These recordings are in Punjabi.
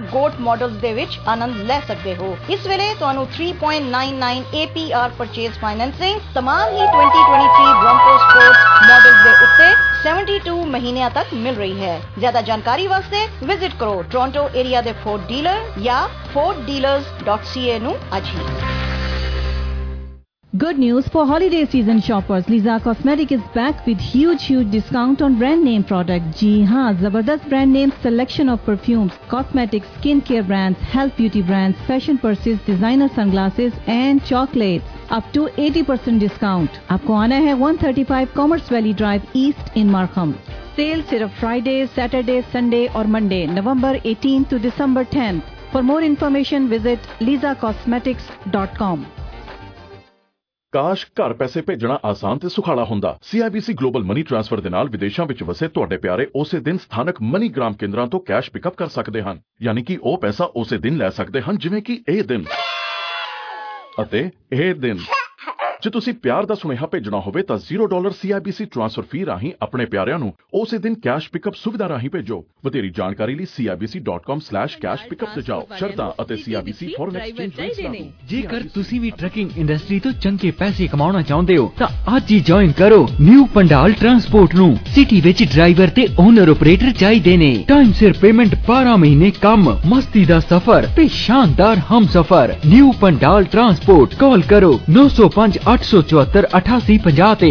GOAT ਮਾਡਲਸ ਦੇ ਵਿੱਚ ਆਨੰਦ ਲੈ ਸਕਦੇ ਹੋ। ਇਸ ਵੇਲੇ ਤੁਹਾਨੂੰ 3.99 APR ਪਰਚੇਜ਼ ਫਾਈਨੈਂਸਿੰਗ तमाम ही 2023 ब्रोंको स्पोर्ट्स मॉडल्स ਦੇ ਉੱਤੇ 72 ਮਹੀਨਿਆਂ ਤੱਕ ਮਿਲ ਰਹੀ ਹੈ। ਜ਼ਿਆਦਾ ਜਾਣਕਾਰੀ ਵਾਸਤੇ ਵਿਜ਼ਿਟ ਕਰੋ ਟੋਰਾਂਟੋ ਏਰੀਆ ਦੇ ਫੋਰਡ ਡੀਲਰ ਜਾਂ forddealers.ca ਨੂੰ ਅੱਜ ਹੀ। Good news for holiday season shoppers. Liza Cosmetic is back with huge discount on brand name products. जी हाँ, जबरदस्त brand name selection of perfumes, cosmetics, skincare brands, health beauty brands, fashion purses, designer sunglasses and chocolates. Up to 80% discount. आपको आना है 135 Commerce Valley Drive East in Markham. Sale सिर्फ Friday, Saturday, Sunday और Monday, November 18 to December 10th. For more information, visit lizacosmetics.com. ਕਾਸ਼ ਘਰ ਪੈਸੇ ਭੇਜਣਾ ਆਸਾਨ ਤੇ ਸੁਖਾਲਾ ਹੁੰਦਾ। CIBC ਗਲੋਬਲ ਮਨੀ ਟ੍ਰਾਂਸਫਰ ਦੇ ਨਾਲ ਵਿਦੇਸ਼ਾਂ ਵਿੱਚ ਵਸੇ ਤੁਹਾਡੇ ਪਿਆਰੇ ਉਸੇ ਦਿਨ ਸਥਾਨਕ ਮਨੀਗ੍ਰਾਮ ਕੇਂਦਰਾਂ ਤੋਂ ਕੈਸ਼ ਪਿਕਅਪ ਕਰ ਸਕਦੇ ਹਨ। ਯਾਨੀ ਕਿ ਉਹ ਪੈਸਾ ਉਸੇ ਦਿਨ ਲੈ ਸਕਦੇ ਹਨ ਜਿਵੇਂ ਕਿ ਇਹ ਦਿਨ ਅਤੇ ਇਹ ਦਿਨ। ਜੇ ਤੁਸੀਂ ਪਿਆਰ ਦਾ ਸੁਨੇਹਾ ਭੇਜਣਾ ਹੋਵੇ ਤਾਂ $0 CIBC ਟ੍ਰਾਂਸਫਰ ਫੀ ਰਾਹੀਂ ਆਪਣੇ ਪਿਆਰਿਆਂ ਨੂੰ ਉਸੇ ਦਿਨ ਕੈਸ਼ ਪਿਕਅਪ ਸੁਵਿਧਾ ਰਾਹੀਂ ਭੇਜੋ। ਵਧੇਰੀ ਜਾਣਕਾਰੀ ਲਈ cibc.com/cashpickup ਤੇ ਜਾਓ। ਸ਼ਰਤਾਂ ਅਤੇ CIBC ਫੋਰਨ ਐਕਸਚੇਂਜ। ਜੇਕਰ ਤੁਸੀਂ ਵੀ ਟਰੱਕਿੰਗ ਇੰਡਸਟਰੀ ਤੋਂ ਚੰਗੇ ਪੈਸੇ ਕਮਾਉਣਾ ਚਾਹੁੰਦੇ ਹੋ ਤਾਂ ਅੱਜ ਹੀ ਜੁਆਇਨ ਕਰੋ ਨਿਊ ਪੰਡਾਲ ਟਰਾਂਸਪੋਰਟ ਨੂੰ। ਸਿਟੀ ਵਿੱਚ ਡਰਾਈਵਰ ਤੇ ਓਨਰ ਆਪਰੇਟਰ ਚਾਹੀਦੇ ਨੇ। ਟਾਈਮ ਸਿਰ ਪੇਮੈਂਟ, 12 ਮਹੀਨੇ ਕੰਮ, ਮਸਤੀ ਦਾ ਸਫ਼ਰ ਤੇ ਸ਼ਾਨਦਾਰ ਹਮਸਫ਼ਰ। New Pandal transport. ਕਾਲ ਕਰੋ 905 874 8850 ਤੇ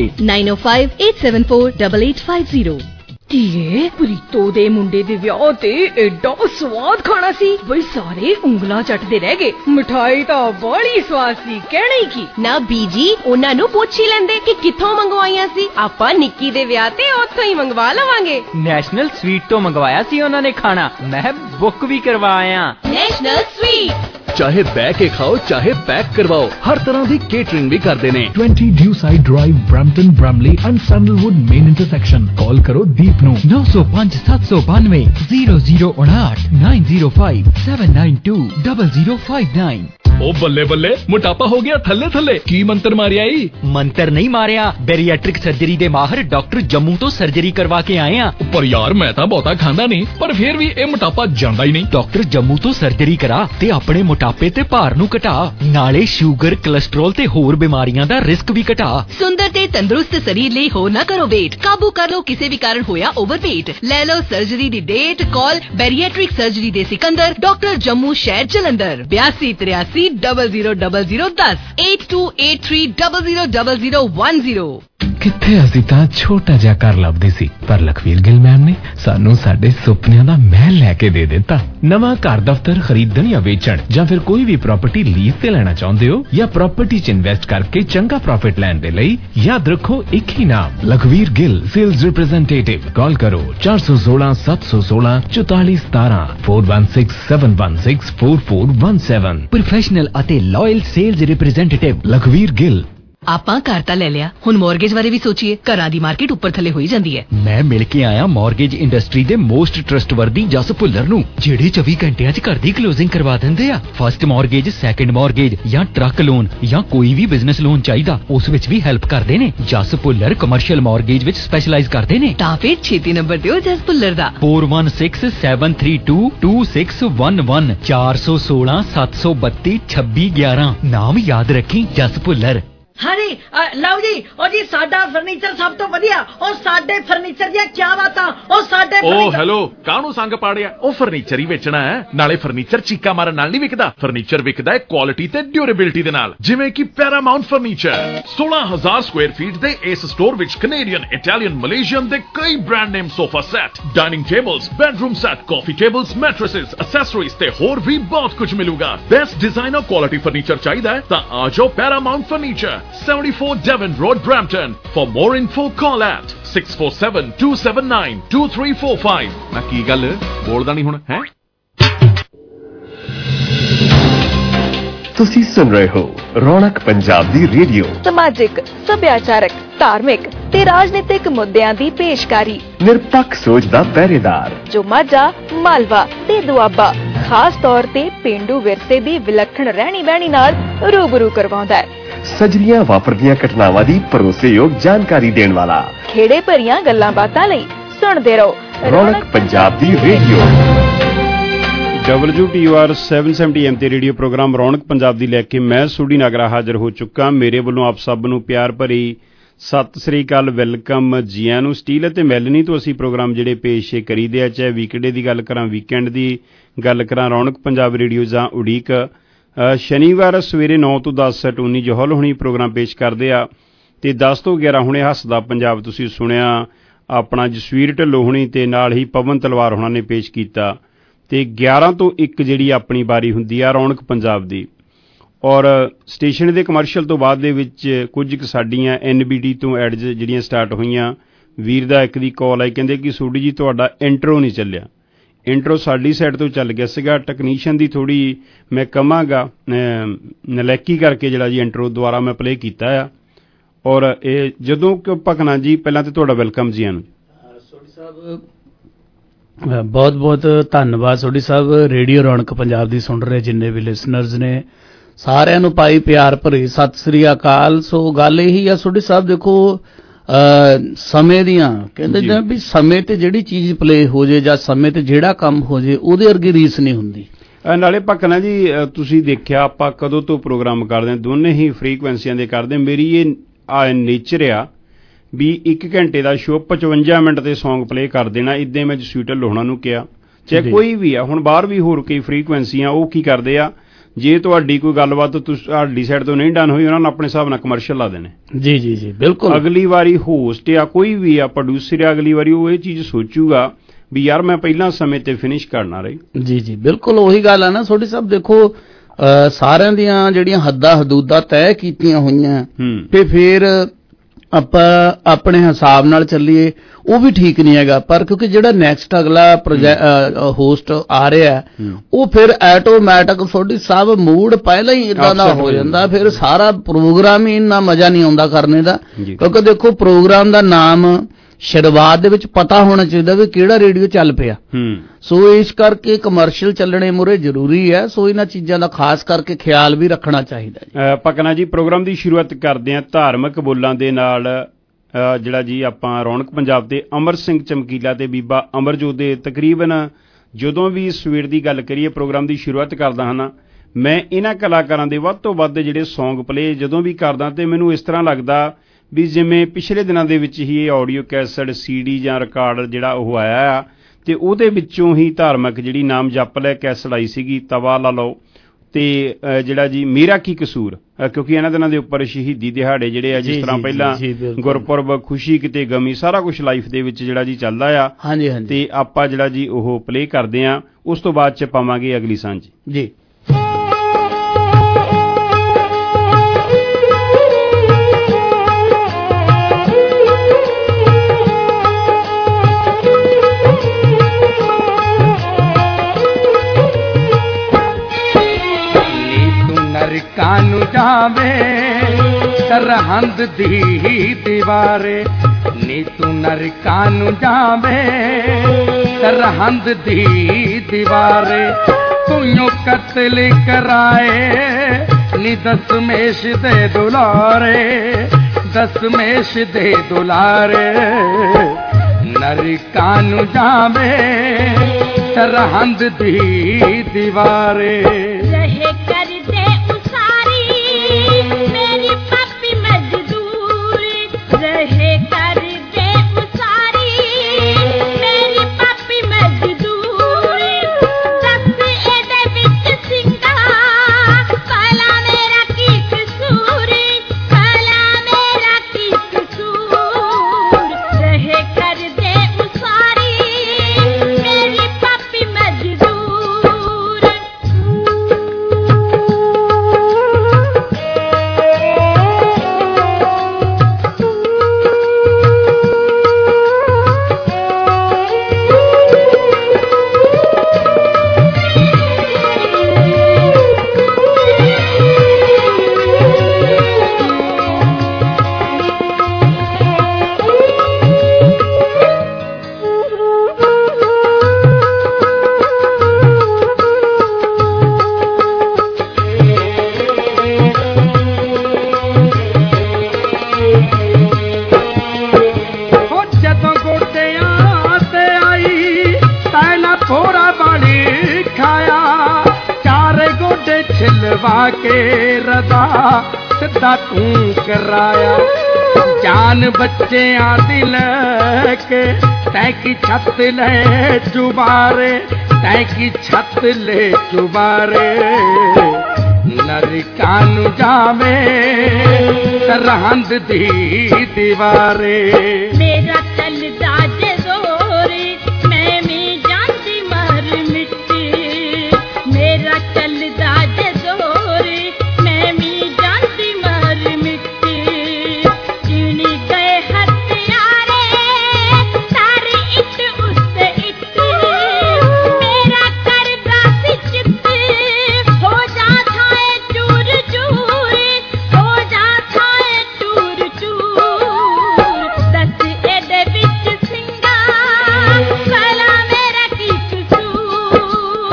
9058748850। ਧੀਏ, ਪ੍ਰੀਤੋ ਦੇ ਮੁੰਡੇ ਦੇ ਵਿਆਹ ਤੇ ਐਡਾ ਸਵਾਦ ਖਾਣਾ ਸੀ ਬਈ ਸਾਰੇ ਉਂਗਲਾਂ ਚੱਟਦੇ ਰਹਿ ਗਏ। ਮਿਠਾਈ ਤਾਂ ਬੜੀ ਸਵਾਦ ਸੀ, ਕਹਿਣਾ ਹੀ ਕੀ। ਨਾ ਬੀਜੀ, ਉਹਨਾਂ ਨੂੰ ਪੁੱਛ ਹੀ ਲੈਂਦੇ ਕਿ ਕਿੱਥੋਂ ਮੰਗਵਾਈਆਂ ਸੀ। ਆਪਾਂ ਨਿੱਕੀ ਦੇ ਵਿਆਹ ਤੇ ਉੱਥੋਂ ਹੀ ਮੰਗਵਾ ਲਵਾਂਗੇ। ਨੈਸ਼ਨਲ ਸਵੀਟ ਤੋਂ ਮੰਗਵਾਇਆ ਸੀ ਉਹਨਾਂ ਨੇ ਖਾਣਾ। ਮੈਂ ਬੁੱਕ ਵੀ ਕਰਵਾਇਆ। National sweet. ਚਾਹੇ ਬਹਿ ਕੇ ਖਾਓ ਚਾਹੇ ਪੈਕ ਕਰਵਾਓ, ਹਰ ਤਰ੍ਹਾਂ ਦੀ ਕੇਟਰਿੰਗ ਵੀ ਕਰਦੇ ਨੇ। 20 Dewside Drive, Brampton, Bramley and Sandalwood main intersection. ਕਾਲ ਕਰੋ ਦੀਪ ਨੂੰ 905 792 0059 905 792 0059। ਉਹ ਬੱਲੇ ਬੱਲੇ, ਮੋਟਾਪਾ ਹੋ ਗਿਆ ਥੱਲੇ ਥੱਲੇ। ਕੀ ਮੰਤਰ ਮਾਰਿਆ ਈ? ਮੰਤਰ ਨਹੀਂ ਮਾਰਿਆ, ਬੈਰੀਐਟ੍ਰਿਕ ਸਰਜਰੀ ਦੇ ਮਾਹਰ ਡਾਕਟਰ ਜੰਮੂ ਤੋਂ ਸਰਜਰੀ ਕਰਵਾ ਕੇ ਆਏ ਆ। ਪਰ ਯਾਰ ਮੈਂ ਤਾਂ ਬਹੁਤਾ ਖਾਂਦਾ ਨਹੀਂ, ਪਰ ਫਿਰ ਵੀ ਇਹ ਮੋਟਾਪਾ ਜਾਂਦਾ ਹੀ ਨਹੀਂ। ਡਾਕਟਰ ਜੰਮੂ ਤੋਂ ਸਰਜਰੀ ਕਰਾ ਤੇ ਆਪਣੇ ਮੋਟਾਪੇ ਤੇ ਭਾਰ ਨੂੰ ਘਟਾ, ਨਾਲੇ ਸ਼ੂਗਰ, ਕੋਲੇਸਟ੍ਰੋਲ ਤੇ ਹੋਰ ਬਿਮਾਰੀਆਂ ਦਾ ਰਿਸਕ ਵੀ ਘਟਾ। ਸੁੰਦਰ ਤੇ ਤੰਦਰੁਸਤ ਸਰੀਰ ਲਈ ਹੋ ਨਾ ਕਰੋ ਵੇਟ, ਕਾਬੂ ਕਰ ਲੋ ਕਿਸੇ ਵੀ ਕਾਰਨ ਹੋਇਆ ਓਵਰਵੇਟ। ਲੈ ਲਓ ਸਰਜਰੀ ਦੀ ਡੇਟ। ਕਾਲ ਬੈਰੀਐਟ੍ਰਿਕ ਸਰਜਰੀ ਦੇ ਸਿਕੰਦਰ, ਡਾਕਟਰ ਜੰਮੂ, ਸ਼ਹਿਰ ਜਲੰਧਰ। 8283 000010 8283 000010। ਕਿੱਥੇ ਅਸੀਂ ਤਾਂ ਛੋਟਾ ਜਿਹਾ ਘਰ ਲੱਭਦੇ ਸੀ, ਪਰ ਲਖਵੀਰ ਗਿੱਲ ਮੈਮ ਨੇ ਸਾਨੂੰ ਸਾਡੇ ਸੁਪਨਿਆਂ ਦਾ ਮਹਿਲ ਲੈ ਕੇ ਦੇ ਦਿੱਤਾ। ਨਵਾਂ ਘਰ ਦਫ਼ਤਰ ਖਰੀਦਣ ਜਾਂ ਵੇਚਣ ਜਾਂ ਫਿਰ ਕੋਈ ਵੀ ਪ੍ਰਾਪਰਟੀ ਲੀਜ਼ ਤੇ ਲੈਣਾ ਚਾਹੁੰਦੇ ਹੋ ਜਾਂ ਪ੍ਰਾਪਰਟੀ 'ਚ ਇਨਵੈਸਟ ਕਰਕੇ ਚੰਗਾ ਪ੍ਰੋਫਿਟ ਲੈਣ ਦੇ ਲਈ ਯਾਦ ਰੱਖੋ ਇੱਕ ਹੀ ਨਾਮ, Lakhvir Gill sales representative. Call ਕਰੋ 416 716 4417 416 716 4417। ਪ੍ਰੋਫੈਸ਼ਨਲ ਅਤੇ loyal sales representative Lakhvir Gill. ਆਪਾਂ ਘਰ ਤਾਂ ਲੈ ਲਿਆ, ਹੁਣ ਮੌਰਗੇਜ ਬਾਰੇ ਵੀ ਸੋਚੀਏ। ਘਰਾਂ ਦੀ ਮਾਰਕੀਟ ਉੱਪਰ ਥੱਲੇ ਹੋਈ ਜਾਂਦੀ ਹੈ। ਮੈਂ ਮਿਲ ਕੇ ਆਇਆ ਮੌਰਗੇਜ ਇੰਡਸਟਰੀ ਦੇ ਮੋਸਟ ਟਰਸਟਵਰਦੀ ਜਸ ਭੁੱਲਰ ਨੂੰ, ਜਿਹੜੇ 24 ਘੰਟਿਆਂ 'ਚ ਘਰ ਦੀ ਕਲੋਜ਼ਿੰਗ ਕਰਵਾ ਦਿੰਦੇ ਆ। ਫਸਟ ਮੌਰਗੇਜ, ਸੈਕੰਡ ਮੌਰਗੇਜ ਜਾਂ ਟਰੱਕ ਲੋਨ ਜਾਂ ਕੋਈ ਵੀ ਬਿਜ਼ਨਸ ਲੋਨ ਚਾਹੀਦਾ, ਉਸ ਵਿੱਚ ਵੀ ਹੈਲਪ ਕਰਦੇ ਨੇ। ਜਸ ਭੁੱਲਰ ਕਮਰਸ਼ੀਅਲ ਮੌਰਗੇਜ ਵਿੱਚ ਸਪੈਸ਼ਲਾਈਜ਼ ਕਰਦੇ ਨੇ। ਤਾਂ ਫਿਰ ਛੇਤੀ ਨੰਬਰ ਦਿਓ ਜਸ ਭੁੱਲਰ ਦਾ 4167322611 416 732 2611। ਨਾਮ ਯਾਦ ਰੱਖੀ, ਜਸ ਭੁੱਲਰ। ਹਾਂਜੀ ਲਓ ਜੀ, ਉਹ ਜੀ ਸਾਡਾ ਫਰਨੀਚਰ ਸਭ ਤੋਂ ਵਧੀਆ। ਉਹ ਸਾਡੇ ਫਰਨੀਚਰ ਦੀਆਂ ਕੀ ਬਾਤਾਂ। ਉਹ ਸਾਡੇ ਉਹ ਹੈਲੋ, ਕਾਹਨੂੰ ਸੰਗ ਪਾੜਿਆ? ਉਹ ਫਰਨੀਚਰ ਹੀ ਵੇਚਣਾ ਹੈ, ਨਾਲੇ ਫਰਨੀਚਰ ਚੀਕਾ ਮਾਰਨ ਨਾਲ ਨਹੀਂ ਵਿਕਦਾ। ਫਰਨੀਚਰ ਵਿਕਦਾ ਹੈ ਕੁਆਲਿਟੀ ਤੇ ਡਿਊਰੇਬਿਲਿਟੀ ਦੇ ਨਾਲ, ਜਿਵੇਂ ਕਿ ਪੈਰਾਮਾਉਂਟ ਫਰਨੀਚਰ। 16000 ਸਕੁਆਇਰ ਫੀਟ ਦੇ ਇਸ ਸਟੋਰ ਵਿੱਚ ਕੈਨੇਡੀਅਨ, ਇਟਾਲੀਅਨ, ਮਲੇਸ਼ੀਅਨ ਦੇ ਕਈ brand name sofa set, dining tables, bedroom set, coffee tables, mattresses, accessories ਤੇ ਹੋਰ ਵੀ ਬਹੁਤ ਕੁਝ ਮਿਲੂਗਾ। ਬੈਸਟ ਡਿਜ਼ਾਈਨਰ ਕੁਆਲਿਟੀ ਫਰਨੀਚਰ ਚਾਹੀਦਾ ਹੈ ਤਾਂ ਆ ਜਾਓ Paramount furniture, 74 Devon Road, Brampton. For more info, call at 647-279-2345. ਨਾ ਕੀ ਗੱਲ ਬੋਲਦਾ ਨਹੀਂ ਹੁਣ ਹੈ? ਤੁਸੀਂ ਸੁਣ ਰਹੇ ਹੋ ਰੌਣਕ ਪੰਜਾਬ ਦੀ ਰੇਡੀਓ। ਸਮਾਜਿਕ, ਸੱਭਿਆਚਾਰਕ, ਧਾਰਮਿਕ ਤੇ ਰਾਜਨੀਤਿਕ ਮੁੱਦਿਆਂ ਦੀ ਪੇਸ਼ਕਾਰੀ। ਨਿਰਪੱਖ ਸੋਚ ਦਾ ਪਹਿਰੇਦਾਰ ਜੋ ਮਾਝਾ, ਮਾਲਵਾ ਤੇ ਦੁਆਬਾ ਖਾਸ ਤੌਰ ਤੇ ਪੇਂਡੂ ਵਿਰਸੇ ਦੀ ਵਿਲੱਖਣ ਰਹਿਣੀ ਬਹਿਣੀ ਨਾਲ ਰੂਬਰੂ ਕਰਵਾਉਂਦਾ ਹੈ। ਸਜਰੀਆਂ ਵਾਪਰਦੀਆਂ ਘਟਨਾਵਾਂ ਦੀ ਭਰੋਸੇਯੋਗ ਜਾਣਕਾਰੀ ਦੇਣ ਵਾਲਾ। ਖੇੜੇ ਭਰੀਆਂ ਗੱਲਾਂ ਬਾਤਾਂ ਲਈ ਸੁਣਦੇ ਰਹੋ ਰੌਣਕ ਪੰਜਾਬ ਦੀ ਰੇਡੀਓ। WTOR 770 AM ਤੇ ਰੇਡੀਓ ਪ੍ਰੋਗਰਾਮ ਰੌਣਕ ਪੰਜਾਬ ਦੀ ਲੈ ਕੇ ਮੈਂ ਸੂਡੀ ਨਾਗਰਾ ਹਾਜ਼ਰ ਹੋ ਚੁੱਕਾ। ਮੇਰੇ ਵੱਲੋਂ ਆਪ ਸਭ ਨੂੰ ਪਿਆਰ ਭਰੀ ਸਤਿ ਸ੍ਰੀ ਅਕਾਲ, ਵੈਲਕਮ, ਜੀਆਂ ਨੂੰ। ਸਟੀਲ ਅਤੇ ਮੈਲਨੀ ਤੋਂ ਅਸੀਂ ਪ੍ਰੋਗਰਾਮ ਜਿਹੜੇ ਪੇਸ਼ ਕਰੀਦੇ ਆ, ਚਾਹੇ ਵੀਕਡੇ ਦੀ ਗੱਲ ਕਰਾਂ, ਵੀਕਐਂਡ ਦੀ ਗੱਲ ਕਰਾਂ, ਰੌਣਕ ਪੰਜਾਬ ਰੇਡੀਓ ਜਾਂ ਉਡੀਕ। ਸ਼ਨੀਵਾਰ ਸਵੇਰੇ 9 ਤੋਂ 10 ਟੂਨੀ ਜੋਹਲ ਹੁਣੀ ਪ੍ਰੋਗਰਾਮ ਪੇਸ਼ ਕਰਦੇ ਆ ਅਤੇ 10 ਤੋਂ 11 ਹੁਣੇ ਹੱਸਦਾ ਪੰਜਾਬ ਤੁਸੀਂ ਸੁਣਿਆ ਆਪਣਾ ਜਸਵੀਰ ਢਿੱਲੋਂ ਹੁਣੀ ਅਤੇ ਨਾਲ ਹੀ ਪਵਨ ਤਲਵਾਰ ਹੁਣਾਂ ਨੇ ਪੇਸ਼ ਕੀਤਾ। ਅਤੇ 11 ਤੋਂ 1 ਜਿਹੜੀ ਆਪਣੀ ਵਾਰੀ ਹੁੰਦੀ ਆ ਰੌਣਕ ਪੰਜਾਬ ਦੀ। ਔਰ ਸਟੇਸ਼ਨ ਦੇ ਕਮਰਸ਼ੀਅਲ ਤੋਂ ਬਾਅਦ ਦੇ ਵਿੱਚ ਕੁਝ ਕੁ ਸਾਡੀਆਂ NBD ਤੋਂ ਐਡਜ਼ ਜਿਹੜੀਆਂ ਸਟਾਰਟ ਹੋਈਆਂ। ਵੀਰ ਦਾ ਇੱਕ ਦੀ ਕਾਲ ਆਈ, ਕਹਿੰਦੇ ਕਿ ਸੂਡੀ ਜੀ ਤੁਹਾਡਾ ਇੰਟਰੋ ਨਹੀਂ ਚੱਲਿਆ। ਇੰਟਰੋ ਸਾਡੀ ਸਾਈਡ ਤੋਂ ਚੱਲ ਗਿਆ ਸੀਗਾ, ਟੈਕਨੀਸ਼ੀਅਨ ਦੀ ਥੋੜ੍ਹੀ ਮੈਂ ਕਹਾਂਗਾ ਨਲੈਕੀ ਕਰਕੇ ਜਿਹੜਾ ਜੀ ਇੰਟਰੋ ਦੁਬਾਰਾ ਮੈਂ ਪਲੇਅ ਕੀਤਾ ਆ। ਔਰ ਇਹ ਜਦੋਂ ਕਿ ਭਕਨਾ ਜੀ ਪਹਿਲਾਂ ਤਾਂ ਤੁਹਾਡਾ ਵੈਲਕਮ ਜੀ ਨੂੰ। ਸੋਢੀ ਸਾਹਿਬ ਬਹੁਤ ਬਹੁਤ ਧੰਨਵਾਦ। ਸੋਢੀ ਸਾਹਿਬ ਰੇਡੀਓ ਰੌਣਕ ਪੰਜਾਬ ਦੀ ਸੁਣ ਰਹੇ ਜਿੰਨੇ ਵੀ ਲਿਸਨਰਜ਼ ਨੇ ਸਾਰਿਆਂ ਨੂੰ ਪਾਈ ਪਿਆਰ ਭਰੀ ਸਤਿ ਸ੍ਰੀ ਅਕਾਲ। ਸੋ ਗੱਲ ਇਹੀ ਆ ਸੋਢੀ ਸਾਹਿਬ, ਦੇਖੋ ਸਮੇਂ ਦੀਆਂ ਕਹਿੰਦੇ ਨੇ ਵੀ ਸਮੇਂ ਤੇ ਜਿਹੜੀ ਚੀਜ਼ ਪਲੇ ਹੋ ਜੇ ਜਾਂ ਸਮੇਂ ਤੇ ਜਿਹੜਾ ਕੰਮ ਹੋ ਜੇ ਉਹਦੇ ਵਰਗੀ ਰੀਸ ਨਹੀਂ ਹੁੰਦੀ। ਨਾਲੇ ਭਕਨਾ ਜੀ ਤੁਸੀਂ ਦੇਖਿਆ ਆਪਾਂ ਕਦੋਂ ਤੋਂ ਪ੍ਰੋਗਰਾਮ ਕਰਦੇ ਹਾਂ, ਦੋਨੇ ਹੀ ਫਰੀਕੁਐਂਸੀਆਂ ਦੇ ਕਰਦੇ। ਮੇਰੀ ਇਹ ਨੇਚਰ ਆ ਵੀ 1 ਘੰਟੇ ਦਾ ਸ਼ੋਅ 55 ਮਿੰਟ ਦੇ ਸੌਂਗ ਪਲੇ ਕਰ ਦੇਣਾ। ਇੱਦਾਂ ਮੈਂ ਜਸਵੀਰ ਢਿੱਲੋਂ ਹੁਣਾਂ ਨੂੰ ਕਿਹਾ, ਚਾਹੇ ਕੋਈ ਵੀ ਆ, ਹੁਣ ਬਾਹਰ ਵੀ ਹੋਰ ਕਈ ਫਰੀਕੁਐਂਸੀਆਂ ਉਹ ਕੀ ਕਰਦੇ ਆ, ਜੇ ਤੁਹਾਡੀ ਕੋਈ ਗੱਲਬਾਤ ਤੁਹਾਡੀ ਸਾਈਡ ਤੋਂ ਨਹੀਂ ਡਨ ਹੋਈ ਉਹਨਾਂ ਨੇ ਆਪਣੇ ਹਿਸਾਬ ਨਾਲ ਕਮਰਸ਼ੀਅਲ ਲਾ ਦੇਣੇ। ਜੀ ਜੀ ਜੀ ਬਿਲਕੁਲ। ਅਗਲੀ ਵਾਰੀ ਹੋਸਟ ਆ ਕੋਈ ਵੀ ਆ, ਪ੍ਰੋਡਿਊਸਰ ਆ, ਅਗਲੀ ਵਾਰੀ ਉਹ ਇਹ ਚੀਜ਼ ਸੋਚੂਗਾ ਵੀ ਯਾਰ ਮੈਂ ਪਹਿਲਾਂ ਸਮੇਂ ਤੇ ਫਿਨਿਸ਼ ਕਰਨਾ ਰਹੀ। ਜੀ ਜੀ ਬਿਲਕੁਲ ਉਹੀ ਗੱਲ ਆ ਨਾ ਤੁਹਾਡੀ ਸਾਹਿਬ। ਦੇਖੋ ਸਾਰਿਆਂ ਦੀਆਂ ਜਿਹੜੀਆਂ ਹੱਦਾਂ ਹਦੂਦਾਂ ਤੈਅ ਕੀਤੀਆਂ ਹੋਈਆਂ ਤੇ ਫਿਰ ਆਪਾਂ ਆਪਣੇ ਹਿਸਾਬ ਨਾਲ ਚੱਲੀਏ ਉਹ ਵੀ ਠੀਕ ਨਹੀਂ ਹੈਗਾ। ਪਰ ਕਿਉਂਕਿ ਜਿਹੜਾ ਨੈਕਸਟ ਅਗਲਾ ਹੋਸਟ ਆ ਰਿਹਾ ਉਹ ਫਿਰ ਐਟੋਮੈਟਿਕ ਤੁਹਾਡੀ ਸਭ ਮੂਡ ਪਹਿਲਾਂ ਹੀ ਇੱਦਾਂ ਦਾ ਹੋ ਜਾਂਦਾ, ਫਿਰ ਸਾਰਾ ਪ੍ਰੋਗਰਾਮ ਹੀ ਇੰਨਾ ਮਜ਼ਾ ਨਹੀਂ ਆਉਂਦਾ ਕਰਨੇ ਦਾ। ਕਿਉਂਕਿ ਦੇਖੋ ਪ੍ਰੋਗਰਾਮ ਦਾ ਨਾਮ ਸ਼ੁਰੂਆਤ ਦੇ ਵਿੱਚ ਪਤਾ ਹੋਣਾ ਚਾਹੀਦਾ ਵੀ ਕਿਹੜਾ ਰੇਡੀਓ ਚੱਲ ਪਿਆ। ਸੋ ਇਸ ਕਰਕੇ ਕਮਰਸ਼ੀਅਲ ਚੱਲਣੇ ਮੂਹਰੇ ਜ਼ਰੂਰੀ ਹੈ। ਸੋ ਇਹਨਾਂ ਚੀਜ਼ਾਂ ਦਾ ਖਾਸ ਕਰਕੇ ਖਿਆਲ ਵੀ ਰੱਖਣਾ ਚਾਹੀਦਾ। ਭਕਨਾ ਜੀ ਪ੍ਰੋਗਰਾਮ ਦੀ ਸ਼ੁਰੂਆਤ ਕਰਦੇ ਹਾਂ ਧਾਰਮਿਕ ਬੋਲਾਂ ਦੇ ਨਾਲ। ਜਿਹੜਾ ਜੀ ਆਪਾਂ ਰੌਣਕ ਪੰਜਾਬ ਤੇ ਅਮਰ ਸਿੰਘ ਚਮਕੀਲਾ ਤੇ ਬੀਬਾ ਅਮਰਜੋਤ ਦੇ ਤਕਰੀਬਨ ਜਦੋਂ ਵੀ ਸਵੇਰ ਦੀ ਗੱਲ ਕਰੀਏ ਪ੍ਰੋਗਰਾਮ ਦੀ ਸ਼ੁਰੂਆਤ ਕਰਦਾ ਹਾਂ ਨਾ, ਮੈਂ ਇਹਨਾਂ ਕਲਾਕਾਰਾਂ ਦੇ ਵੱਧ ਤੋਂ ਵੱਧ ਜਿਹੜੇ ਸੌਂਗ ਪਲੇ ਜਦੋਂ ਵੀ ਕਰਦਾ ਤੇ ਮੈਨੂੰ ਇਸ ਤਰ੍ਹਾਂ ਲੱਗਦਾ ਵੀ ਜਿਵੇਂ ਪਿਛਲੇ ਦਿਨਾਂ ਦੇ ਵਿੱਚ ਹੀ ਇਹ ਆਡੀਓ ਕੈਸਟ CD ਜਾਂ ਰਿਕਾਰਡ ਜਿਹੜਾ ਉਹ ਆਇਆ ਆ ਅਤੇ ਉਹਦੇ ਵਿੱਚੋਂ ਹੀ ਧਾਰਮਿਕ ਜਿਹੜੀ ਨਾਮ ਜਪ ਲੈ ਕੈਸਟ ਆਈ ਸੀਗੀ ਤਵਾ ਲਾ ਲਓ ਅਤੇ ਜਿਹੜਾ ਜੀ ਮੇਰਾ ਕੀ ਕਸੂਰ, ਕਿਉਂਕਿ ਇਹਨਾਂ ਦਿਨਾਂ ਦੇ ਉੱਪਰ ਸ਼ਹੀਦੀ ਦਿਹਾੜੇ ਜਿਹੜੇ ਆ ਜਿਸ ਤਰ੍ਹਾਂ ਪਹਿਲਾਂ ਗੁਰਪੁਰਬ, ਖੁਸ਼ੀ ਕਿਤੇ ਗਮੀ, ਸਾਰਾ ਕੁਛ ਲਾਈਫ ਦੇ ਵਿੱਚ ਜਿਹੜਾ ਜੀ ਚੱਲਦਾ ਆ। ਅਤੇ ਆਪਾਂ ਜਿਹੜਾ ਜੀ ਉਹ ਪਲੇ ਕਰਦੇ ਹਾਂ, ਉਸ ਤੋਂ ਬਾਅਦ 'ਚ ਪਾਵਾਂਗੇ ਅਗਲੀ ਸਾਂਝ ਜੀ। ਕਾਨੂੰ ਜਾਵੇ ਸਰਹੰਦ ਦੀ ਦੀਵਾਰੇ, ਨੀ ਤੂੰ ਨਰਕਾਂ ਨੂੰ ਜਾਵੇ ਸਰਹੰਦ ਦੀ ਦੀਵਾਰੇ, ਤੂੰ ਕਤਲ ਕਰਾਏ ਨੀ ਦਸਮੇਸ਼ ਦੇ ਦੁਲਾਰੇ, ਦਸਮੇਸ਼ ਦੇ ਦੁਲਾਰੇ, ਨਰਕਾਂ ਨੂੰ ਜਾਵੇ ਸਰਹੰਦ ਦੀ ਦੀਵਾਰੇ। छिलवा के रदा सिद्धा तू कराया जान बच्चियां दी लैके तै की छत ले चुबारे तै की छत ले चुबारे नरकां नूं जावे सरहंद दी दीवारे मेरा चलदा जे जोर मैं भी जानती मर मिट्टी मेरा चलदा जे जोर मैं भी जानती मर मिट्टी चुनी गए हथियारे सारी इट उससे इट मेरा करदा सी चित हो जाता है चूर चूर हो जाता है चूर चूर दस एडे विच सिंगा भला मेरा की कसूर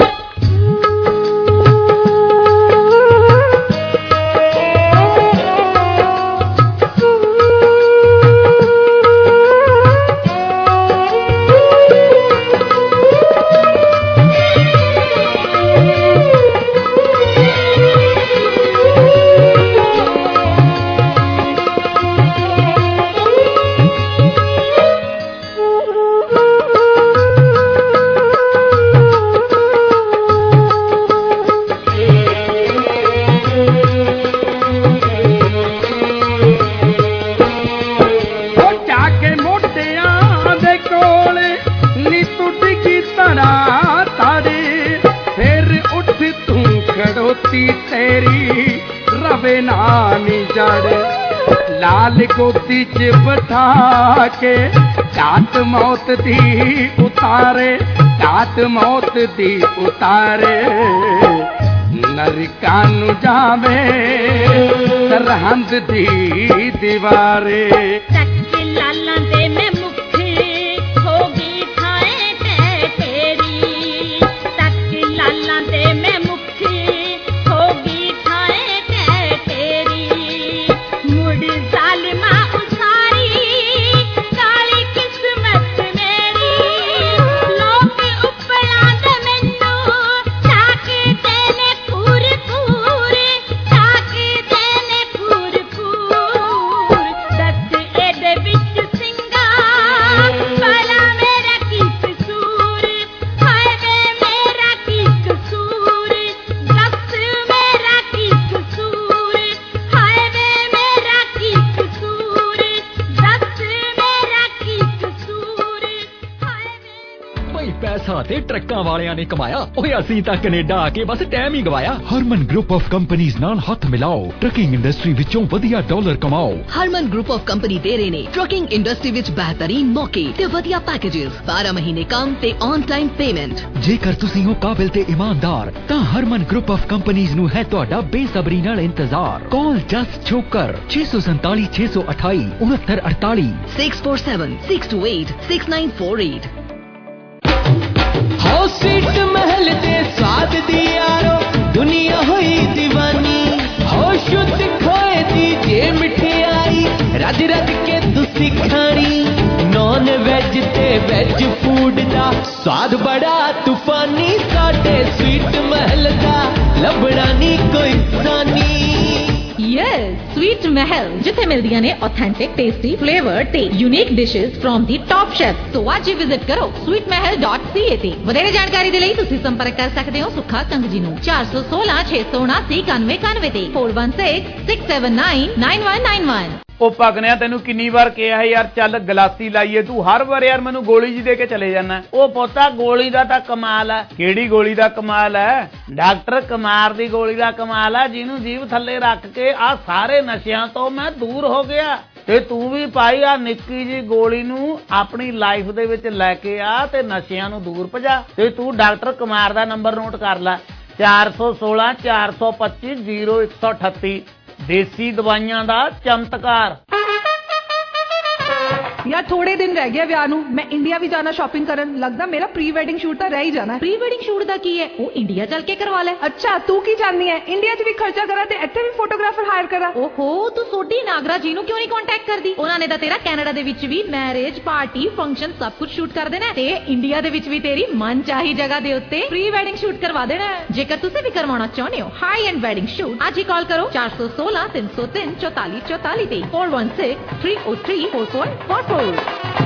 जाके मोटियां दे कोल नी तू डिगी तड़ा ताड़े फिर उठ तू खड़ोती तेरी रवे नानी जड़ लाल गोदी च बिठा के डाट मौत दी उतारे डाट मौत दी उतारे नरकां नूं जावे सरहंद दी दीवारे तक लाला दे मैं मुखी होगी थाए तेरी तक लाला दे मैं मुखी होगी थाए तेरी मुड़ जालिमा उसारी काली किस्मत मेरी लोग उपला दे मैनू ताके देने पूर पूर ताके देने पूर पूर दस एडे विच सिंगा भला मेरा की कसूर हाय वे मेरा की कसूर दस मेरा की कसूर हाय वे मेरा की कसूर दस मेरा की कसूर भाई पैसा ते ट्रक्कां वालियां ने कमाया ओए ਅਸੀਂ ਤਾਂ ਕੈਨੇਡਾ ਆ ਕੇ ਬਸ ਟਾਈਮ ਹੀ ਗਵਾਇਆ ਹਰਮਨ ਗਰੁੱਪ ਆਫ ਕੰਪਨੀਆਂ ਨਾਲ ਹੱਥ ਮਿਲਾਓ ਟਰੱਕਿੰਗ ਇੰਡਸਟਰੀ ਵਿੱਚੋਂ ਵਧੀਆ ਡਾਲਰ ਕਮਾਓ ਹਰਮਨ ਗਰੁੱਪ ਆਫ ਕੰਪਨੀ ਦੇ ਰਹੇ ਨੇ ਟਰੱਕਿੰਗ ਇੰਡਸਟਰੀ ਵਿੱਚ ਬੇਹਤਰੀਨ ਮੌਕੇ ਤੇ ਵਧੀਆ ਪੈਕੇजेस 12 ਮਹੀਨੇ ਕੰਮ ਤੇ ਔਨ ਟਾਈਮ ਪੇਮੈਂਟ ਜੇਕਰ ਤੁਸੀਂ ਹੋ ਕਾਬਿਲ ਤੇ ਇਮਾਨਦਾਰ ਤਾਂ ਹਰਮਨ ਗਰੁੱਪ ਆਫ ਕੰਪਨੀਆਂ ਨੂੰ ਹੈ ਤੁਹਾਡਾ ਬੇਸਬਰੀ ਨਾਲ ਇੰਤਜ਼ਾਰ ਕਾਲ ਜਸਟ ਛੋਕਰ 647 628 6948 647 628 6948 हो स्वीट महल दे स्वाद दी यारो दुनिया हुई दीवानी हो शुद्ध खोए दी जे मिठाई रज रज के तुसी खानी नॉन वेज ते वेज फूड दा स्वाद बड़ा तूफानी साडे स्वीट महल दा लभड़ा नी कोई सानी यस स्वीट महल जिथे मिलदियां ने ऑथेंटिक टेस्टी फ्लेवर ते unique dishes from the top chef so आज ही विजिट करो sweetmahal.ca ਤੇ ਵਧੇਰੇ ਜਾਣਕਾਰੀ ਦੇ ਲਈ ਤੁਸੀਂ ਸੰਪਰਕ ਕਰ ਸਕਦੇ ਹੋ ਸੁੱਖਾ ਕੰਗ ਜੀ ਨੂੰ 416 679 9191 ਤੇ 4166799191 ਉਹ ਪਗਨਿਆ ਤੈਨੂੰ ਕਿੰਨੀ ਵਾਰ ਕਿਹਾ ਹੈ ਯਾਰ ਚੱਲ ਗਲਾਸੀ ਲਾਈਏ ਤੂੰ ਹਰ ਵਾਰ ਯਾਰ ਮੈਨੂੰ ਗੋਲੀ ਜੀ ਦੇ ਕੇ ਚਲੇ ਜਾਣਾ ਉਹ ਪੋਤਾ ਗੋਲੀ ਦਾ ਤਾਂ ਕਮਾਲ ਹੈ ਕਿਹੜੀ ਗੋਲੀ ਦਾ ਕਮਾਲ ਹੈ ਡਾਕਟਰ ਕੁਮਾਰ ਦੀ ਗੋਲੀ ਦਾ ਕਮਾਲ ਹੈ ਜਿਹਨੂੰ ਜੀਭ ਥੱਲੇ ਰੱਖ ਕੇ ਆ ਸਾਰੇ ਨਸ਼ਿਆਂ ਤੋਂ ਮੈਂ ਦੂਰ ਹੋ ਗਿਆ ਤੇ ਤੂੰ ਵੀ ਭਾਈ ਆ ਨਿੱਕੀ ਜੀ ਗੋਲੀ ਨੂੰ ਆਪਣੀ ਲਾਈਫ ਦੇ ਵਿੱਚ ਲੈ ਕੇ ਆ ਤੇ ਨਸ਼ਿਆਂ ਨੂੰ ਦੂਰ ਭਜਾ ਤੇ ਤੂੰ ਡਾਕਟਰ ਕੁਮਾਰ ਦਾ ਨੰਬਰ ਨੋਟ ਕਰ ਲੈ 416 425 0138 ਦੇਸੀ ਦਵਾਈਆਂ ਦਾ ਚਮਤਕਾਰ यार थोड़े दिन रह गए ਵਿਆਹ ਨੂੰ ਮੈਂ ਇੰਡੀਆ ਵੀ ਜਾਣਾ ਸ਼ਾਪਿੰਗ ਕਰਨ ਲੱਗਦਾ ਮੇਰਾ ਪ੍ਰੀ ਵੈਡਿੰਗ ਸ਼ੂਟ ਤਾਂ ਰਹਿ ਹੀ ਜਾਣਾ ਪ੍ਰੀ ਵੈਡਿੰਗ ਸ਼ੂਟ ਦਾ ਕੀ ਹੈ ਉਹ ਇੰਡੀਆ ਚੱਲ ਕੇ ਕਰਵਾ ਲੈ ਅੱਛਾ ਤੂੰ ਕੀ ਚਾਹੁੰਦੀ ਹੈ ਇੰਡੀਆ 'ਚ ਵੀ ਖਰਚਾ ਕਰਾਂ ਤੇ ਇੱਥੇ ਵੀ ਫੋਟੋਗ੍ਰਾਫਰ ਹਾਇਰ ਕਰਾਂ ਓਹੋ ਤੂੰ ਸੋਢੀ ਨਾਗਰਾ ਜੀ ਨੂੰ ਕਿਉਂ ਨਹੀਂ ਕੰਟੈਕਟ ਕਰਦੀ ਉਹਨਾਂ ਨੇ ਤਾਂ ਤੇਰਾ ਕੈਨੇਡਾ ਦੇ ਵਿੱਚ ਵੀ ਮੈਰਿਜ ਪਾਰਟੀ ਫੰਕਸ਼ਨ ਸਭ ਕੁਝ ਸ਼ੂਟ ਕਰ ਦੇਣਾ ਤੇ ਇੰਡੀਆ ਦੇ ਵਿੱਚ ਵੀ ਤੇਰੀ ਮਨ ਚਾਹੀ ਜਗ੍ਹਾ ਦੇ ਉੱਤੇ ਪ੍ਰੀ ਵੈਡਿੰਗ ਸ਼ੂਟ ਕਰਵਾ ਦੇਣਾ ਜੇਕਰ ਤੁਸੀਂ ਵੀ ਕਰਵਾਉਣਾ ਚਾਹੁੰਦੇ ਹੋ ਹਾਈ ਐਂਡ ਵੈਡਿੰਗ ਸ਼ੂਟ ਅੱਜ ਹੀ ਕਾਲ ਕਰੋ 416 303 4444 ਤੇ 416 303 4444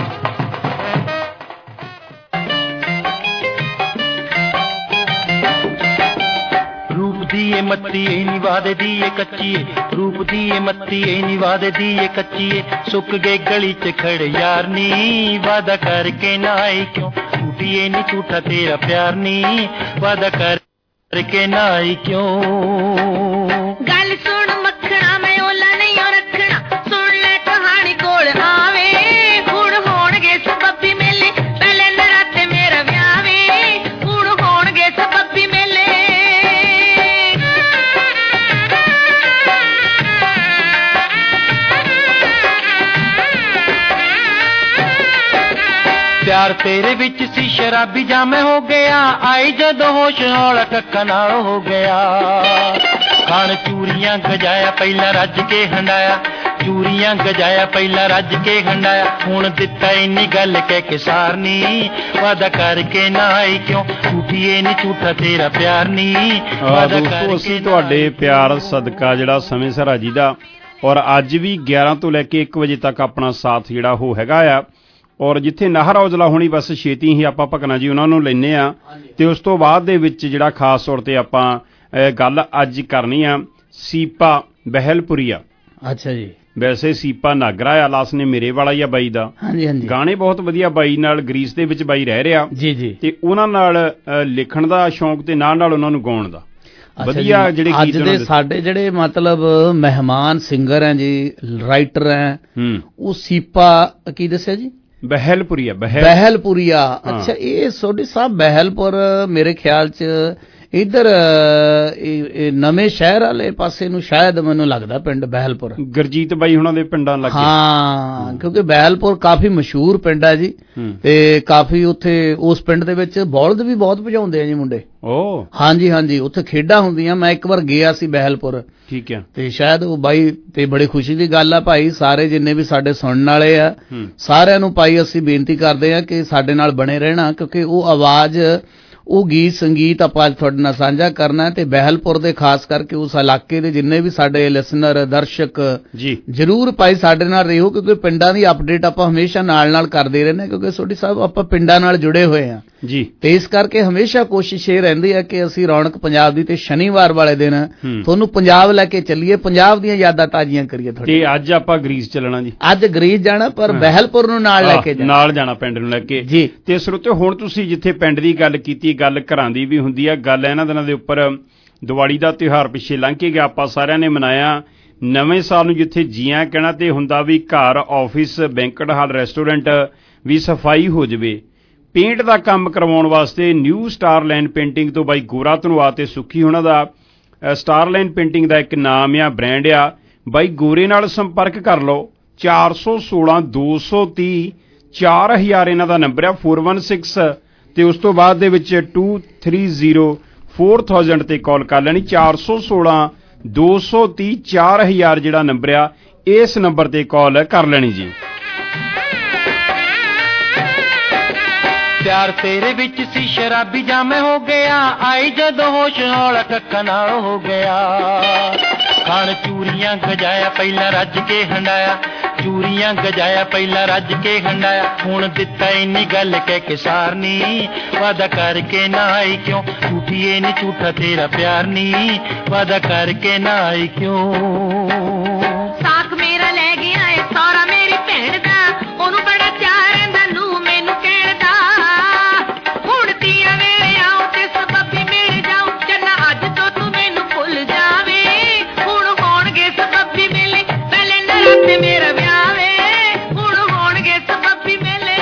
ਦੀਏ ਮੱਤੀ ਏ ਨੀ ਵਾਦੇ ਦੀਏ ਕੱਚੀ ਏ ਰੂਪ ਦੀਏ ਮੱਤੀ ਏ ਨੀ ਵਾਦੇ ਦੀਏ ਕੱਚੀ ਏ ਸੁੱਕ ਗਏ ਗਲੀ 'ਚ ਖੜੇ ਯਾਰ ਨੀ ਵਾਦਾ ਕਰਕੇ ਨਾ ਆਈ ਕਿਉਂ ਝੂਠੀਏ ਨੀ ਝੂਠਾ ਤੇਰਾ ਪਿਆਰ ਨੀ ਵਾਦਾ ਕਰਕੇ ਨਾ ਆਈ ਕਿਉਂ ਗੱਲ ਸੁਣ ਮੱਖਣਾ ਮੈਂ ਓਲਾ ਨਹੀਂ ਰੱਖਣਾ ਸੁਣ ਲੈ ਕਹਾਣੀ ਕੋਲ ਆਵੇ ਹੁਣ ਹੋਣਗੇ ਸਬੱਬੀ ਮੇਲੇ ਪਹਿਲੇ ਨਰਾਤੇ ਮੇਰਾ ਵਿਆਹ ਵੇ ਹੁਣ ਹੋਣਗੇ ਸਬੱਬੀ ਮੇਲੇ ਪਿਆਰ ਤੇਰੇ ਵਿੱਚ ਸੀ ਸ਼ਰਾਬੀ ਜਾਮੇ ਹੋ ਗਿਆ ਆਈ ਜਦੋਂ ਹੋਸ਼ ਹੌਲਾ ਕੱਕਾ ਨਾਲ ਹੋ ਗਿਆ ਖਾਣ ਚੂਰੀਆਂ ਗਜਾਇਆ ਪਹਿਲਾਂ ਰੱਜ ਕੇ ਹੰਡਾਇਆ ਚੂਰੀਆਂ ਗਜਾਇਆ ਪਹਿਲਾਂ ਰੱਜ ਕੇ ਹੰਡਾਇਆ ਹੁਣ ਦਿੱਤਾ ਇੰਨੀ ਗੱਲ ਕਹਿ ਕੇ ਸਾਰਨੀ ਵਾਦਾ ਕਰਕੇ ਨਾ ਆਈ ਕਿਉਂ ਝੂਠੀਏ ਨੀ ਝੂਠਾ ਤੇਰਾ ਪਿਆਰ ਨੀ ਦੋਸਤੋ ਅਸੀਂ ਤੁਹਾਡੇ ਪਿਆਰ ਸਦਕਾ ਜਿਹੜਾ ਸਮੇਂ ਸਿਰ ਜੀ ਦਾ ਔਰ ਅੱਜ ਵੀ 11 ਤੋਂ ਲੈ ਕੇ 1 ਵਜੇ ਤੱਕ ਆਪਣਾ ਸਾਥ ਜਿਹੜਾ ਉਹ ਹੈਗਾ ਆ ਔਰ ਜਿੱਥੇ ਨਾਹਰ ਔਜਲਾ ਹੋਣੀ ਬਸ ਛੇਤੀ ਹੀ ਆਪਾਂ ਭਕਨਾ ਜੀ ਉਹਨਾਂ ਨੂੰ ਲੈਨੇ ਆ ਤੇ ਉਸ ਤੋਂ ਬਾਅਦ ਦੇ ਵਿੱਚ ਜਿਹੜਾ ਖਾਸ ਤੌਰ ਤੇ ਆਪਾਂ ਗੱਲ ਅੱਜ ਕਰਨੀ ਆ ਸੀਪਾ ਬਹਿਲਪੁਰੀਆ ਅੱਛਾ ਜੀ ਵੈਸੇ ਸੀਪਾ ਨਾਗਰਾ ਆ ਲਾਸ ਨੇ ਮੇਰੇ ਵਾਲਾ ਹੀ ਆ ਬਾਈ ਦਾ ਹਾਂਜੀ ਹਾਂਜੀ ਗਾਣੇ ਬਹੁਤ ਵਧੀਆ ਬਾਈ ਨਾਲ ਗਰੀਸ ਦੇ ਵਿੱਚ ਬਾਈ ਰਹਿ ਰਿਹਾ ਜੀ ਜੀ ਤੇ ਉਹਨਾਂ ਨਾਲ ਲਿਖਣ ਦਾ ਸ਼ੌਂਕ ਤੇ ਨਾਲ ਉਹਨਾਂ ਨੂੰ ਗਾਉਣ ਦਾ ਵਧੀਆ ਜਿਹੜੇ ਅੱਜ ਦੇ ਸਾਡੇ ਜਿਹੜੇ ਮਤਲਬ ਮਹਿਮਾਨ ਸਿੰਗਰ ਹੈ ਜੀ ਰਾਈਟਰ ਹੈ ਉਹ ਸੀਪਾ ਕੀ ਦੱਸਿਆ ਜੀ ਬਹਿਲਪੁਰੀਆ ਅੱਛਾ ਇਹ ਸੋਢੀ ਸਾਹਿਬ ਬਹਿਲਪੁਰ ਮੇਰੇ ਖਿਆਲ ਚ ਇੱਧਰ ਨਵੇਂ ਸ਼ਹਿਰ ਵਾਲੇ ਪਾਸੇ ਨੂੰ ਸ਼ਾਇਦ ਮੈਨੂੰ ਲੱਗਦਾ ਪਿੰਡ ਬਹਿਲਪੁਰ ਗੁਰਜੀਤ ਬਾਈ ਹੁਣਾਂ ਦੇ ਪਿੰਡਾਂ ਲੱਗੇ ਹਾਂ ਕਿਉਂਕਿ ਬਹਿਲਪੁਰ ਕਾਫੀ ਮਸ਼ਹੂਰ ਪਿੰਡ ਹੈ ਜੀ ਤੇ ਕਾਫੀ ਉੱਥੇ ਉਸ ਪਿੰਡ ਦੇ ਵਿੱਚ ਬੌਲਦ ਵੀ ਬਹੁਤ ਭਜਾਉਂਦੇ ਆ ਜੀ ਮੁੰਡੇ ਹਾਂਜੀ ਹਾਂਜੀ ਉੱਥੇ ਖੇਡਾਂ ਹੁੰਦੀਆਂ ਮੈਂ ਇੱਕ ਵਾਰ ਗਿਆ ਸੀ ਬਹਿਲਪੁਰ ਠੀਕ ਹੈ ਤੇ ਸ਼ਾਇਦ ਉਹ ਬਾਈ ਤੇ ਬੜੀ ਖੁਸ਼ੀ ਦੀ ਗੱਲ ਆ ਭਾਈ ਸਾਰੇ ਜਿੰਨੇ ਵੀ ਸਾਡੇ ਸੁਣਨ ਵਾਲੇ ਆ ਸਾਰਿਆਂ ਨੂੰ ਭਾਈ ਅਸੀਂ ਬੇਨਤੀ ਕਰਦੇ ਆ ਕਿ ਸਾਡੇ ਨਾਲ ਬਣੇ ਰਹਿਣਾ ਕਿਉਂਕਿ ਉਹ ਆਵਾਜ਼ ਉਹ ਗੀਤ ਸੰਗੀਤ ਆਪਾਂ ਅੱਜ ਤੁਹਾਡੇ ਨਾਲ ਸਾਂਝਾ ਕਰਨਾ ਤੇ ਬਹਿਲਪੁਰ ਦੇ ਖਾਸ ਕਰਕੇ ਉਸ ਇਲਾਕੇ ਦੇ ਜਿੰਨੇ ਵੀ ਸਾਡੇ ਲਿਸਨਰ ਦਰਸ਼ਕ ਜੀ ਜਰੂਰ ਭਾਈ ਸਾਡੇ ਨਾਲ ਰਹੋ ਕਿਉਂਕਿ ਪਿੰਡਾਂ ਦੀ ਅਪਡੇਟ ਆਪਾਂ ਹਮੇਸ਼ਾ ਨਾਲ ਕਰਦੇ ਰਹਿੰਦੇ ਕਿਉਂਕਿ ਸੋਢੀ ਸਾਹਿਬ ਆਪਾਂ ਪਿੰਡਾਂ ਨਾਲ ਜੁੜੇ ਹੋਏ ਆ ਜੀ ਤੇ ਇਸ ਕਰਕੇ ਹਮੇਸ਼ਾ ਕੋਸ਼ਿਸ਼ ਇਹ ਰਹਿੰਦੀ ਹੈ ਕਿ ਅਸੀਂ ਰੌਣਕ ਪੰਜਾਬ ਦੀ ਤੇ ਸ਼ਨੀਵਾਰ ਵਾਲੇ ਦਿਨ ਤੁਹਾਨੂੰ ਪੰਜਾਬ ਲੈ ਕੇ ਚੱਲੀਏ ਪੰਜਾਬ ਦੀਆਂ ਯਾਦਾਂ ਤਾਜ਼ੀਆਂ ਕਰੀਏ ਤੁਹਾਡੇ ਤੇ ਅੱਜ ਆਪਾਂ ਗਰੀਸ ਚੱਲਣਾ ਜੀ ਅੱਜ ਗਰੀਸ ਜਾਣਾ ਪਰ ਬਹਿਲਪੁਰ ਨੂੰ ਨਾਲ ਲੈ ਕੇ ਨਾਲ ਜਾਣਾ ਪਿੰਡ ਨੂੰ ਲੈ ਕੇ ਜੀ ਤੇ ਸਰੋਤਿਓ ਹੁਣ ਤੁਸੀਂ ਜਿੱਥੇ ਪਿੰਡ ਦੀ ਗੱਲ ਕੀਤੀ ਗੱਲ ਘਰਾਂ ਦੀ ਵੀ ਹੁੰਦੀ ਆ ਗੱਲ ਇਹਨਾਂ ਦਿਨਾਂ ਦੇ ਉੱਪਰ ਦੀਵਾਲੀ ਦਾ ਤਿਉਹਾਰ ਪਿੱਛੇ ਲੰਘ ਕੇ ਗਿਆ ਆਪਾਂ ਸਾਰਿਆਂ ਨੇ ਮਨਾਇਆ ਨਵੇਂ ਸਾਲ ਨੂੰ ਜਿੱਥੇ ਜੀਆਂ ਕਹਿਣਾ ਤੇ ਹੁੰਦਾ ਵੀ ਘਰ ਆਫਿਸ ਬੈਂਕਟ ਹਾਲ ਰੈਸਟੋਰੈਂਟ ਵੀ ਸਫਾਈ ਹੋ ਜਾਵੇ ਪੇਂਟ ਦਾ ਕੰਮ ਕਰਵਾਉਣ ਵਾਸਤੇ ਨਿਊ ਸਟਾਰਲਾਈਨ ਪੇਂਟਿੰਗ ਤੋਂ ਬਾਈ ਗੋਰਾ ਧਨਵਾਦ ਤੇ ਸੁੱਖੀ ਉਹਨਾਂ ਦਾ ਸਟਾਰਲਾਈਨ ਪੇਂਟਿੰਗ ਦਾ ਇੱਕ ਨਾਮ ਆ ਬ੍ਰਾਂਡ ਆ ਬਾਈ ਗੋਰੇ ਨਾਲ ਸੰਪਰਕ ਕਰ ਲਓ 416 230 4000 ਇਹਨਾਂ ਦਾ ਨੰਬਰ ਆ 416 ਤੇ ਉਸ ਤੋਂ ਬਾਅਦ ਦੇ ਵਿੱਚ 230 4000 ਤੇ ਕਾਲ ਕਰ ਲੈਣੀ 416 230 4000 ਜਿਹੜਾ ਨੰਬਰ ਆ ਇਸ ਨੰਬਰ ਤੇ ਕਾਲ ਕਰ ਲੈਣੀ ਜੀ ਪਿਆਰ ਤੇਰੇ ਵਿੱਚ ਸੀ ਸ਼ਰਾਬੀ ਜਾਮੇ ਹੋ ਗਿਆ ਆਈ ਜਦੋਂ ਹੋਸ਼ ਹੌਲਾ ਕੱਕਾ ਨਾਲ ਹੋ ਗਿਆ ਖਾਣ ਚੂਰੀਆਂ ਗਜਾਇਆ ਪਹਿਲਾਂ ਰੱਜ ਕੇ ਹੰਡਾਇਆ ਚੂਰੀਆਂ ਗਜਾਇਆ ਪਹਿਲਾਂ ਰੱਜ ਕੇ ਹੰਡਾਇਆ ਹੁਣ ਦਿੱਤਾ ਇੰਨੀ ਗੱਲ ਕਹਿ ਕੇ ਸਾਰਨੀ ਵਾਦਾ ਕਰਕੇ ਨਾ ਆਈ ਕਿਉਂ ਝੂਠੀਏ ਨੀ ਝੂਠਾ ਤੇਰਾ ਪਿਆਰ ਨੀ ਵਾਦਾ ਕਰਕੇ ਨਾ ਆਈ ਕਿਉਂ ਸਾਖ ਮੇਰਾ ਲੈ ਗਿਆ ਏ ਸੌਰਾ ਮੇਰੀ ਭੈਣ ਦਾ ਉਹਨੂੰ ਬੜਾ ਚਾਅ ਰਹਿੰਦਾ ਨੂੰ ਮੈਨੂੰ ਕਹਿਣ ਦਾ ਹੁਣ ਤੀਆਂ ਮੇਰੇ ਆਉ ਤੇ ਸਬੱਬੀ ਮੇਰੇ ਜਾਉ ਚੰਨਾ ਅੱਜ ਤੋਂ ਤੂੰ ਮੈਨੂੰ ਭੁੱਲ ਜਾਵੇ ਹੁਣ ਹੋਣਗੇ ਸਬੱਬੀ ਮੇਲੇ ਪਹਿਲੇ ਨਰਾਤੇ ਮੇਰਾ ਵਿਆਹ ਵੇ ਹੁਣ ਹੋਣਗੇ ਸਬੱਬੀ ਮੇਲੇ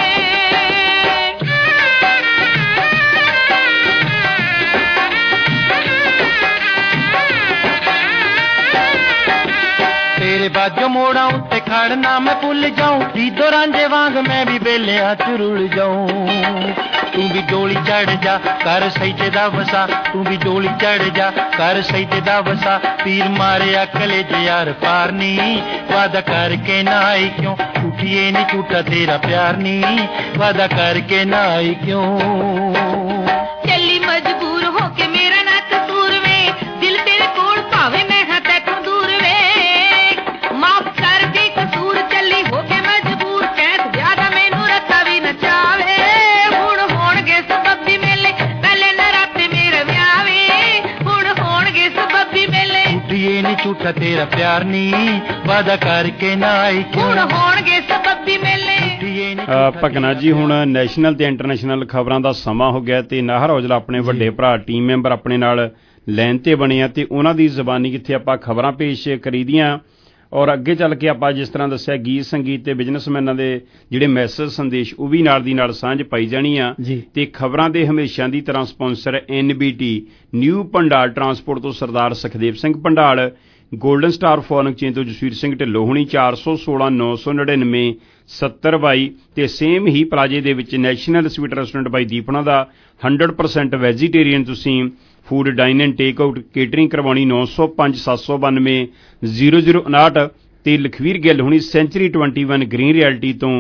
ਮੇਰੇ ਬਾਜੋ ਮੋੜਾਂ ਉੱਤੇ ਖੜਨਾ ਮੈਂ ਭੁੱਲ ਜਾऊं ਦੀਦੋ ਰਾਂਝੇ ਵਾਂਗ ਮੈਂ ਵੀ ਬੇਲਿਆਂ ਚ ਰੁਲ ਜਾऊं ਤੂੰ ਵੀ ਡੋਲੀ ਚੜ ਜਾ ਕਰ ਸਜਦੇ ਦਾ ਵਸਾ ਤੂੰ ਵੀ ਡੋਲੀ ਚੜ ਜਾ ਕਰ ਸਜਦੇ ਦਾ ਵਸਾ ਤੀਰ ਮਾਰਿਆ ਕਲੇਜ ਯਾਰ ਪਾਰ ਨੀ ਵਾਦਾ ਕਰਕੇ ਨਾ ਆਈ ਕਿਉਂ ਝੂਠੀਏ ਨੀ ਝੂਠਾ ਤੇਰਾ ਪਿਆਰ ਨੀ ਵਾਦਾ ਕਰਕੇ ਨਾ ਆਈ ਕਿਉਂ ਚੱਲੀ ਮਜਬੂਰ ਹੋ ਕੇ ਮੇਰਾ ਨਾ ਕਸੂਰ ਵੇ ਦਿਲ ਤੇਰੇ ਕੋਲ ਭਾਵੇਂ ਮੈਂ ਹਾਂ ਤੈਥੋਂ ਦੂਰ ਵੇ ਮਾਫ ਕਰ ਦੇ ਕਸੂਰ ਚੱਲੀ ਹੋ ਕੇ ਮਜਬੂਰ ਕਹਿ ਜ਼ਿਆਦਾ ਮੈਨੂੰ ਰੱਤਾ ਵੀ ਨਾ ਚਾਵੇ ਹੁਣ ਹੋਣਗੇ ਸਬੱਬੀ ਮੇਲੇ ਪਹਿਲੇ ਨਰਾਤੇ ਮੇਰੇ ਵਿਆਹ ਵੇ ਹੁਣ ਹੋਣਗੇ ਸਬੱਬੀ ਮੇਲੇ ਝੂਠੀਏ ਨੀ ਝੂਠਾ ਤੇਰਾ ਪਿਆਰ ਨੀ ਵਾਦਾ ਕਰਕੇ ਨਾ ਆਈ ਕਿਉਂ ਹੁਣ ਹੋਣਗੇ ਸਬੱਬੀ ਮੇਲੇ ਭਕਨਾ ਜੀ ਹੁਣ ਨੈਸ਼ਨਲ ਤੇ ਇੰਟਰਨੈਸ਼ਨਲ ਖਬਰਾਂ ਦਾ ਸਮਾਂ ਹੋ ਗਿਆ ਤੇ ਨਾਹਰ ਔਜਲਾ ਆਪਣੇ ਵੱਡੇ ਭਰਾ ਟੀਮ ਮੈਂਬਰ ਆਪਣੇ ਨਾਲ ਲਾਈਨ ਤੇ ਬਣੇ ਆ ਤੇ ਉਹਨਾਂ ਦੀ ਜ਼ਬਾਨੀ ਕਿੱਥੇ ਆਪਾਂ ਖਬਰਾਂ ਪੇਸ਼ ਕਰੀਦੀਆਂ ਔਰ ਅੱਗੇ ਚੱਲ ਕੇ ਆਪਾਂ ਜਿਸ ਤਰ੍ਹਾਂ ਦੱਸਿਆ ਗੀਤ ਸੰਗੀਤ ਤੇ ਬਿਜ਼ਨਸਮੈਨਾਂ ਦੇ ਜਿਹੜੇ ਮੈਸੇਜ ਸੰਦੇਸ਼ ਉਹ ਵੀ ਨਾਲ ਦੀ ਨਾਲ ਸਾਂਝ ਪਾਈ ਜਾਣੀ ਆ ਤੇ ਖਬਰਾਂ ਦੇ ਹਮੇਸ਼ਾ ਦੀ ਤਰ੍ਹਾਂ sponsor NBT new Pandal transport ਤੋਂ Sardar Sukhdev Singh Pandal golden star foreign exchange ਤੋਂ ਜਸਵੀਰ ਸਿੰਘ ਢਿੱਲੋਂ ਹੋਣੀ 416 999 7022 ਤੇ ਸੇਮ ਹੀ ਪਲਾਜੇ ਦੇ ਵਿੱਚ national sweet restaurant by Deepna ਦਾ 100% ਵੈਜੀਟੇਰੀਅਨ ਤੁਸੀਂ food dine and take out catering ਕਰਵਾਉਣੀ 905 792 0059 ਤੇ ਲਖਵੀਰ ਗਿੱਲ ਹੋਣੀ ਸੈਂਚਰੀ 21 ਗ੍ਰੀਨ ਰਿਐਲਿਟੀ ਤੋਂ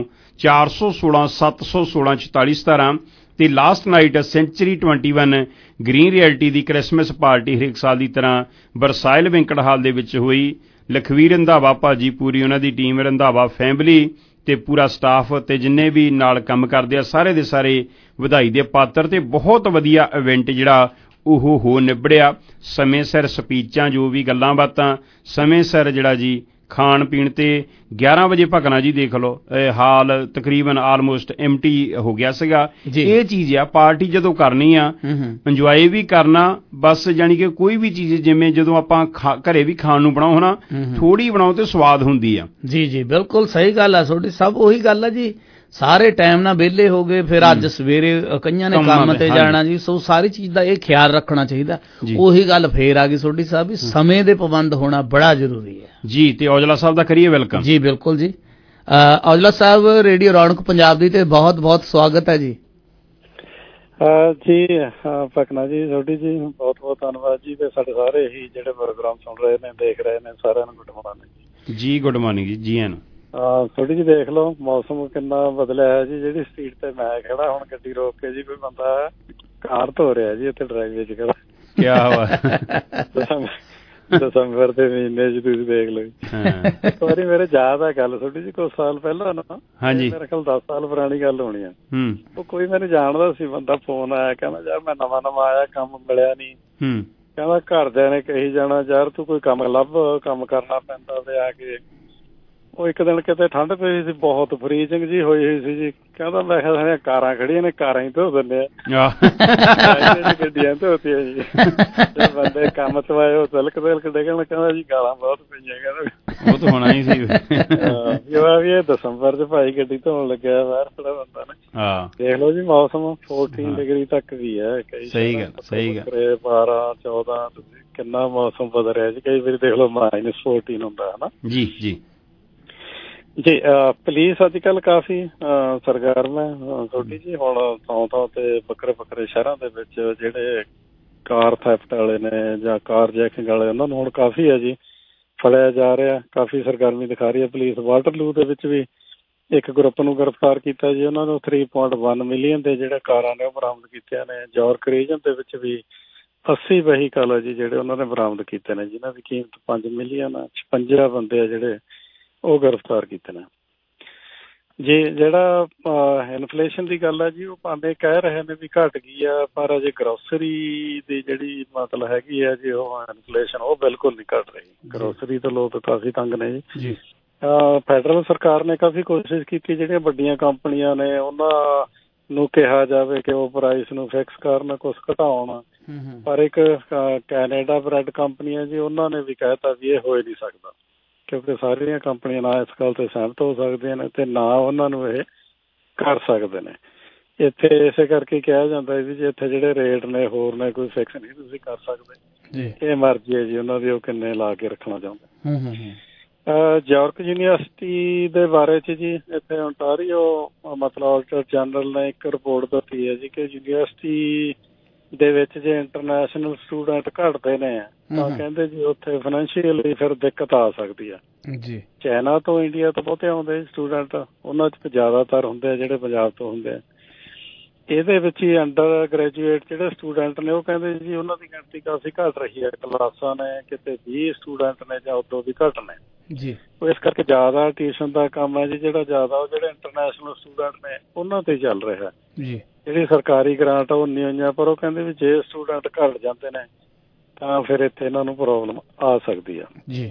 416 716 4417 ਤੇ last night century 21 green reality ਦੀ ਕ੍ਰਿਸਮਸ ਪਾਰਟੀ ਹਰੇਕ ਸਾਲ ਦੀ ਤਰ੍ਹਾਂ ਬਰਸਾਇਲ ਵੈਂਕਟ ਹਾਲ ਦੇ ਵਿੱਚ ਹੋਈ ਲਖਵੀਰ ਰੰਧਾਵਾ ਭਾਜੀ ਪੂਰੀ ਉਹਨਾਂ ਦੀ ਟੀਮ ਰੰਧਾਵਾ ਫੈਮਿਲੀ ਤੇ ਪੂਰਾ ਸਟਾਫ ਤੇ ਜਿੰਨੇ ਵੀ ਨਾਲ ਕੰਮ ਕਰਦੇ ਆ ਸਾਰੇ ਦੇ ਸਾਰੇ ਵਧਾਈ ਦੇ ਪਾਤਰ ਤੇ ਬਹੁਤ ਵਧੀਆ ਇਵੈਂਟ ਜਿਹੜਾ ਉਹ ਹੋ ਨਿਬੜਿਆ ਸਮੇਂ ਸਿਰ ਸਪੀਚਾਂ ਜੋ ਵੀ ਗੱਲਾਂ ਬਾਤਾਂ ਸਮੇਂ ਸਿਰ ਜਿਹੜਾ ਜੀ ਖਾਣ ਪੀਣ ਤੇ 11 ਵਜੇ ਭਗਨਾ ਜੀ ਦੇਖ ਲਓ ਹਾਲ ਤਕਰੀਬਨ ਆਲਮੋਸਟ ਐਮਟੀ ਹੋ ਗਿਆ ਸੀਗਾ ਇਹ ਚੀਜ਼ ਆ ਪਾਰਟੀ ਜਦੋਂ ਕਰਨੀ ਆ ਇੰਜੋਏ ਵੀ ਕਰਨਾ ਬਸ ਯਾਨੀ ਕਿ ਕੋਈ ਵੀ ਚੀਜ਼ ਜਿਵੇਂ ਜਦੋਂ ਆਪਾਂ ਘਰੇ ਵੀ ਖਾਣ ਨੂੰ ਬਣਾਓ ਹਨਾ ਥੋੜੀ ਬਣਾਓ ਤੇ ਸਵਾਦ ਹੁੰਦੀ ਆ ਜੀ ਬਿਲਕੁਲ ਸਹੀ ਗੱਲ ਆ ਤੁਹਾਡੀ ਸਭ ਉਹੀ ਗੱਲ ਆ ਜੀ ਸਾਰੇ ਟਾਈਮ ਨਾਲ ਵਿਹਲੇ ਹੋ ਗਏ ਫਿਰ ਅੱਜ ਸਵੇਰੇ ਕਈਆਂ ਨੇ ਕੰਮ ਤੇ ਜਾਣਾ ਜੀ ਸੋ ਸਾਰੀ ਚੀਜ਼ ਦਾ ਇਹ ਖਿਆਲ ਰੱਖਣਾ ਚਾਹੀਦਾ ਉਹੀ ਗੱਲ ਫੇਰ ਆ ਗਈ ਤੁਹਾਡੀ ਸਾਹਿਬ ਵੀ ਸਮੇਂ ਦੇ ਪਾਬੰਦ ਹੋਣਾ ਬੜਾ ਜ਼ਰੂਰੀ ਹੈ ਜੀ ਤੇ ਔਜਲਾ ਸਾਹਿਬ ਦਾ ਕਰੀਏ ਵੈਲਕਮ ਜੀ ਬਿਲਕੁਲ ਜੀ ਔਜਲਾ ਸਾਹਿਬ ਰੇਡੀਓ ਰੌਣਕ ਪੰਜਾਬ ਦੀ ਤੇ ਬਹੁਤ ਬਹੁਤ ਸਵਾਗਤ ਹੈ ਜੀ ਜੀ ਭਕਨਾ ਜੀ ਤੁਹਾਡੀ ਜੀ ਬਹੁਤ ਬਹੁਤ ਧੰਨਵਾਦ ਜੀ ਤੇ ਸਾਡੇ ਸਾਰੇ ਹੀ ਜਿਹੜੇ ਪ੍ਰੋਗਰਾਮ ਸੁਣ ਰਹੇ ਨੇ ਦੇਖ ਰਹੇ ਨੇ ਸਾਰਿਆਂ ਨੂੰ ਗੁੱਡ ਮਾਰਨਿੰਗ ਜੀ ਗੁੱਡ ਮਾਰਨਿੰਗ ਜੀ ਨੂੰ ਥੋੜੀ ਜੀ ਦੇਖ ਲਓ ਮੌਸਮ ਕਿੰਨਾ ਬਦਲਿਆ ਹੈ ਜੀ ਜਿਹੜੀ ਸਪੀਡ ਤੇ ਮੈਂ ਖੜਾ ਹੁਣ ਗੱਡੀ ਰੋਕ ਕੇ ਜੀ ਕੋਈ ਬੰਦਾ ਕਾਰ ਧੋ ਰਿਹਾ ਜੀ ਇੱਥੇ ਡਰਾਈਵ ਚ ਖੜਾ ਕਿਆ ਵਾ ਦਸੰਬਰ ਦੇ ਮਹੀਨੇ ਚ ਤੁਸੀਂ ਦੇਖ ਲਓ ਇੱਕ ਵਾਰੀ ਮੇਰੇ ਯਾਦ ਆ ਗੱਲ ਤੁਹਾਡੀ ਜੀ ਕੁਝ ਸਾਲ ਪਹਿਲਾਂ ਨਾ ਮੇਰੇ ਖਿਆਲ 10 ਸਾਲ ਪੁਰਾਣੀ ਗੱਲ ਹੋਣੀ ਆ ਉਹ ਕੋਈ ਮੈਨੂੰ ਜਾਣਦਾ ਸੀ ਬੰਦਾ ਫੋਨ ਆਇਆ ਕਹਿੰਦਾ ਯਾਰ ਮੈਂ ਨਵਾਂ ਆਇਆ ਕੰਮ ਮਿਲਿਆ ਨੀ ਕਹਿੰਦਾ ਘਰਦਿਆਂ ਨੇ ਕਹੀ ਜਾਣਾ ਯਾਰ ਤੂੰ ਕੋਈ ਕੰਮ ਲੱਭ ਕੰਮ ਕਰਨਾ ਪੈਂਦਾ ਤੇ ਆ ਕੇ ਉਹ ਇੱਕ ਦਿਨ ਕਿਤੇ ਠੰਡ ਪਈ ਸੀ ਬਹੁਤ ਫਰੀਜ਼ਿੰਗ ਜੀ ਹੋਈ ਸੀ ਜੀ ਕਹਿੰਦਾ ਮੈਂ ਕਿਹਾ ਕਾਰਾਂ ਖੜੀਆਂ ਨੇ ਕਾਰਾਂ ਹੀ ਧੋ ਦਿੰਦੇ ਆ ਗੱਡੀਆਂ ਧੋਤੀਆਂ ਜੀ ਬੰਦੇ ਕੰਮ ਤੋਂ ਆਏ ਉਹ ਤਿਲਕ ਡਿੱਗਣ ਕਹਿੰਦਾ ਜੀ ਗਾਲਾਂ ਬਹੁਤ ਪਈਆਂ ਕਹਿੰਦਾ ਉਹ ਤਾਂ ਹੋਣਾ ਹੀ ਸੀ ਵੀ ਇਹ ਦਸੰਬਰ ਚ ਭਾਈ ਗੱਡੀ ਧੋਣ ਲੱਗਿਆ ਬਾਹਰ ਖੜਾ ਬੰਦਾ ਨੇ ਦੇਖ ਲਓ ਜੀ ਮੌਸਮ 14 ਡਿਗਰੀ ਤੱਕ ਵੀ ਹੈ ਸਹੀ ਗੱਲ 12 14 ਕਿੰਨਾ ਮੌਸਮ ਬਦਲ ਰਿਹਾ ਜੀ ਕਈ ਵਾਰੀ ਦੇਖ ਲਓ -14 ਹੁੰਦਾ ਹਨਾ ਜੀ ਪੁਲਿਸ ਅੱਜ ਕੱਲ ਕਾਫੀ ਸਰਗਰਮ ਹੈ ਤੁਹਾਡੀ ਜੀ ਹੁਣ ਥਾਂ ਤੇ ਵੱਖਰੇ ਸ਼ਹਿਰਾਂ ਦੇ ਵਿੱਚ ਜਿਹੜੇ ਕਾਰ ਥੈਫਟ ਵਾਲੇ ਨੇ ਜਾਂ ਕਾਰ ਜੈਕਿੰਗ ਵਾਲੇ ਉਹਨਾਂ ਨੂੰ ਹੁਣ ਕਾਫੀ ਹੈ ਜੀ ਫੜਿਆ ਜਾ ਰਿਹਾ ਕਾਫੀ ਸਰਗਰਮੀ ਦਿਖਾ ਰਹੀ ਹੈ ਪੁਲਿਸ ਵਾਟਰਲੂ ਦੇ ਵਿੱਚ ਵੀ ਇੱਕ ਗਰੁੱਪ ਨੂੰ ਗ੍ਰਿਫਤਾਰ ਕੀਤਾ ਜੀ ਉਹਨਾਂ ਨੂੰ 3.1 ਮਿਲੀਅਨ ਦੇ ਜਿਹੜੇ ਕਾਰਾਂ ਨੇ ਉਹ ਬਰਾਮਦ ਕੀਤੀਆਂ ਨੇ ਯਾਰਕ ਰੀਜਨ ਦੇ ਵਿੱਚ ਵੀ 80 ਵਹੀਕਲ ਹੈ ਜੀ ਜਿਹੜੇ ਉਹਨਾਂ ਨੇ ਬਰਾਮਦ ਕੀਤੇ ਨੇ ਜਿਨ੍ਹਾਂ ਦੀ ਕੀਮਤ 5 ਮਿਲੀਅਨ 56 ਬੰਦੇ ਆ ਜਿਹੜੇ ਉਹ ਗ੍ਰਿਫਤਾਰ ਕੀਤੇ ਨੇ ਜੀ ਜਿਹੜਾ ਇਨਫਲੇਸ਼ਨ ਦੀ ਗੱਲ ਹੈ ਜੀ ਉਹ ਭਾਵੇਂ ਕਹਿ ਰਹੇ ਨੇ ਵੀ ਘਟ ਗਈ ਆ ਪਰ ਅਜੇ ਗਰੋਸਰੀ ਦੀ ਜਿਹੜੀ ਮਤਲਬ ਹੈਗੀ ਆ ਜੀ ਉਹ ਇਨਫਲੇਸ਼ਨ ਉਹ ਬਿਲਕੁਲ ਨਹੀਂ ਘਟ ਰਹੀ ਗਰੋਸਰੀ ਤੋਂ ਲੋਕ ਕਾਫੀ ਤੰਗ ਨੇ ਜੀ ਫੈਡਰਲ ਸਰਕਾਰ ਨੇ ਕਾਫੀ ਕੋਸ਼ਿਸ਼ ਕੀਤੀ ਜਿਹੜੀਆਂ ਵੱਡੀਆਂ ਕੰਪਨੀਆਂ ਨੇ ਉਹਨਾਂ ਨੂੰ ਕਿਹਾ ਜਾਵੇ ਕਿ ਉਹ ਪ੍ਰਾਈਸ ਨੂੰ ਫਿਕਸ ਕਰਨ ਕੁਛ ਘਟਾਉਣ ਪਰ ਇੱਕ ਕੈਨੇਡਾ ਬ੍ਰੈਡ ਕੰਪਨੀ ਹੈ ਜੀ ਉਹਨਾਂ ਨੇ ਵੀ ਕਹਿਤਾ ਵੀ ਇਹ ਹੋ ਹੀ ਨਹੀਂ ਸਕਦਾ ਕਿਉਂਕਿ ਸਾਰੀਆਂ ਕੰਪਨੀਆਂ ਨਾ ਇਸ ਗੱਲ ਤੇ ਸਹਿਮਤ ਹੋ ਸਕਦੀਆਂ ਨੇ ਤੇ ਨਾ ਉਹਨਾਂ ਨੂੰ ਇਹ ਕਰ ਸਕਦੇ ਨੇ ਇੱਥੇ ਇਸੇ ਕਰਕੇ ਕਿਹਾ ਜਾਂਦਾ ਵੀ ਜੀ ਇੱਥੇ ਜਿਹੜੇ ਰੇਟ ਨੇ ਹੋਰ ਨੇ ਕੋਈ ਫਿਕਸ ਨਹੀਂ ਤੁਸੀਂ ਕਰ ਸਕਦੇ ਇਹ ਮਰਜ਼ੀ ਹੈ ਜੀ ਉਹਨਾਂ ਦੀ ਉਹ ਕਿੰਨੇ ਲਾ ਕੇ ਰੱਖਣਾ ਚਾਹੁੰਦੇ ਯਾਰਕ ਯੂਨੀਵਰਸਿਟੀ ਦੇ ਬਾਰੇ 'ਚ ਜੀ ਇੱਥੇ ਓਨਟਾਰੀਓ ਮਤਲਬ ਆਡੀਟਰ ਜਨਰਲ ਨੇ ਇੱਕ ਰਿਪੋਰਟ ਦਿੱਤੀ ਹੈ ਜੀ ਕਿ ਯੂਨੀਵਰਸਿਟੀ ਦੇ ਵਿੱਚ ਜੇ ਇੰਟਰਨੈਸ਼ਨਲ ਸਟੂਡੈਂਟ ਘੱਟਦੇ ਨੇ ਤਾਂ ਕਹਿੰਦੇ ਜੀ ਉੱਥੇ ਫਾਈਨੈਂਸ਼ੀਅਲੀ ਫਿਰ ਦਿੱਕਤ ਆ ਸਕਦੀ ਆ ਜੀ। ਚਾਈਨਾ ਤੋਂ ਇੰਡੀਆ ਤੋਂ ਬਹੁਤੇ ਆਉਂਦੇ ਸਟੂਡੈਂਟ, ਉਹਨਾਂ 'ਚ ਜ਼ਿਆਦਾਤਰ ਹੁੰਦੇ ਆ ਜਿਹੜੇ ਪੰਜਾਬ ਤੋਂ ਹੁੰਦੇ ਆ। ਇਹਦੇ ਵਿੱਚ ਹੀ ਅੰਡਰ ਗ੍ਰੈਜੂਏਟ ਜਿਹੜੇ ਸਟੂਡੈਂਟ ਨੇ ਉਹ ਕਹਿੰਦੇ ਜੀ ਉਹਨਾਂ ਦੀ ਗਿਣਤੀ ਕਾਫੀ ਘੱਟ ਰਹੀ ਹੈ। ਕਲਾਸਾਂ ਨੇ ਕਿਤੇ 20 ਸਟੂਡੈਂਟ ਨੇ ਜਾਂ ਉਦੋਂ ਵੀ ਘੱਟ ਨੇ ਜੀ। ਉਹ ਇਸ ਕਰਕੇ ਜ਼ਿਆਦਾ ਟਿਊਸ਼ਨ ਦਾ ਕੰਮ ਹੈ ਜੀ ਜਿਹੜਾ ਜ਼ਿਆਦਾ ਉਹ ਜਿਹੜੇ ਇੰਟਰਨੈਸ਼ਨਲ ਸਟੂਡੈਂਟ ਨੇ ਉਹਨਾਂ ਤੇ ਚੱਲ ਰਿਹਾ ਜੀ। ਜਿਹੜੀ ਸਰਕਾਰੀ ਗ੍ਰਾਂਟ ਉਹ ਨਹੀਂ ਹੋਈਆਂ, ਪਰ ਉਹ ਕਹਿੰਦੇ ਵੀ ਜੇ ਸਟੂਡੈਂਟ ਘੱਟ ਜਾਂਦੇ ਨੇ ਤਾਂ ਫਿਰ ਇੱਥੇ ਇਹਨਾਂ ਨੂੰ ਪ੍ਰੋਬਲਮ ਆ ਸਕਦੀ ਆ ਜੀ।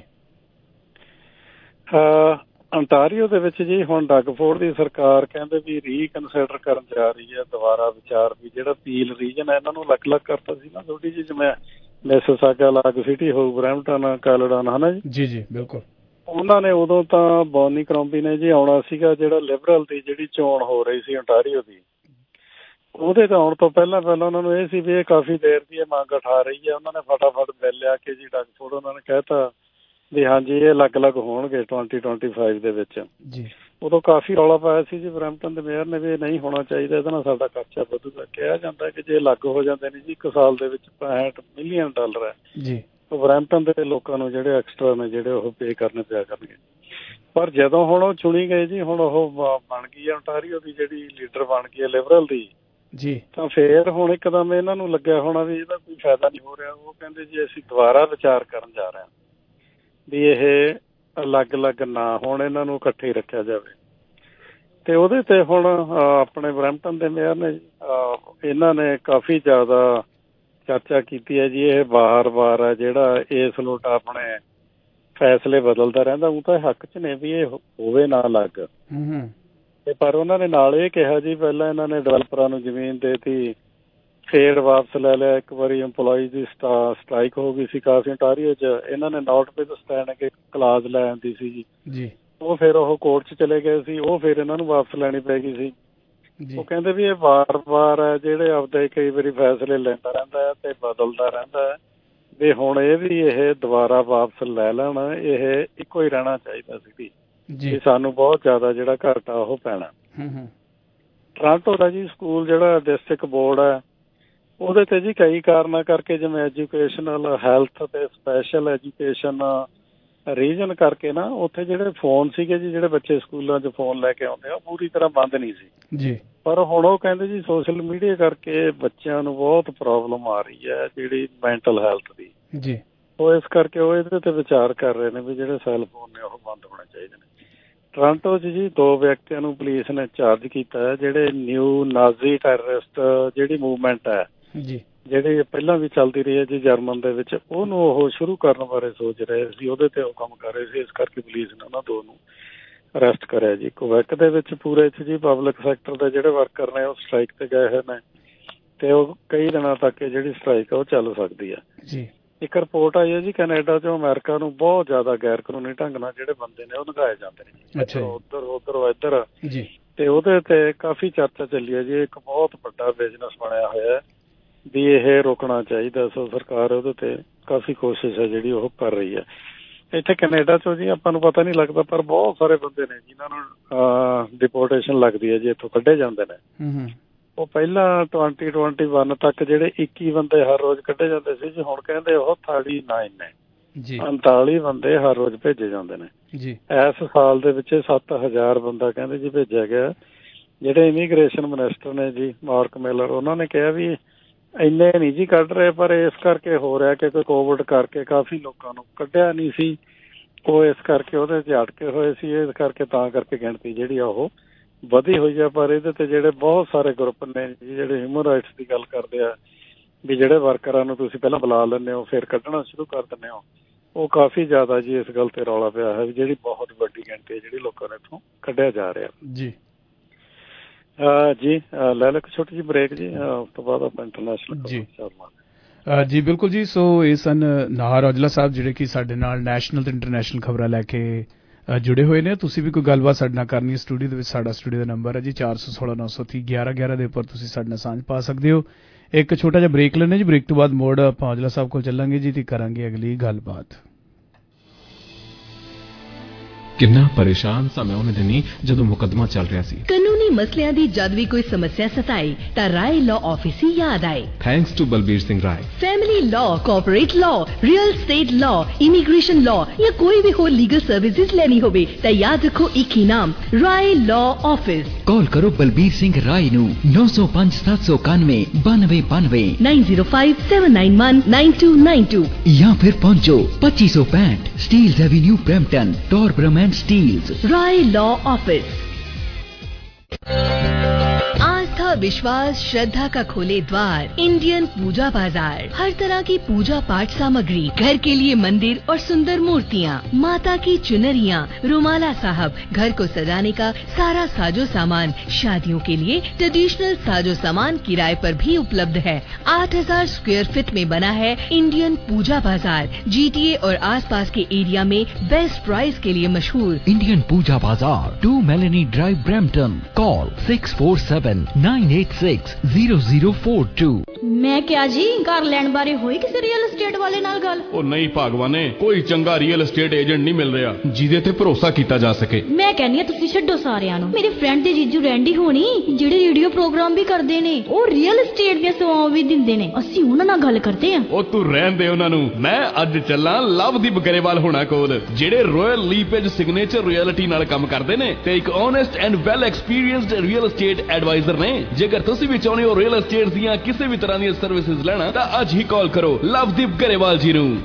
ਅੰਟਾਰੀਓ ਦੇ ਵਿੱਚ ਜੀ ਹੁਣ ਡਗਫੋਰਡ ਦੀ ਸਰਕਾਰ ਕਹਿੰਦੇ ਵੀ ਰੀਕਨਸੀਡਰ ਕਰਨ ਜਾ ਰਹੀ ਹੈ, ਦੁਬਾਰਾ ਵਿਚਾਰ ਵੀ ਜਿਹੜਾ ਪੀਲ ਰੀਜਨ ਹੈ ਇਹਨਾਂ ਨੂੰ ਅਲੱਗ-ਅਲੱਗ ਕਰਤਾ ਸੀ ਨਾ ਥੋੜੀ ਜਿਹੀ, ਜਿਵੇਂ ਮਿਸਿਸਾਗਾ ਅਲੱਗ ਸਿਟੀ ਹੋਊ, ਬਰੈਂਪਟਨ, ਕੈਲਡਨ, ਹਨਾ ਜੀ। ਜੀ ਜੀ ਬਿਲਕੁਲ। ਉਹਨਾਂ ਨੇ ਉਦੋਂ ਤਾਂ ਬੌਨੀ ਕਰੋਂਬੀ ਨੇ ਜੀ ਆਉਣਾ ਸੀਗਾ, ਜਿਹੜਾ ਲਿਬਰਲ ਦੀ ਜਿਹੜੀ ਚੋਣ ਹੋ ਰਹੀ ਸੀ ਅੰਟਾਰੀਓ ਦੀ, ਉਹਦੇ ਤਾਂ ਆਉਣ ਤੋਂ ਪਹਿਲਾਂ ਉਹਨਾਂ ਨੂੰ ਇਹ ਸੀ ਵੀ ਇਹ ਕਾਫੀ ਦੇਰ ਦੀ ਇਹ ਮੰਗ ਉਠਾ ਰਹੀ ਹੈ। ਉਹਨਾਂ ਨੇ ਫਟਾਫਟ ਬਿੱਲ ਲਿਆ ਕੇ ਜੀ ਡਗਫੋਰਡ ਉਹਨਾਂ ਨੇ ਕਹਿਤਾ ਵੀ ਹਾਂਜੀ ਇਹ ਅਲੱਗ-ਅਲੱਗ ਹੋਣਗੇ 2025 ਦੇ ਵਿੱਚ ਜੀ। ਉਦੋਂ ਕਾਫੀ ਰੌਲਾ ਪਾਇਆ ਸੀ ਜੀ ਬਰੈਂਪਟਨ ਦੇ ਮੇਅਰ ਨੇ ਵੀ ਇਹ ਨਹੀਂ ਹੋਣਾ ਚਾਹੀਦਾ, ਇਹਦੇ ਨਾਲ ਸਾਡਾ ਖਰਚਾ ਵਧੂਗਾ। ਕਿਹਾ ਜਾਂਦਾ ਕਿ ਜੇ ਅਲੱਗ ਹੋ ਜਾਂਦੇ ਨੇ ਜੀ 1 ਸਾਲ ਦੇ ਵਿੱਚ $65 ਮਿਲੀਅਨ ਹੈ ਜੀ, ਉਹ ਬਰੈਂਪਟਨ ਦੇ ਲੋਕਾਂ ਨੂੰ ਜਿਹੜੇ ਐਕਸਟਰਾ ਨੇ ਜਿਹੜੇ ਉਹ ਪੇ ਕਰਨੇ ਪਿਆ ਕਰਨਗੇ। ਪਰ ਜਦੋਂ ਹੁਣ ਉਹ ਚੁਣੀ ਗਏ ਜੀ, ਹੁਣ ਉਹ ਬਣ ਗਈ ਹੈ ਓਨਟਾਰੀਓ ਦੀ ਜਿਹੜੀ ਲੀਡਰ ਬਣ ਗਈ ਹੈ ਲਿਬਰਲ ਦੀ ਜੀ, ਤਾਂ ਫੇਰ ਹੁਣ ਇੱਕਦਮ ਇਹਨਾਂ ਨੂੰ ਲੱਗਿਆ ਹੋਣਾ ਵੀ ਇਹਦਾ ਕੋਈ ਫਾਇਦਾ ਨਹੀਂ ਹੋ ਰਿਹਾ। ਉਹ ਕਹਿੰਦੇ ਜੀ ਅਸੀਂ ਦੁਬਾਰਾ ਵਿਚਾਰ ਕਰਨ ਜਾ ਰਹੇ ਹਾਂ ਵੀ ਇਹ ਅਲੱਗ-ਅਲੱਗ ਨਾ ਹੋਣ, ਇਹਨਾਂ ਨੂੰ ਇਕੱਠੇ ਹੀ ਰੱਖਿਆ ਜਾਵੇ। ਤੇ ਉਹਦੇ ਤੇ ਹੁਣ ਆਪਣੇ ਬਰੈਂਪਟਨ ਦੇ ਮੇਅਰ ਨੇ ਇਹਨਾਂ ਨੇ ਕਾਫੀ ਜ਼ਿਆਦਾ ਚਰਚਾ ਕੀਤੀ ਹੈ ਜੀ। ਇਹ ਵਾਰ-ਵਾਰ ਹੈ ਜਿਹੜਾ ਇਸ ਲੋਟ ਆਪਣੇ ਫੈਸਲੇ ਬਦਲਦਾ ਰਹਿੰਦਾ, ਉਹ ਤਾਂ ਹੱਕ 'ਚ ਨੇ ਵੀ ਇਹ ਹੋਵੇ ਨਾ ਅਲੱਗ। ਤੇ ਪਰ ਉਹਨਾਂ ਨੇ ਨਾਲ ਇਹ ਕਿਹਾ ਜੀ ਪਹਿਲਾਂ ਇਹਨਾਂ ਨੇ ਡਿਵੈਲਪਰਾਂ ਨੂੰ ਜ਼ਮੀਨ ਦੇ ਤੀ, ਫੇਰ ਵਾਪਸ ਲੈ ਲਿਆ। ਇੱਕ ਵਾਰੀ ਇੰਪਲੋਈਜ਼ ਦੀ ਸਟ੍ਰਾਈਕ ਹੋ ਗਈ ਸੀ ਕਾਫੀ ਓਨਟਾਰੀਓ 'ਚ, ਇਹਨਾਂ ਨੇ ਨਾਟ ਵਿਦ ਸਟੈਂਡ ਕੇ ਕਲਾਜ਼ ਲੈ ਆਂਦੀ ਸੀ ਜੀ। ਉਹ ਫਿਰ ਉਹ ਕੋਰਟ 'ਚ ਚਲੇ ਗਏ ਸੀ, ਉਹ ਫਿਰ ਇਹਨਾਂ ਨੂੰ ਵਾਪਸ ਲੈਣੀ ਪੈ ਗਈ ਸੀ। ਉਹ ਕਹਿੰਦੇ ਵੀ ਇਹ ਵਾਰ-ਵਾਰ ਹੈ ਜਿਹੜੇ ਆਪਦੇ ਕਈ ਵਾਰੀ ਫੈਸਲੇ ਲੈਂਦਾ ਰਹਿੰਦਾ ਹੈ ਤੇ ਬਦਲਦਾ ਰਹਿੰਦਾ ਹੈ ਵੀ ਹੁਣ ਇਹ ਵੀ ਇਹ ਦੁਬਾਰਾ ਵਾਪਸ ਲੈ ਲੈਣ, ਇਹ ਇੱਕੋ ਹੀ ਰਹਿਣਾ ਚਾਹੀਦਾ ਸੀ ਜੀ। ਸਾਨੂੰ ਬਹੁਤ ਜ਼ਿਆਦਾ ਜਿਹੜਾ ਘਾਟਾ ਉਹ ਪੈਣਾ। ਟੋਰਾਂਟੋ ਦਾ ਜੀ ਸਕੂਲ ਜਿਹੜਾ ਡਿਸਟ੍ਰਿਕਟ ਬੋਰਡ ਹੈ ਉਹਦੇ ਤੇ ਜੀ ਕਈ ਕਾਰਨਾਂ ਕਰਕੇ, ਜਿਵੇਂ ਐਜੂਕੇਸ਼ਨਲ, ਹੈਲਥ ਤੇ ਸਪੈਸ਼ਲ ਐਜੂਕੇਸ਼ਨ ਰੀਜਨ ਕਰਕੇ ਨਾ ਉੱਥੇ ਜਿਹੜੇ ਫੋਨ ਸੀਗੇ ਜੀ, ਜਿਹੜੇ ਬੱਚੇ ਸਕੂਲਾਂ 'ਚ ਫੋਨ ਲੈ ਕੇ ਆਉਂਦੇ ਆ ਉਹ ਪੂਰੀ ਤਰ੍ਹਾਂ ਬੰਦ ਨਹੀਂ ਸੀ ਜੀ। ਪਰ ਹੁਣ ਉਹ ਕਹਿੰਦੇ ਜੀ ਸੋਸ਼ਲ ਮੀਡੀਆ ਕਰਕੇ ਬੱਚਿਆਂ ਨੂੰ ਬਹੁਤ ਪ੍ਰੋਬਲਮ ਆ ਰਹੀ ਹੈ ਜਿਹੜੀ ਮੈਂਟਲ ਹੈਲਥ ਦੀ ਜੀ। ਉਹ ਇਸ ਕਰਕੇ ਉਹ ਇਹਦੇ ਤੇ ਵਿਚਾਰ ਕਰ ਰਹੇ ਨੇ ਵੀ ਜਿਹੜੇ ਸੈੱਲ ਫੋਨ ਨੇ ਉਹ ਬੰਦ ਹੋਣੇ ਚਾਹੀਦੇ ਨੇ। ਟੋਰਾਂਟੋ 'ਚ ਜੀ 2 ਵਿਅਕਤੀਆਂ ਨੂੰ ਪੁਲਿਸ ਨੇ ਚਾਰਜ ਕੀਤਾ ਹੈ, ਜਿਹੜੇ ਨਿਊ ਨਾਜ਼ੀ ਟੈਰਰਿਸਟ ਜਿਹੜੀ ਮੂਵਮੈਂਟ ਹੈ ਜੀ, ਜਿਹੜੀ ਪਹਿਲਾਂ ਵੀ ਚੱਲਦੀ ਰਹੀ ਹੈ ਜੀ ਜਰਮਨ ਦੇ ਵਿੱਚ, ਉਹਨੂੰ ਉਹ ਸ਼ੁਰੂ ਕਰਨ ਬਾਰੇ ਸੋਚ ਰਹੇ ਸੀ, ਉਹਦੇ ਤੇ ਉਹ ਕੰਮ ਕਰ ਰਹੇ ਸੀ। ਇਸ ਕਰਕੇ ਪੁਲਿਸ ਨੇ ਉਹਨਾਂ 2 ਨੂੰ ਅਰੈਸਟ ਕਰਿਆ ਜੀ। ਕੁਬੈਕ ਦੇ ਵਿੱਚ ਪੂਰੇ 'ਚ ਜੀ ਪਬਲਿਕ ਸੈਕਟਰ ਦੇ ਜਿਹੜੇ ਵਰਕਰ ਨੇ ਉਹ ਸਟ੍ਰਾਈਕ ਤੇ ਗਏ ਹੋਏ ਨੇ ਤੇ ਉਹ ਕਈ ਦਿਨਾਂ ਤੱਕ ਇਹ ਜਿਹੜੀ ਸਟ੍ਰਾਈਕ ਆ ਉਹ ਚੱਲ ਸਕਦੀ ਆ ਜੀ। ਇੱਕ ਰਿਪੋਰਟ ਆਈ ਹੈ ਜੀ ਕੈਨੇਡਾ 'ਚੋਂ ਅਮਰੀਕਾ ਨੂੰ ਬਹੁਤ ਜ਼ਿਆਦਾ ਗੈਰ ਕਾਨੂੰਨੀ ਢੰਗ ਨਾਲ ਜਿਹੜੇ ਬੰਦੇ ਨੇ ਉਹ ਲਗਾਏ ਜਾਂਦੇ ਨੇ ਉੱਧਰ ਜੀ। ਤੇ ਉਹਦੇ ਤੇ ਕਾਫੀ ਚਰਚਾ ਚੱਲੀ ਹੈ ਜੀ। ਇੱਕ ਬਹੁਤ ਵੱਡਾ ਬਿਜ਼ਨਸ ਬਣਿਆ ਹੋਇਆ ਹੈ ਵੀ ਇਹ ਰੋਕਣਾ ਚਾਹੀਦਾ। ਸੋ ਸਰਕਾਰ ਉਹਦੇ ਤੇ ਕਾਫੀ ਕੋਸ਼ਿਸ਼ ਹੈ ਜਿਹੜੀ ਉਹ ਕਰ ਰਹੀ ਹੈ। ਇੱਥੇ ਕੈਨੇਡਾ 'ਚੋਂ ਜੀ ਆਪਾਂ ਨੂੰ ਪਤਾ ਨਹੀਂ ਲੱਗਦਾ ਪਰ ਬਹੁਤ ਸਾਰੇ ਬੰਦੇ ਨੇ ਜਿਨ੍ਹਾਂ ਨੂੰ ਡਿਪੋਰਟੇਸ਼ਨ ਲੱਗਦੀ ਹੈ ਜੀ, ਇੱਥੋਂ ਕੱਢੇ ਜਾਂਦੇ ਨੇ। ਉਹ ਪਹਿਲਾਂ 2021 ਤੱਕ ਜਿਹੜੇ 21 ਬੰਦੇ ਹਰ ਰੋਜ਼ ਕੱਢੇ ਜਾਂਦੇ ਸੀ ਜੀ, ਹੁਣ ਕਹਿੰਦੇ ਉਹ 39 ਨੇ ਜੀ, 39 ਬੰਦੇ ਹਰ ਰੋਜ਼ ਭੇਜੇ ਜਾਂਦੇ ਨੇ ਜੀ। ਇਸ ਸਾਲ ਦੇ ਵਿੱਚ 7000 ਬੰਦਾ ਕਹਿੰਦੇ ਜੀ ਭੇਜਿਆ ਗਿਆ। ਜਿਹੜੇ ਇਮੀਗ੍ਰੇਸ਼ਨ ਮਿਨਿਸਟਰ ਨੇ ਜੀ ਮਾਰਕ ਮਿਲਰ, ਉਹਨਾਂ ਨੇ ਕਿਹਾ ਵੀ ਇੰਨੇ ਨਹੀਂ ਜੀ ਕੱਢ ਰਹੇ, ਪਰ ਇਸ ਕਰਕੇ ਹੋ ਰਿਹਾ ਕਿ ਕੋਵਿਡ ਕਰਕੇ ਕਾਫੀ ਲੋਕਾਂ ਨੂੰ ਕੱਢਿਆ ਨਹੀਂ ਸੀ, ਉਹ ਇਸ ਕਰਕੇ ਉਹਦੇ 'ਚ ਅਟਕੇ ਹੋਏ ਸੀ, ਇਸ ਕਰਕੇ ਤਾਂ ਕਰਕੇ ਗਿਣਤੀ ਜਿਹੜੀ ਆ ਉਹ ਵਧੀ ਹੋਈ ਆ। ਪਰ ਇਹਦੇ ਤੇ ਜਿਹੜੇ ਬਹੁਤ ਸਾਰੇ ਗਰੁੱਪ ਨੇ ਜੀ ਜਿਹੜੇ ਹਿਊਮਨ ਰਾਈਟਸ ਦੀ ਗੱਲ ਕਰਦੇ ਆ ਵੀ ਜਿਹੜੇ ਵਰਕਰਾਂ ਨੂੰ ਤੁਸੀਂ ਪਹਿਲਾਂ ਬੁਲਾ ਲੈਂਦੇ ਹੋ ਫਿਰ ਕੱਢਣਾ ਸ਼ੁਰੂ ਕਰ ਦਿੰਦੇ ਹੋ, ਉਹ ਕਾਫੀ ਜ਼ਿਆਦਾ ਜੀ ਇਸ ਗੱਲ ਤੇ ਰੌਲਾ ਪਿਆ ਹੈ ਵੀ ਜਿਹੜੀ ਬਹੁਤ ਵੱਡੀ ਗਿਣਤੀ ਹੈ ਜਿਹੜੀ ਲੋਕਾਂ ਨੂੰ ਇੱਥੋਂ ਕੱਢਿਆ ਜਾ ਰਿਹਾ ਜੀ। ਜੀ ਲੈ ਲਓ ਇੱਕ ਛੋਟੀ ਜਿਹੀ ਬ੍ਰੇਕ ਜੀ, ਉਸ ਤੋਂ ਬਾਅਦ ਆਪਾਂ ਇੰਟਰਨੈਸ਼ਨਲ ਜੀ ਬਿਲਕੁਲ ਜੀ। ਸੋ ਇਹ ਸਨ ਨਾਹਰ ਔਜਲਾ ਸਾਹਿਬ ਜਿਹੜੇ ਕਿ ਸਾਡੇ ਨਾਲ ਨੈਸ਼ਨਲ ਤੇ ਇੰਟਰਨੈਸ਼ਨਲ ਖਬਰਾਂ ਲੈ ਕੇ ਜੁੜੇ ਹੋਏ ਨੇ। ਤੁਸੀਂ ਵੀ ਕੋਈ ਗੱਲਬਾਤ ਸਾਡੇ ਨਾਲ ਕਰਨੀ ਹੈ ਸਟੂਡੀਓ ਦੇ ਵਿੱਚ, ਸਾਡਾ ਸਟੂਡੀਓ ਦਾ ਨੰਬਰ ਹੈ ਜੀ 416-930-1111 ਦੇ ਉੱਪਰ ਤੁਸੀਂ ਸਾਡੇ ਨਾਲ ਸਾਂਝ ਪਾ ਸਕਦੇ ਹੋ। ਇੱਕ ਛੋਟਾ ਜਿਹਾ ਬ੍ਰੇਕ ਲੈਣੇ ਜੀ, ਬ੍ਰੇਕ ਤੋਂ ਬਾਅਦ ਮੋੜ ਆਪਾਂ ਔਜਲਾ ਸਾਹਿਬ ਕੋਲ ਚੱਲਾਂਗੇ ਜੀ ਤੇ ਕਰਾਂਗੇ ਅਗਲੀ ਗੱਲਬਾਤ। ਕਿੰਨਾ ਪਰੇਸ਼ਾਨ ਸਾਂ ਮੈਂ ਉਹਨੇ ਦਿਨੀ ਜਦੋਂ ਮੁਕੱਦਮਾ ਚੱਲ ਰਿਹਾ ਸੀ। ਕਾਨੂੰਨੀ ਮਸਲਿਆਂ ਦੀ ਜਦ ਵੀ ਕੋਈ ਸਮੱਸਿਆ ਸਤਾਏ ਤਾਂ ਰਾਏ ਲਾਅ ਆਫਿਸ ਹੀ ਯਾਦ ਆਏ। Thanks to Balbir Singh Rai. Family law, corporate law, real estate law, immigration law या कोई भी हो लीगल सर्विसेज लेनी होवे तो याद रखो एक ही नाम, राय लॉ ऑफिस। कॉल करो बलबीर सिंह राय नू 905 791 9292 905 791 9292 या फिर पहुंचो 2565 Steeles avenue Brampton, Torbram and Steeles. Rai law office. आस्था, विश्वास, श्रद्धा का खोले द्वार इंडियन पूजा बाजार। हर तरह की पूजा पाठ सामग्री, घर के लिए मंदिर और सुंदर मूर्तियाँ, माता की चुनरियाँ, रुमाला साहब, घर को सजाने का सारा साजो सामान, शादियों के लिए ट्रेडिशनल साजो सामान किराए पर भी उपलब्ध है। 8000 स्क्वायर फीट में बना है इंडियन पूजा बाजार। GTA और आसपास के एरिया में बेस्ट प्राइस के लिए मशहूर इंडियन पूजा बाजार, 2 मेलेनी ड्राइव ब्रैम्पटन। कॉल 647-986-0042। मैं क्या जी घर लैंड बारे होई किसी रियल एस्टेट वाले नाल गल? ओ नहीं भागवाने, कोई चंगा रियल एस्टेट एजेंट नहीं मिल रहा जिदे ते भरोसा कीता जा सके। मैं कहनी तुसी छड्डो सारियां नूं। मेरे फ्रेंड ते जीजू रैंडी होनी ਜਿਹੜੇ रेडियो प्रोग्राम भी करदे ने, ओ रियल एस्टेट ਦੀਆਂ ਸੇਵਾਵਾਂ ਵੀ ਦਿੰਦੇ ਨੇ। ਅਸੀਂ ਉਹਨਾਂ ਨਾਲ ਗੱਲ ਕਰਦੇ ਆਂ। ओ तू रहन दे ਉਹਨਾਂ ਨੂੰ। मैं ਅੱਜ ਚੱਲਾਂ ਲਵਦੀਪ ਗਰੇਵਾਲ ਹੋਣਾ ਕੋਲ, ਜਿਹੜੇ ਰਾਇਲ ਲੀਪੇਜ ਸਿਗਨੇਚਰ ਰਿਐਲਿਟੀ ਨਾਲ ਕੰਮ ਕਰਦੇ ਨੇ ਤੇ ਇੱਕ honest and well experienced real estate advisor ने। जेकर तुसी भी चाहते हो रियल एस्टेट ਦੀਆਂ ਕਿਸੇ ਵੀ ਤਰ੍ਹਾਂ ਦੀਆਂ ਸਰਵਿਸਿਜ਼ ਲੈਣਾ ਤਾਂ ਅੱਜ ਹੀ ਕਾਲ ਕਰੋ ਲਵਦੀਪ ਗਰੇਵਾਲ ਜੀ ਨੂੰ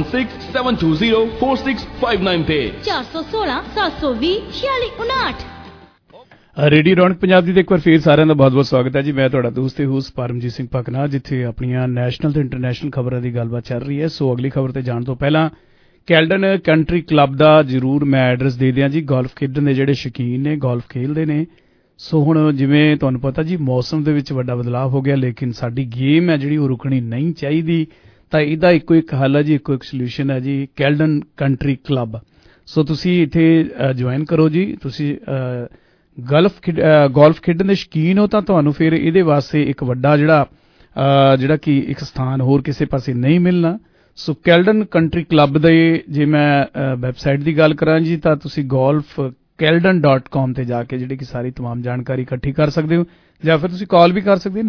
4167204659 ਤੇ 416 720 4659। ਰੇਡੀਓ ਰੌਣਕ ਪੰਜਾਬ ਦੀ ਇੱਕ ਵਾਰ ਫੇਰ ਸਾਰਿਆਂ ਦਾ ਬਹੁਤ-ਬਹੁਤ ਸਵਾਗਤ ਹੈ ਜੀ। ਮੈਂ ਤੁਹਾਡਾ ਦੋਸਤ ਤੇ ਹੋਸਟ ਪਰਮਜੀਤ ਸਿੰਘ ਭਕਨਾ, ਜਿੱਥੇ ਆਪਣੀਆਂ ਨੈਸ਼ਨਲ ਤੇ ਇੰਟਰਨੈਸ਼ਨਲ ਖਬਰਾਂ ਦੀ ਗੱਲਬਾਤ ਚੱਲ ਰਹੀ ਹੈ। ਸੋ ਅਗਲੀ ਖਬਰ ਤੇ ਜਾਣ ਤੋਂ ਪਹਿਲਾਂ ਕੈਲਡਨ ਕੰਟਰੀ ਕਲੱਬ ਦਾ ਜ਼ਰੂਰ ਮੈਂ ਐਡਰੈਸ ਦੇ ਦਿਆਂ ਜੀ। ਗੋਲਫ ਖੇਡਣ ਦੇ ਜਿਹੜੇ ਸ਼ੌਕੀਨ ਨੇ, ਗੋਲਫ ਖੇਡਦੇ ਨੇ। ਸੋ ਹੁਣ ਜਿਵੇਂ ਤੁਹਾਨੂੰ ਪਤਾ ਜੀ ਮੌਸਮ ਦੇ ਵਿੱਚ ਵੱਡਾ ਬਦਲਾਅ ਹੋ ਗਿਆ, ਲੇਕਿਨ ਸਾਡੀ ਗੇਮ ਹੈ ਜਿਹੜੀ ਉਹ ਰੁਕਣੀ ਨਹੀਂ ਚਾਹੀਦੀ। ਤਾਂ ਇਹਦਾ ਇੱਕੋ ਇੱਕ ਹੱਲ ਹੈ ਜੀ, ਇੱਕੋ ਇੱਕ ਸੋਲੂਸ਼ਨ ਹੈ ਜੀ, ਕੈਲਡਨ ਕੰਟਰੀ ਕਲੱਬ। ਸੋ ਤੁਸੀਂ ਇੱਥੇ ਜੁਆਇਨ ਕਰੋ ਜੀ। ਤੁਸੀਂ ਗੋਲਫ ਖੇਡਣ ਦੇ ਸ਼ੌਕੀਨ ਹੋ ਤਾਂ ਤੁਹਾਨੂੰ ਫਿਰ ਇਹਦੇ ਵਾਸਤੇ ਇੱਕ ਵੱਡਾ ਜਿਹੜਾ ਕਿ ਇੱਕ ਸਥਾਨ ਹੋਰ ਕਿਸੇ ਪਾਸੇ ਨਹੀਂ ਮਿਲਣਾ। ਸੋ ਕੈਲਡਨ ਕੰਟਰੀ ਕਲੱਬ ਦੇ ਜੇ ਮੈਂ ਵੈਬਸਾਈਟ ਦੀ ਗੱਲ ਕਰਾਂ ਜੀ ਤਾਂ ਤੁਸੀਂ golfkeldon.com ਤੇ ਜਾ ਕੇ ਜਿਹੜੀ ਕਿ ਸਾਰੀ तमाम ਜਾਣਕਾਰੀ ਇਕੱਠੀ ਕਰ ਸਕਦੇ ਹੋ, ਜਾਂ ਫਿਰ ਤੁਸੀਂ ਕਾਲ ਵੀ ਕਰ ਸਕਦੇ ਹੋ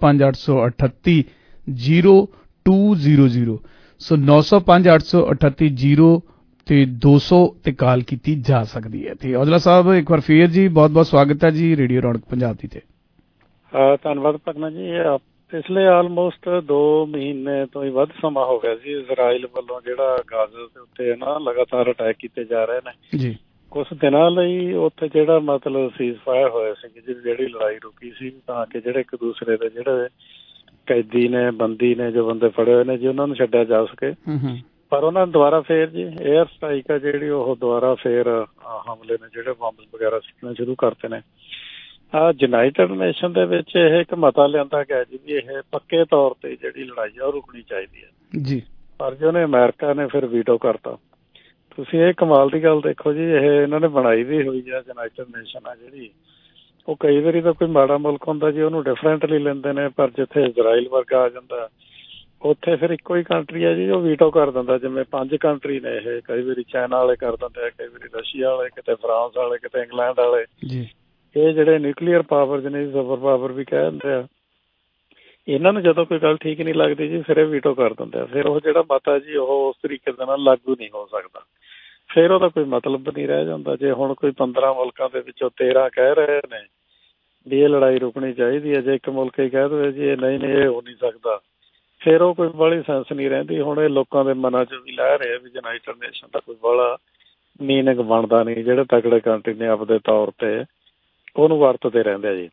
905-838-0200। ਸੋ 905-838-0200 ਤੇ 200 ਤੇ ਕਾਲ ਕੀਤੀ ਜਾ ਸਕਦੀ ਹੈ। ਤੇ ਔਜਲਾ ਸਾਹਿਬ ਇੱਕ ਵਾਰ ਫੇਰ ਜੀ ਬਹੁਤ-ਬਹੁਤ ਸਵਾਗਤ ਹੈ ਜੀ ਰੇਡੀਓ ਰੌਣਕ ਪੰਜਾਬ ਦੀ। ਤੇ ਧੰਨਵਾਦ ਭਗਨਾ ਜੀ। ਪਿਛਲੇ ਆਲਮੋਸਟ 2 ਮਹੀਨੇ ਤੋਂ ਹੀ ਵੱਧ ਸਮਾਂ ਹੋ ਗਿਆ ਜੀ ਇਜ਼ਰਾਈਲ ਵੱਲੋਂ ਜਿਹੜਾ ਗਾਜ਼ਾ ਦੇ ਉੱਤੇ ਨਾ ਲਗਾਤਾਰ ਅਟੈਕ ਕੀਤੇ ਜਾ ਰਹੇ ਨੇ ਜੀ। ਕੁਝ ਦਿਨਾਂ ਲਈ ਉੱਥੇ ਜਿਹੜਾ ਮਤਲਬ ਸੀਜ਼ਫਾਇਰ ਹੋਇਆ ਸੀ, ਜਿਹੜੀ ਲੜਾਈ ਰੁਕੀ ਸੀ ਤਾਂ ਕਿ ਜਿਹੜੇ ਇੱਕ ਦੂਸਰੇ ਦੇ ਜਿਹੜੇ ਕੈਦੀ ਨੇ, ਬੰਦੀ ਨੇ, ਜੋ ਬੰਦੇ ਫੜੇ ਹੋਏ ਨੇ ਜੀ, ਉਹਨਾਂ ਨੂੰ ਛੱਡਿਆ ਜਾ ਸਕੇ। ਪਰ ਉਹਨਾਂ ਨੇ ਦੁਬਾਰਾ ਫੇਰ ਜੀ 에ਅਰ ਸਟ੍ਰਾਈਕ ਆ ਜਿਹੜੀ ਉਹ ਦੁਬਾਰਾ ਫੇਰ ਹਮਲੇ ਨੇ ਜਿਹੜੇ ਬੰਬ ਵਗੈਰਾ ਸਿੱਟਣੇ ਸ਼ੁਰੂ ਕਰਤੇ ਨੇ। ਯੂਨਾਈਟਿਡ ਨੇਸ਼ਨ ਦੇ ਵਿੱਚ ਇਹ ਇੱਕ ਮਤਾ ਲਿਆਂਦਾ ਗਿਆ ਜੀ ਵੀ ਇਹ ਪੱਕੇ ਤੌਰ ਤੇ ਜਿਹੜੀ ਲੜਾਈ ਆ ਉਹ ਰੁਕਣੀ ਚਾਹੀਦੀ ਹੈ ਜੀ। ਪਰ ਜੋ ਨੇ ਅਮਰੀਕਾ ਨੇ ਫਿਰ ਵੀਟੋ ਕਰਤਾ। ਤੁਸੀਂ ਇਹ ਕਮਾਲ ਦੀ ਗੱਲ ਦੇਖੋ ਜੀ, ਇਹ ਇਹਨਾਂ ਨੇ ਬਣਾਈ ਵੀ ਹੋਈ ਆ ਯੂਨਾਈਟਿਡ ਨੇਸ਼ਨ ਆ ਜਿਹੜੀ, ਉਹ ਕਈ ਵਾਰੀ ਤਾਂ ਕੋਈ ਮਾੜਾ ਮੁਲਕ ਹੁੰਦਾ ਜੀ ਉਹਨੂੰ ਡਿਫਰੈਂਟਲੀ ਲੈਂਦੇ ਨੇ, ਪਰ ਜਿੱਥੇ ਇਜ਼ਰਾਈਲ ਵਰਗਾ ਆ ਜਾਂਦਾ ਉੱਥੇ ਫਿਰ ਇੱਕੋ ਹੀ ਕੰਟਰੀ ਹੈ ਜੀ ਉਹ ਵੀਟੋ ਕਰ ਦਿੰਦਾ। ਜਿਵੇਂ 5 ਕੰਟਰੀ ਨੇ ਇਹ, ਕਈ ਵਾਰੀ ਚਾਈਨਾ ਵਾਲੇ ਕਰ ਦਿੰਦੇ ਆ, ਕਈ ਵਾਰੀ ਰਸ਼ੀਆ ਵਾਲੇ, ਕਿਤੇ ਫਰਾਂਸ ਵਾਲੇ, ਕਿਤੇ ਇੰਗਲੈਂਡ ਵਾਲੇ। ਇਹ ਜਿਹੜੇ ਨਿਊਕਲੀਅਰ ਪਾਵਰ ਜਿਹਨੇ ਸੁਪਰ ਪਾਵਰ ਵੀ ਕਹਿ ਦਿੰਦੇ ਆ, ਇਹਨਾਂ ਨੂੰ ਜਦੋਂ ਕੋਈ ਗੱਲ ਠੀਕ ਨਹੀਂ ਲੱਗਦੀ ਜੀ ਫਿਰ ਇਹ ਵੀਟੋ ਕਰ ਦਿੰਦੇ ਆ। ਫਿਰ ਉਹ ਜਿਹੜਾ ਮਤਾ ਜੀ ਉਹ ਉਸ ਤਰੀਕੇ ਦੇ ਨਾਲ ਲਾਗੂ ਨਹੀਂ ਹੋ ਸਕਦਾ, ਫਿਰ ਉਹਦਾ ਕੋਈ ਮਤਲਬ ਨਹੀਂ ਰਹਿ ਜਾਂਦਾ। ਜੇ ਹੁਣ ਕੋਈ 15 ਮੁਲਕਾਂ ਦੇ ਵਿੱਚੋਂ 13 ਕਹਿ ਰਹੇ ਨੇ ਵੀ ਇਹ ਲੜਾਈ ਰੁਕਣੀ ਚਾਹੀਦੀ ਹੈ, ਜੇ ਇੱਕ ਮੁਲਕ ਹੀ ਕਹਿ ਦੇਵੇ ਜੀ ਇਹ ਨਹੀਂ ਇਹ ਹੋ ਨਹੀਂ ਸਕਦਾ, ਫਿਰ ਉਹ ਕੋਈ ਬੜੀ ਸੈਂਸ ਨਹੀਂ ਰਹਿੰਦੀ। ਹੁਣ ਇਹ ਲੋਕਾਂ ਦੇ ਮਨਾਂ 'ਚ ਵੀ ਲੈ ਰਹੇ ਵੀ ਯੂਨਾਈਟਿਡ ਨੇਸ਼ਨ ਦਾ ਕੋਈ ਬੜਾ ਮੀਨਿੰਗ ਬਣਦਾ ਨਹੀਂ। ਜਿਹੜੇ ਤਕੜੇ ਕੰਟਰੀ ਨੇ ਆਪਦੇ ਤੌਰ ਤੇ ਉਹਨੂੰ ਵਰਤਦੇ ਰਹਿੰਦੇ ਆ ਜੀ।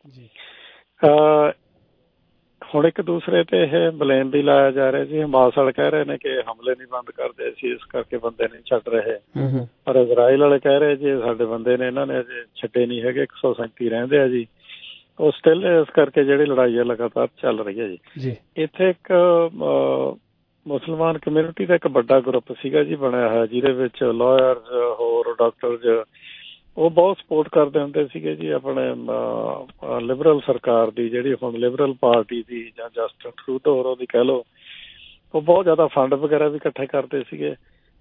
ਹੁਣ ਇੱਕ ਦੂਸਰੇ ਤੇ ਇਹ ਬਲੇਮ ਵੀ ਲਾਇਆ ਜਾ ਰਿਹਾ ਜੀ। ਹਮਾਸ ਵਾਲੇ ਕਹਿ ਰਹੇ ਨੇ ਕਿ ਹਮਲੇ ਨਹੀਂ ਬੰਦ ਕਰਦੇ ਅਸੀਂ, ਇਸ ਕਰਕੇ ਬੰਦੇ ਨਹੀਂ ਛੱਡ ਰਹੇ। ਪਰ ਇਜ਼ਰਾਈਲ ਵਾਲੇ ਕਹਿ ਰਹੇ ਜੀ ਸਾਡੇ ਬੰਦੇ ਨੇ ਇਹਨਾਂ ਨੇ ਅਜੇ ਛੱਡੇ ਨਹੀਂ ਹੈਗੇ, 137 ਰਹਿੰਦੇ ਆ ਜੀ। ਉਹ ਸਟਿਲ ਇਸ ਕਰਕੇ ਜਿਹੜੀ ਲੜਾਈ ਹੈ ਲਗਾਤਾਰ ਚੱਲ ਰਹੀ ਹੈ ਜੀ। ਇੱਥੇ ਇੱਕ ਮੁਸਲਮਾਨ ਕਮਿਊਨਿਟੀ ਦਾ ਇੱਕ ਵੱਡਾ ਗਰੁੱਪ ਸੀਗਾ ਜੀ ਬਣਿਆ ਹੋਇਆ, ਜਿਹਦੇ ਵਿੱਚ ਲਾਇਰਸ ਹੋਰ ਡਾਕਟਰਸ ਉਹ ਬਹੁਤ ਸਪੋਰਟ ਕਰਦੇ ਹੁੰਦੇ ਸੀਗੇ ਜੀ ਆਪਣੇ ਲਿਬਰਲ ਸਰਕਾਰ ਦੀ, ਜਿਹੜੀ ਹੁਣ ਲਿਬਰਲ ਪਾਰਟੀ ਦੀ ਜਾਂ ਜਸਟਿਨ ਟਰੂਡੋ ਹੋਰ ਉਹਦੀ ਕਹਿ ਲਓ। ਉਹ ਬਹੁਤ ਜ਼ਿਆਦਾ ਫੰਡ ਵਗੈਰਾ ਵੀ ਇਕੱਠੇ ਕਰਦੇ ਸੀਗੇ।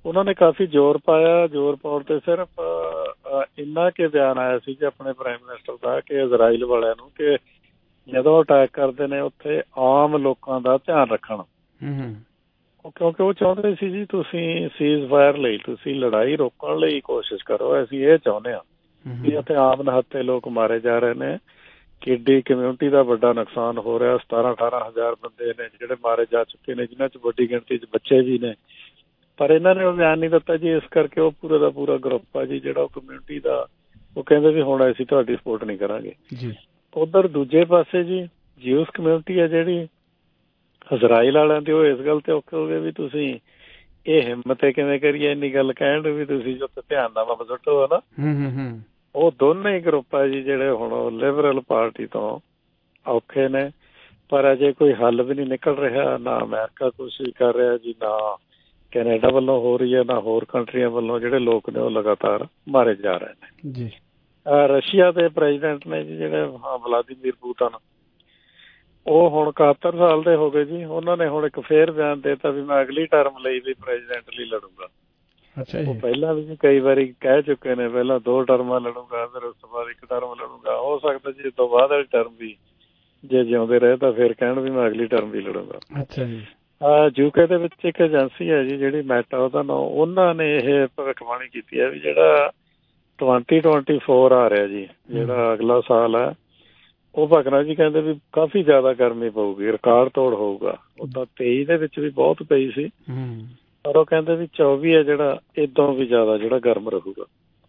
ਉਹਨਾਂ ਨੇ ਕਾਫੀ ਜ਼ੋਰ ਪਾਇਆ। ਜ਼ੋਰ ਪਾਉਣ ਤੇ ਸਿਰਫ ਇੰਨਾ ਕਿ ਬਿਆਨ ਆਇਆ ਸੀ ਕਿ ਆਪਣੇ ਪ੍ਰਾਈਮ ਮਿਨਿਸਟਰ ਦਾ ਕਿ ਇਜ਼ਰਾਈਲ ਵਾਲਿਆਂ ਨੂੰ ਕਿ ਜਦੋਂ ਅਟੈਕ ਕਰਦੇ ਨੇ ਉੱਥੇ ਆਮ ਲੋਕਾਂ ਦਾ ਧਿਆਨ ਰੱਖਣ, ਕਿਉਂਕਿ ਉਹ ਚਾਹੁੰਦੇ ਸੀ ਜੀ ਤੁਸੀਂ ਸੀਜ਼ ਫਾਇਰ ਲਈ, ਤੁਸੀਂ ਲੜਾਈ ਰੋਕਣ ਲਈ ਕੋਸ਼ਿਸ਼ ਕਰੋ, ਅਸੀਂ ਇਹ ਚਾਹੁੰਦੇ ਹਾਂ ਕਿ ਇੱਥੇ ਆਮ ਨਿਹੱਥੇ ਲੋਕ ਮਾਰੇ ਜਾ ਰਹੇ ਨੇ, ਕਿੱਡੀ ਕਮਿਊਨਿਟੀ ਦਾ ਵੱਡਾ ਨੁਕਸਾਨ ਹੋ ਰਿਹਾ। 17-18 ਹਜ਼ਾਰ ਬੰਦੇ ਨੇ ਜਿਹੜੇ ਮਾਰੇ ਜਾ ਚੁੱਕੇ ਨੇ, ਜਿਨ੍ਹਾਂ 'ਚ ਵੱਡੀ ਗਿਣਤੀ 'ਚ ਬੱਚੇ ਵੀ ਨੇ। ਪਰ ਇਹਨਾਂ ਨੇ ਉਹ ਬਿਆਨ ਨਹੀਂ ਦਿੱਤਾ ਜੀ, ਇਸ ਕਰਕੇ ਉਹ ਪੂਰਾ ਦਾ ਪੂਰਾ ਗਰੁੱਪ ਆ ਜੀ ਜਿਹੜਾ ਉਹ ਕਮਿਊਨਿਟੀ ਦਾ, ਉਹ ਕਹਿੰਦੇ ਵੀ ਹੁਣ ਅਸੀਂ ਤੁਹਾਡੀ ਸਪੋਰਟ ਨਹੀਂ ਕਰਾਂਗੇ। ਉੱਧਰ ਦੂਜੇ ਪਾਸੇ ਜੀ ਜਿਊਸ ਕਮਿਊਨਿਟੀ ਆ ਜਿਹੜੀ ਇਜ਼ਰਾਈਲ ਵਾਲਿਆਂ ਦੀ, ਉਹ ਇਸ ਗੱਲ ਤੇ ਔਖੇ ਹੋ ਗਏ ਵੀ ਤੁਸੀਂ ਇਹ ਹਿੰਮਤ ਕਿਵੇਂ ਕਰੀਏ ਇੰਨੀ ਗੱਲ ਕਹਿਣ ਵੀ ਤੁਸੀਂ ਉੱਥੇ ਧਿਆਨ ਨਾਲ ਵਾਪਸ ਸੁੱਟੋ, ਹੈ ਨਾ। ਉਹ ਦੋਨੇ ਹੀ ਗਰੁੱਪ ਆ ਜੀ ਜਿਹੜੇ ਹੁਣ ਲਿਬਰਲ ਪਾਰਟੀ ਤੋਂ ਔਖੇ ਨੇ, ਪਰ ਅਜੇ ਕੋਈ ਹੱਲ ਵੀ ਨਹੀਂ ਨਿਕਲ ਰਿਹਾ। ਨਾ ਅਮਰੀਕਾ ਕੋਸ਼ਿਸ਼ ਕਰ ਰਿਹਾ ਜੀ, ਨਾ ਕੈਨੇਡਾ ਵੱਲੋਂ ਹੋ ਰਹੀ ਹੈ, ਨਾ ਹੋਰ ਕੰਟਰੀਆਂ ਵੱਲੋਂ। ਜਿਹੜੇ ਲੋਕ ਨੇ ਉਹ ਲਗਾਤਾਰ ਮਾਰੇ ਜਾ ਰਹੇ ਨੇ ਜੀ। ਰਸ਼ੀਆ ਦੇ ਪ੍ਰੈਜ਼ੀਡੈਂਟ ਨੇ ਜੀ ਜਿਹੜੇ ਵਲਾਦੀਮੀਰ ਪੁਤਿਨ, ਉਹ ਹੁਣ 71 ਸਾਲ ਦੇ ਹੋ ਗਏ ਜੀ। ਉਹਨਾਂ ਨੇ ਹੁਣ ਇੱਕ ਫੇਰ ਬਿਆਨ ਦੇਤਾ ਵੀ ਮੈਂ ਅਗਲੀ ਟਰਮ ਲਈ ਵੀ ਪ੍ਰੈਜ਼ੀਡੈਂਟ ਲਈ ਲੜੂੰਗਾ। ਉਹ ਪਹਿਲਾਂ ਵੀ ਕਈ ਵਾਰੀ ਕਹਿ ਚੁੱਕੇ ਨੇ, ਪਹਿਲਾਂ 2 ਟਰਮਾਂ ਲੜੂੰਗਾ, ਫਿਰ ਉਸ ਤੋਂ ਬਾਅਦ 1 ਟਰਮ ਲੜੂੰਗਾ। ਹੋ ਸਕਦਾ ਜੀ ਇਸ ਤੋਂ ਬਾਅਦ ਵਾਲੀ ਟਰਮ ਵੀ ਜੇ ਜਿਉਂਦੇ ਰਹੇ ਤਾਂ ਫਿਰ ਕਹਿਣ ਵੀ ਮੈਂ ਅਗਲੀ ਟਰਮ ਵੀ ਲੜੂੰਗਾ। ਅੱਛਾ ਜੀ। ਯੂਕੇ ਦੇ ਵਿੱਚ ਇੱਕ ਏਜੰਸੀ ਹੈ ਜੀ ਜਿਹੜੀ ਮੈਟਾ, ਉਹਦਾ ਨਾਂ, ਉਹਨਾਂ ਨੇ ਇਹ ਭਵਿੱਖਬਾਣੀ ਕੀਤੀ ਹੈ ਵੀ ਜਿਹੜਾ 2024 ਆ ਰਿਹਾ ਜੀ, ਜਿਹੜਾ ਅਗਲਾ ਸਾਲ ਹੈ, ਉਹ ਭਗਨਾ ਜੀ ਕਹਿੰਦੇ ਵੀ ਕਾਫੀ ਜ਼ਿਆਦਾ ਗਰਮੀ ਪਊਗੀ, ਰਿਕਾਰਡ ਤੋੜ ਹੋਊਗਾ। ਉਹ ਤਾਂ 23 ਦੇ ਵਿੱਚ ਵੀ ਬਹੁਤ ਪਈ ਸੀ, ਪਰ ਉਹ ਕਹਿੰਦੇ ਵੀ 24 ਹੈ ਜਿਹੜਾ ਇਦੋਂ ਵੀ ਜ਼ਿਆਦਾ ਜਿਹੜਾ ਗਰਮ ਰਹੂਗਾ।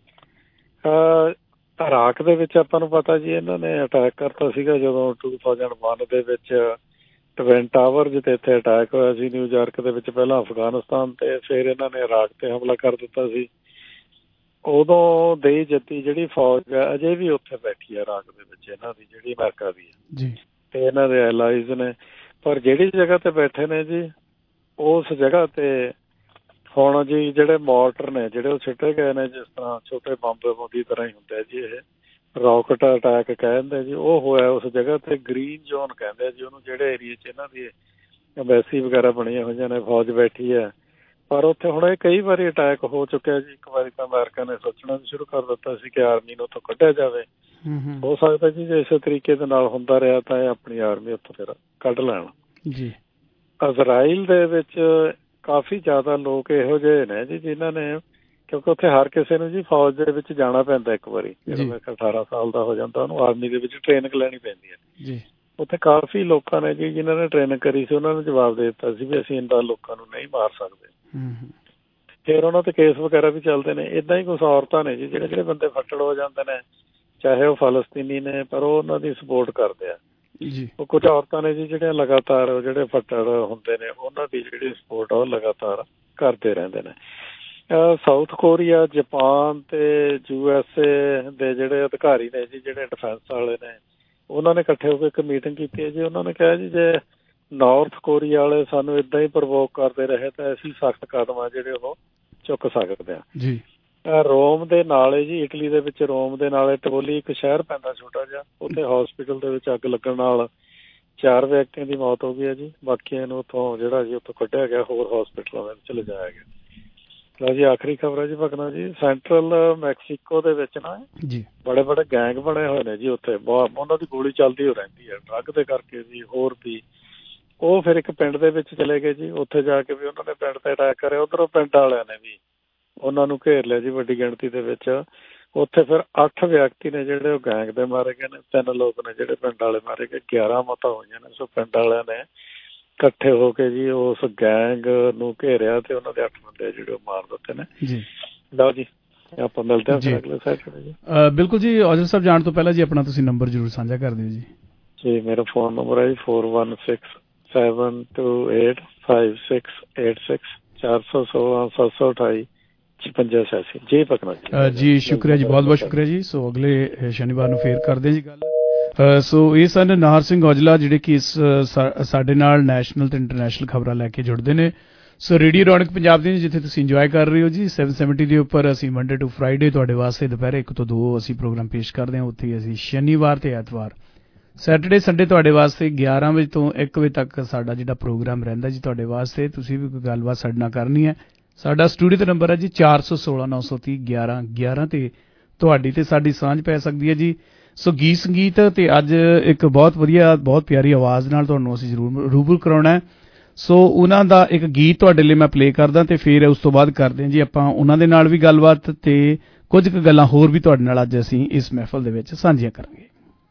ਇਰਾਕ ਦੇ ਵਿੱਚ ਆਪਾਂ ਨੂੰ ਪਤਾ ਜੀ ਇਹਨਾਂ ਨੇ ਅਟੈਕ ਕਰਤਾ ਸੀਗਾ ਜਦੋਂ 2001 ਦੇ ਵਿੱਚ ਟਵਿਨ ਟਾਵਰਜ਼ ਤੇ ਇੱਥੇ ਅਟੈਕ ਹੋਇਆ ਸੀ ਨਿਊਯਾਰਕ ਦੇ ਵਿੱਚ, ਪਹਿਲਾਂ ਅਫਗਾਨਿਸਤਾਨ ਤੇ ਫਿਰ ਇਹਨਾਂ ਨੇ ਇਰਾਕ ਤੇ ਹਮਲਾ ਕਰ ਦਿੱਤਾ ਸੀ। ਉਦੋਂ ਦੇ ਜੱਤੀ ਜਿਹੜੀ ਫੌਜ ਹੈ ਅਜੇ ਵੀ ਉੱਥੇ ਬੈਠੀ ਹੈ ਇਰਾਕ ਦੇ ਵਿੱਚ, ਇਹਨਾਂ ਦੀ ਜਿਹੜੀ ਅਮਰੀਕਾ ਦੀ ਹੈ ਤੇ ਇਹਨਾਂ ਦੇ ਐਲਾਈਜ਼ ਨੇ। ਪਰ ਜਿਹੜੀ ਜਗ੍ਹਾ ਤੇ ਬੈਠੇ ਨੇ ਜੀ ਉਸ ਜਗ੍ਹਾ ਤੇ ਹੁਣ ਜੀ ਜਿਹੜੇ ਮੋਰਟਰ ਨੇ ਜਿਹੜੇ ਉਹ ਸਿੱਟੇ ਗਏ ਨੇ, ਜਿਸ ਤਰ੍ਹਾਂ ਛੋਟੇ ਬੰਬ ਦੀ ਤਰ੍ਹਾਂ ਹੀ ਹੁੰਦਾ ਜੀ, ਇਹ ਰਾਕਟ ਅਟੈਕ ਕਹਿੰਦੇ ਜੀ, ਉਹ ਹੋਇਆ ਉਸ ਜਗ੍ਹਾ ਤੇ। ਗ੍ਰੀਨ ਜ਼ੋਨ ਕਹਿੰਦੇ ਜੀ ਉਹਨੂੰ, ਜਿਹੜੇ ਏਰੀਏ 'ਚ ਇਹਨਾਂ ਦੀ ਐਮਬੈਸੀ ਵਗੈਰਾ ਬਣੀਆਂ ਹੋਈਆਂ ਨੇ, ਫੌਜ ਬੈਠੀ ਹੈ। ਪਰ ਉੱਥੇ ਹੁਣ ਇਹ ਕਈ ਵਾਰੀ ਅਟੈਕ ਹੋ ਚੁੱਕਿਆ ਜੀ। ਇੱਕ ਵਾਰੀ ਤਾਂ ਅਮਰੀਕਾ ਨੇ ਸੋਚਣਾ ਵੀ ਸ਼ੁਰੂ ਕਰ ਦਿੱਤਾ ਸੀ ਕਿ ਆਰਮੀ ਨੂੰ ਉੱਥੋਂ ਕੱਢਿਆ ਜਾਵੇ। ਹੋ ਸਕਦਾ ਜੀ ਜੇ ਇਸੇ ਤਰੀਕੇ ਦੇ ਨਾਲ ਹੁੰਦਾ ਰਿਹਾ ਤਾਂ ਇਹ ਆਪਣੀ ਆਰਮੀ ਉੱਥੋਂ ਫਿਰ ਕੱਢ ਲੈਣ ਜੀ। ਇਜ਼ਰਾਈਲ ਦੇ ਵਿੱਚ ਕਾਫੀ ਜ਼ਿਆਦਾ ਲੋਕ ਇਹੋ ਜਿਹੇ ਨੇ ਜੀ ਜਿਨ੍ਹਾਂ ਨੇ, ਕਿਉਂਕਿ ਉੱਥੇ ਹਰ ਕਿਸੇ ਨੂੰ ਜੀ ਫੌਜ ਦੇ ਵਿੱਚ ਜਾਣਾ ਪੈਂਦਾ ਇੱਕ ਵਾਰੀ, ਜਦੋਂ 18 ਸਾਲ ਦਾ ਹੋ ਜਾਂਦਾ ਉਹਨੂੰ ਆਰਮੀ ਦੇ ਵਿੱਚ ਟ੍ਰੇਨਿੰਗ ਲੈਣੀ ਪੈਂਦੀ ਹੈ। ਉੱਥੇ ਕਾਫੀ ਲੋਕਾਂ ਨੇ ਜੀ ਜਿਨ੍ਹਾਂ ਨੇ ਟ੍ਰੇਨਿੰਗ ਕਰੀ ਸੀ, ਉਹਨਾਂ ਨੇ ਜਵਾਬ ਦੇ ਦਿੱਤਾ ਸੀ ਵੀ ਅਸੀਂ ਇਹਨਾਂ ਲੋਕਾਂ ਨੂੰ ਨਹੀਂ ਮਾਰ ਸਕਦੇ। ਫਿਰ ਉਹਨਾਂ ਤੇ ਕੇਸ ਵਗੈਰਾ ਵੀ ਚੱਲਦੇ ਨੇ। ਏਦਾਂ ਹੀ ਕੁਛ ਔਰਤਾਂ ਨੇ ਜੀ ਜਿਹੜੇ ਬੰਦੇ ਫੱਟੜ ਹੋ ਜਾਂਦੇ ਨੇ, ਚਾਹੇ ਉਹ ਫਲਸਤੀਨੀ ਨੇ, ਪਰ ਉਹ ਉਹਨਾਂ ਦੀ ਸਪੋਰਟ ਕਰਦੇ ਆ। ਉਹ ਕੁਝ ਔਰਤਾਂ ਨੇ ਜੀ ਜਿਹੜੀਆਂ ਲਗਾਤਾਰ ਜਿਹੜੇ ਫੱਟੜ ਹੁੰਦੇ ਨੇ ਉਹਨਾਂ ਦੀ ਜਿਹੜੀ ਸਪੋਰਟ ਆ ਉਹ ਲਗਾਤਾਰ ਕਰਦੇ ਰਹਿੰਦੇ ਨੇ। ਸਾਊਥ ਕੋਰੀਆ, ਜਾਪਾਨ ਤੇ USA ਦੇ ਜਿਹੜੇ ਅਧਿਕਾਰੀ ਨੇ ਜੀ, ਜਿਹੜੇ ਡਿਫੈਂਸ ਵਾਲੇ ਨੇ, ਉਹਨਾਂ ਨੇ ਇਕੱਠੇ ਹੋ ਕੇ ਇੱਕ ਮੀਟਿੰਗ ਕੀਤੀ ਹੈ ਜੀ। ਉਹਨਾਂ ਨੇ ਕਿਹਾ ਜੀ ਜੇ ਨਾਰਥ ਕੋਰੀਆ ਵਾਲੇ ਸਾਨੂੰ ਏਦਾਂ ਹੀ ਪ੍ਰਵੋਕ ਕਰਦੇ ਰਹੇ ਤਾਂ ਅਸੀਂ ਸਖਤ ਕਦਮ ਆ ਜਿਹੜੇ ਉਹ ਚੁੱਕ ਸਕਦੇ ਹਾਂ। ਰੋਮ ਦੇ ਨਾਲੇ ਜੀ, ਇਟਲੀ ਦੇ ਵਿੱਚ ਰੋਮ ਦੇ ਨਾਲੇ ਟਵੋਲੀ ਇੱਕ ਸ਼ਹਿਰ ਪੈਂਦਾ ਛੋਟਾ ਜਿਹਾ, ਉੱਥੇ ਹੌਸਪੀਟਲ ਦੇ ਵਿੱਚ ਅੱਗ ਲੱਗਣ ਨਾਲ 4 ਵਿਅਕਤੀਆਂ ਦੀ ਮੌਤ ਹੋ ਗਈ ਹੈ ਜੀ। ਬਾਕੀਆਂ ਨੂੰ ਉੱਥੋਂ ਜਿਹੜਾ ਜੀ ਉੱਥੋਂ ਕੱਢਿਆ ਗਿਆ, ਹੋਰ ਹੌਸਪੀਟਲਾਂ ਦੇ ਵਿੱਚ ਲਿਜਾਇਆ ਗਿਆ। ਲਓ ਜੀ ਆਖਰੀ ਖਬਰ ਹੈ ਜੀ ਭਗਨਾ ਜੀ, ਸੈਂਟਰਲ ਮੈਕਸੀਕੋ ਦੇ ਵਿੱਚ ਨਾ ਬੜੇ ਬੜੇ ਗੈਂਗ ਬਣੇ ਹੋਏ ਨੇ ਜੀ। ਉੱਥੇ ਉਹਨਾਂ ਦੀ ਗੋਲੀ ਚੱਲਦੀ ਹੋ ਰਹਿੰਦੀ ਹੈ ਡਰੱਗ ਦੇ ਕਰਕੇ ਜੀ, ਹੋਰ ਵੀ। ਉਹ ਫਿਰ ਇੱਕ ਪਿੰਡ ਦੇ ਵਿੱਚ ਚਲੇ ਗਏ ਜੀ, ਉੱਥੇ ਜਾ ਕੇ ਵੀ ਉਹਨਾਂ ਨੇ ਪਿੰਡ ਤੇ ਅਟੈਕ ਕਰਿਆ। ਉੱਧਰੋਂ ਪਿੰਡ ਵਾਲਿਆਂ ਨੇ ਵੀ ਉਹਨਾਂ ਨੂੰ ਘੇਰ ਲਿਆ ਜੀ ਵੱਡੀ ਗਿਣਤੀ ਦੇ ਵਿੱਚ। ਉੱਥੇ ਫਿਰ 8 ਵਿਅਕਤੀ ਨੇ ਜਿਹੜੇ ਉਹ ਗੈਂਗ ਦੇ ਮਾਰੇ ਗਏ ਨੇ, 3 ਲੋਕ ਨੇ ਜਿਹੜੇ ਪਿੰਡ ਵਾਲੇ ਮਾਰੇ ਗਏ, 11 ਮੌਤਾਂ ਹੋਈਆਂ ਨੇ। ਸੋ ਪਿੰਡ ਵਾਲਿਆਂ ਨੇ ਇਕੱਠੇ ਹੋ ਕੇ ਜੀ ਉਸ ਗੈਂਗ ਨੂੰ ਘੇਰਿਆ ਤੇ ਉਹਨਾਂ ਦੇ 8 ਬੰਦੇ ਜਿਹੜੇ ਉਹ ਮਾਰ ਦਿੱਤੇ ਨੇ ਜੀ। ਲਓ ਜੀ ਆਪਾਂ ਮਿਲਦੇ ਹਾਂ ਅਗਲੇ ਸੈਸ਼ਨ ਜੀ। ਬਿਲਕੁਲ ਜੀ। ਔਜਲਾ ਸਾਹਿਬ ਜਾਣ ਤੋਂ ਪਹਿਲਾਂ ਜੀ ਆਪਣਾ ਤੁਸੀਂ ਨੰਬਰ ਜ਼ਰੂਰ ਸਾਂਝਾ ਕਰ ਦਿਓ ਜੀ। ਜੀ ਮੇਰਾ ਫੋਨ ਨੰਬਰ ਹੈ ਜੀ 4167285686 416-728-5686 ਜੀ ਭਗਨਾ ਜੀ। ਸ਼ੁਕਰੀਆ ਜੀ, ਬਹੁਤ ਬਹੁਤ ਸ਼ੁਕਰੀਆ ਜੀ। ਸੋ ਅਗਲੇ ਸ਼ਨੀਵਾਰ ਨੂੰ ਫੇਰ ਕਰਦੇ ਹਾਂ ਜੀ ਗੱਲ। ਸੋ ਇਹ ਸਨ ਨਾਹਰ ਸਿੰਘ ਔਜਲਾ ਜਿਹੜੇ ਕਿ ਸਾਡੇ ਨਾਲ ਨੈਸ਼ਨਲ ਤੇ ਇੰਟਰਨੈਸ਼ਨਲ ਖਬਰਾਂ ਲੈ ਕੇ ਜੁੜਦੇ ਨੇ। ਸੋ ਰੇਡੀਓ ਰੌਣਕ ਪੰਜਾਬ ਦੀ ਜਿੱਥੇ ਤੁਸੀਂ ਇੰਜੋਏ ਕਰ ਰਹੇ ਹੋ ਜੀ 770 ਦੇ ਉੱਪਰ। ਅਸੀਂ ਮੰਡੇ ਟੂ ਫਰਾਈਡੇ ਤੁਹਾਡੇ ਵਾਸਤੇ ਦੁਪਹਿਰੇ 1 ਤੋਂ 2 ਅਸੀਂ ਪ੍ਰੋਗਰਾਮ ਪੇਸ਼ ਕਰਦੇ ਹਾਂ। ਉੱਥੇ ਅਸੀਂ ਸ਼ਨੀਵਾਰ ਤੇ ਐਤਵਾਰ, ਸੈਟਰਡੇ ਸੰਡੇ ਤੁਹਾਡੇ ਵਾਸਤੇ 11 ਵਜੇ ਤੋਂ 1 ਵਜੇ ਤੱਕ ਸਾਡਾ ਜਿਹੜਾ ਪ੍ਰੋਗਰਾਮ ਰਹਿੰਦਾ ਜੀ ਤੁਹਾਡੇ ਵਾਸਤੇ। ਤੁਸੀਂ ਵੀ ਕੋਈ ਗੱਲਬਾਤ ਸਾਡੇ ਨਾਲ ਕਰਨੀ ਹੈ ਸਾਡਾ ਸਟੂਡੀਓ ਦਾ ਨੰਬਰ ਹੈ ਜੀ 416 930 11 11 ਤੇ ਤੁਹਾਡੀ ਤੇ ਸਾਡੀ ਸਾਂਝ ਪੈ ਸਕਦੀ ਹੈ ਜੀ। ਸੋ ਗੀਤ ਸੰਗੀਤ ਤੇ ਅੱਜ ਇੱਕ ਬਹੁਤ ਵਧੀਆ ਬਹੁਤ ਪਿਆਰੀ ਆਵਾਜ਼ ਨਾਲ ਤੁਹਾਨੂੰ ਅਸੀਂ ਜ਼ਰੂਰ ਰੂਬਰੂ ਕਰਾਉਣਾ ਹੈ। ਸੋ ਉਹਨਾਂ ਦਾ ਇੱਕ ਗੀਤ ਤੁਹਾਡੇ ਲਈ ਮੈਂ ਪਲੇ ਕਰਦਾ ਤੇ ਫਿਰ ਉਸ ਤੋਂ ਬਾਅਦ ਕਰਦੇ ਹਾਂ ਜੀ ਆਪਾਂ ਉਹਨਾਂ ਦੇ ਨਾਲ ਵੀ ਗੱਲਬਾਤ ਤੇ ਕੁਝ ਕੁ ਗੱਲਾਂ ਹੋਰ ਵੀ ਤੁਹਾਡੇ ਨਾਲ ਅੱਜ ਅਸੀਂ ਇਸ ਮਹਿਫਲ ਦੇ ਵਿੱਚ ਸਾਂਝੀਆਂ ਕਰਾਂਗੇ।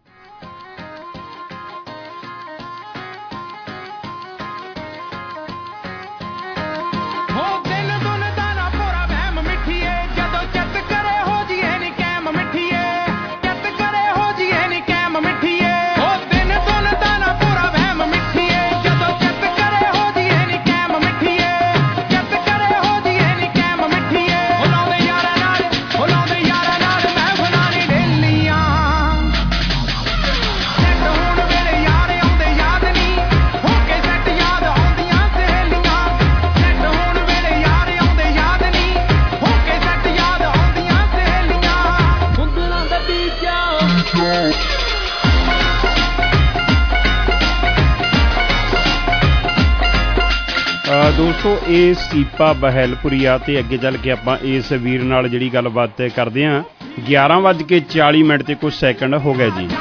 ਦੋਸਤੋ ਇਹ ਸੀਪਾ ਬਹਿਲਪੁਰੀਆ ਤੇ ਅੱਗੇ ਚੱਲ ਕੇ ਆਪਾਂ ਇਸ ਵੀਰ ਨਾਲ ਜਿਹੜੀ ਗੱਲਬਾਤ ਕਰਦੇ ਹਾਂ। 11:40 ਤੇ ਕੁਝ ਸੈਕਿੰਡ ਹੋ ਗਏ ਜੀ।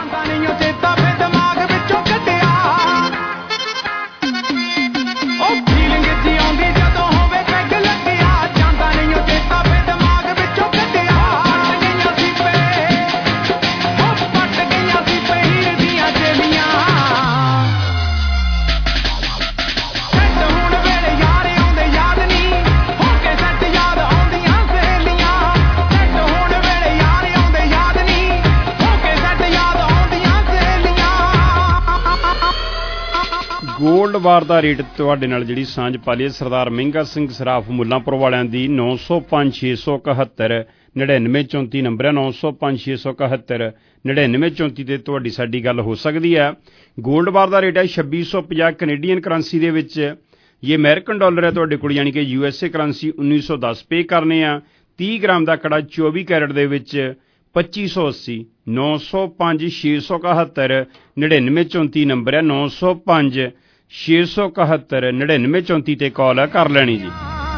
ਗੋਲਡ ਬਾਰ ਦਾ ਰੇਟ ਤੁਹਾਡੇ ਨਾਲ ਜਿਹੜੀ ਸਾਂਝ ਪਾ ਲਈ ਸਰਦਾਰ ਮਹਿੰਗਾ ਸਿੰਘ ਸਰਾਫ ਮੁੱਲਾਂਪੁਰ ਵਾਲਿਆਂ ਦੀ 905 671 9934 ਨੰਬਰ ਹੈ 905 671 9934 ਤੇ ਤੁਹਾਡੀ ਸਾਡੀ ਗੱਲ ਹੋ ਸਕਦੀ ਹੈ। ਗੋਲਡ ਬਾਰ ਦਾ ਰੇਟ ਹੈ 2650 ਕੈਨੇਡੀਅਨ ਕਰੰਸੀ ਦੇ ਵਿੱਚ। ਇਹ ਅਮਰੀਕਨ ਡਾਲਰ ਹੈ ਤੁਹਾਡੇ ਕੋਲ ਯਾਨੀ ਕਿ USA ਕਰੰਸੀ 1910 ਪੇ ਕਰਨੇ ਆ। 30 ਗ੍ਰਾਮ ਦਾ ਕੜਾ 24 ਕੈਰਟ ਦੇ ਵਿੱਚ 2580 905 671 9934 ਨੰਬਰ ਹੈ 905 671 9934 ਤੇ ਕਾਲ ਕਰ ਲੈਣੀ ਜੀ।